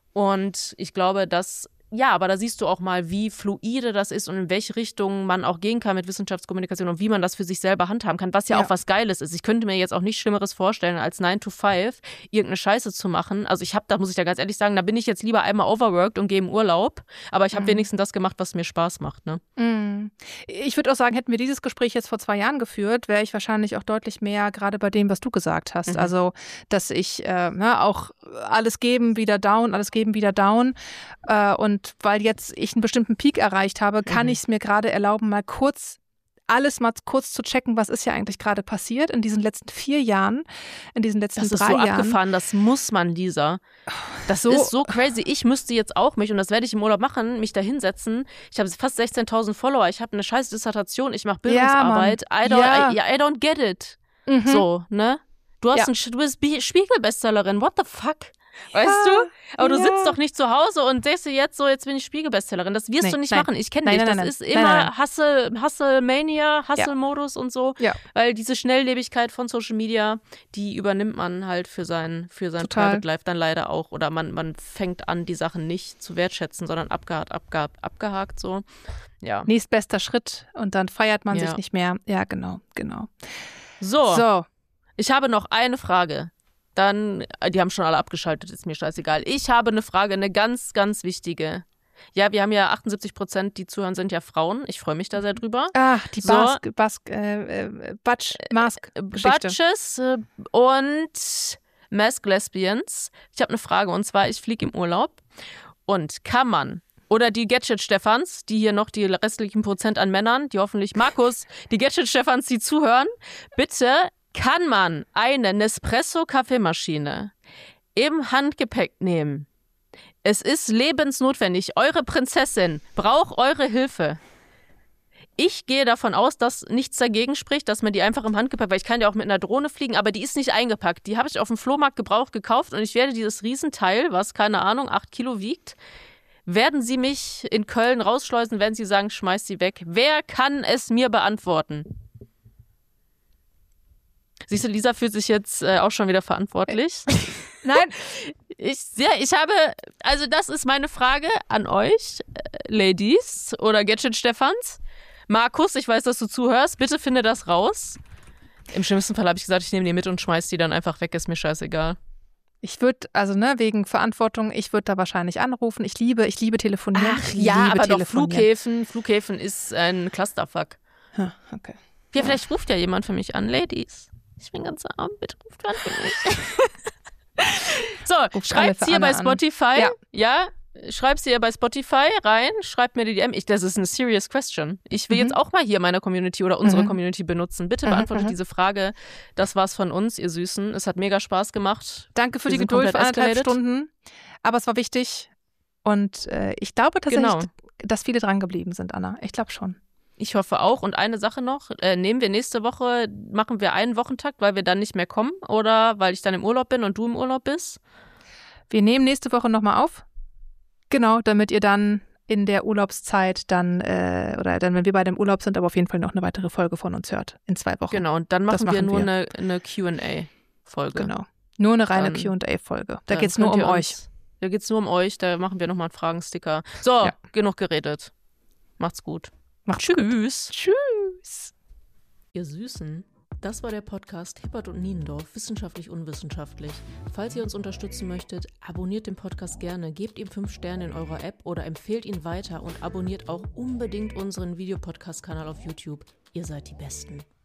Und ich glaube, dass, ja, aber da siehst du auch mal, wie fluide das ist und in welche Richtung man auch gehen kann mit Wissenschaftskommunikation und wie man das für sich selber handhaben kann, was ja, Ja. auch was Geiles ist. Ich könnte mir jetzt auch nichts Schlimmeres vorstellen, als nine to five irgendeine Scheiße zu machen. Also ich habe, da muss ich ja ganz ehrlich sagen, da bin ich jetzt lieber einmal overworked und gehe im Urlaub, aber ich habe Mhm. wenigstens das gemacht, was mir Spaß macht. Ne? Mm. Ich würde auch sagen, hätten wir dieses Gespräch jetzt vor zwei Jahren geführt, wäre ich wahrscheinlich auch deutlich mehr gerade bei dem, was du gesagt hast. Mhm. Also, dass ich äh, ne, auch alles geben, wieder down, alles geben, wieder down. Äh, und weil jetzt ich einen bestimmten Peak erreicht habe, kann Mhm. ich es mir gerade erlauben, mal kurz alles mal kurz zu checken, was ist ja eigentlich gerade passiert in diesen letzten vier Jahren, in diesen letzten Das ist drei so Jahren. abgefahren, das muss man, Lisa. Das So- ist so crazy. Ich müsste jetzt auch mich, und das werde ich im Urlaub machen, mich da hinsetzen. Ich habe fast sechzehntausend Follower, ich habe eine scheiß Dissertation, ich mache Bildungsarbeit. I, don't, Ja. I, I don't get it. Mhm. So, ne? Du hast Ja. einen, Sch- du bist Bi- Spiegel-Bestsellerin, what the fuck? Weißt Ja, du? Aber du ja. sitzt doch nicht zu Hause und denkst dir jetzt so, jetzt bin ich Spiegel-Bestsellerin. Das wirst Nee, du nicht nein. machen. Ich kenne Nein, dich. nein, Das nein, ist nein. immer Nein, nein. Hustle, Hustle-Mania, Hustle-Modus und so. Ja. Weil diese Schnelllebigkeit von Social Media, die übernimmt man halt für sein, für sein Total. Private Life dann leider auch. Oder man, man fängt an, die Sachen nicht zu wertschätzen, sondern abgehakt, abgehakt, abgehakt so. Ja. Nächstbester Schritt und dann feiert man Ja. sich nicht mehr. Ja, genau, genau. So, So, ich habe noch eine Frage. Dann, die haben schon alle abgeschaltet, ist mir scheißegal. Ich habe eine Frage, eine ganz, ganz wichtige. Ja, wir haben ja achtundsiebzig Prozent, die zuhören, sind ja Frauen. Ich freue mich da sehr drüber. ah, die So. Bask, Bask, äh, äh, Batsch, Mask, Geschichte. Batches äh, und Mask Lesbians. Ich habe eine Frage und zwar, ich fliege im Urlaub Und kann man, oder die Gadget-Stefans, die hier noch die restlichen Prozent an Männern, die hoffentlich, Markus, die Gadget-Stefans, die zuhören, bitte, kann man eine Nespresso-Kaffeemaschine im Handgepäck nehmen? Es ist lebensnotwendig. Eure Prinzessin braucht eure Hilfe. Ich gehe davon aus, dass nichts dagegen spricht, dass man die einfach im Handgepäck, weil ich kann ja auch mit einer Drohne fliegen, aber die ist nicht eingepackt. Die habe ich auf dem Flohmarkt gebraucht gekauft und ich werde dieses Riesenteil, was, keine Ahnung, acht Kilo wiegt, werden sie mich in Köln rausschleusen, werden sie sagen, schmeiß sie weg. Wer kann es mir beantworten? Siehst du, Lisa fühlt sich jetzt äh, auch schon wieder verantwortlich. Nein. Ich, ja, ich habe, also das ist meine Frage an euch, äh, Ladies oder Gadget-Stefans. Markus, ich weiß, dass du zuhörst. Bitte finde das raus. Im schlimmsten Fall habe ich gesagt, ich nehme die mit und schmeiß die dann einfach weg. Ist mir scheißegal. Ich würde, also ne, wegen Verantwortung, ich würde da wahrscheinlich anrufen. Ich liebe, ich liebe telefonieren. Ach ich ja, liebe aber doch telefonieren. Flughäfen. Flughäfen ist ein Clusterfuck. Hm, okay. Ja, vielleicht ruft ja jemand für mich an. Ladies, ich bin ganz arm. Bitte ruft an für mich. So, schreibt sie hier bei Spotify. Ja. ja, schreibt sie hier bei Spotify rein. Schreibt mir die D M. Ich, das ist eine serious question. Ich will Mhm. jetzt auch mal hier meine Community oder unsere Mhm. Community benutzen. Bitte Mhm, beantwortet mhm. diese Frage. Das war's von uns, ihr Süßen. Es hat mega Spaß gemacht. Danke für Wir die sind Geduld für komplett anderthalb escalated. Stunden. Aber es war wichtig. Und äh, ich glaube tatsächlich, Genau. dass viele dran geblieben sind, Anna. Ich glaube schon. Ich hoffe auch. Und eine Sache noch, äh, nehmen wir nächste Woche, machen wir einen Wochentakt, weil wir dann nicht mehr kommen oder weil ich dann im Urlaub bin und du im Urlaub bist? Wir nehmen nächste Woche nochmal auf. Genau, damit ihr dann in der Urlaubszeit dann, äh, oder dann, wenn wir beide im Urlaub sind, aber auf jeden Fall noch eine weitere Folge von uns hört. In zwei Wochen. Genau, und dann machen, Das wir machen nur wir. eine, eine Q and A-Folge. Genau. Nur eine reine Dann- Q und A-Folge. Da Dann geht es nur könnt um ihr euch. uns- Da geht's nur um euch, da machen wir nochmal einen Fragensticker. So, Ja. genug geredet. Macht's gut. Macht's gut. Tschüss. Tschüss. Ihr Süßen. Das war der Podcast Hippert und Niendorf, wissenschaftlich unwissenschaftlich. Falls ihr uns unterstützen möchtet, abonniert den Podcast gerne, gebt ihm fünf Sterne in eurer App oder empfehlt ihn weiter und abonniert auch unbedingt unseren Videopodcast-Kanal auf YouTube. Ihr seid die Besten.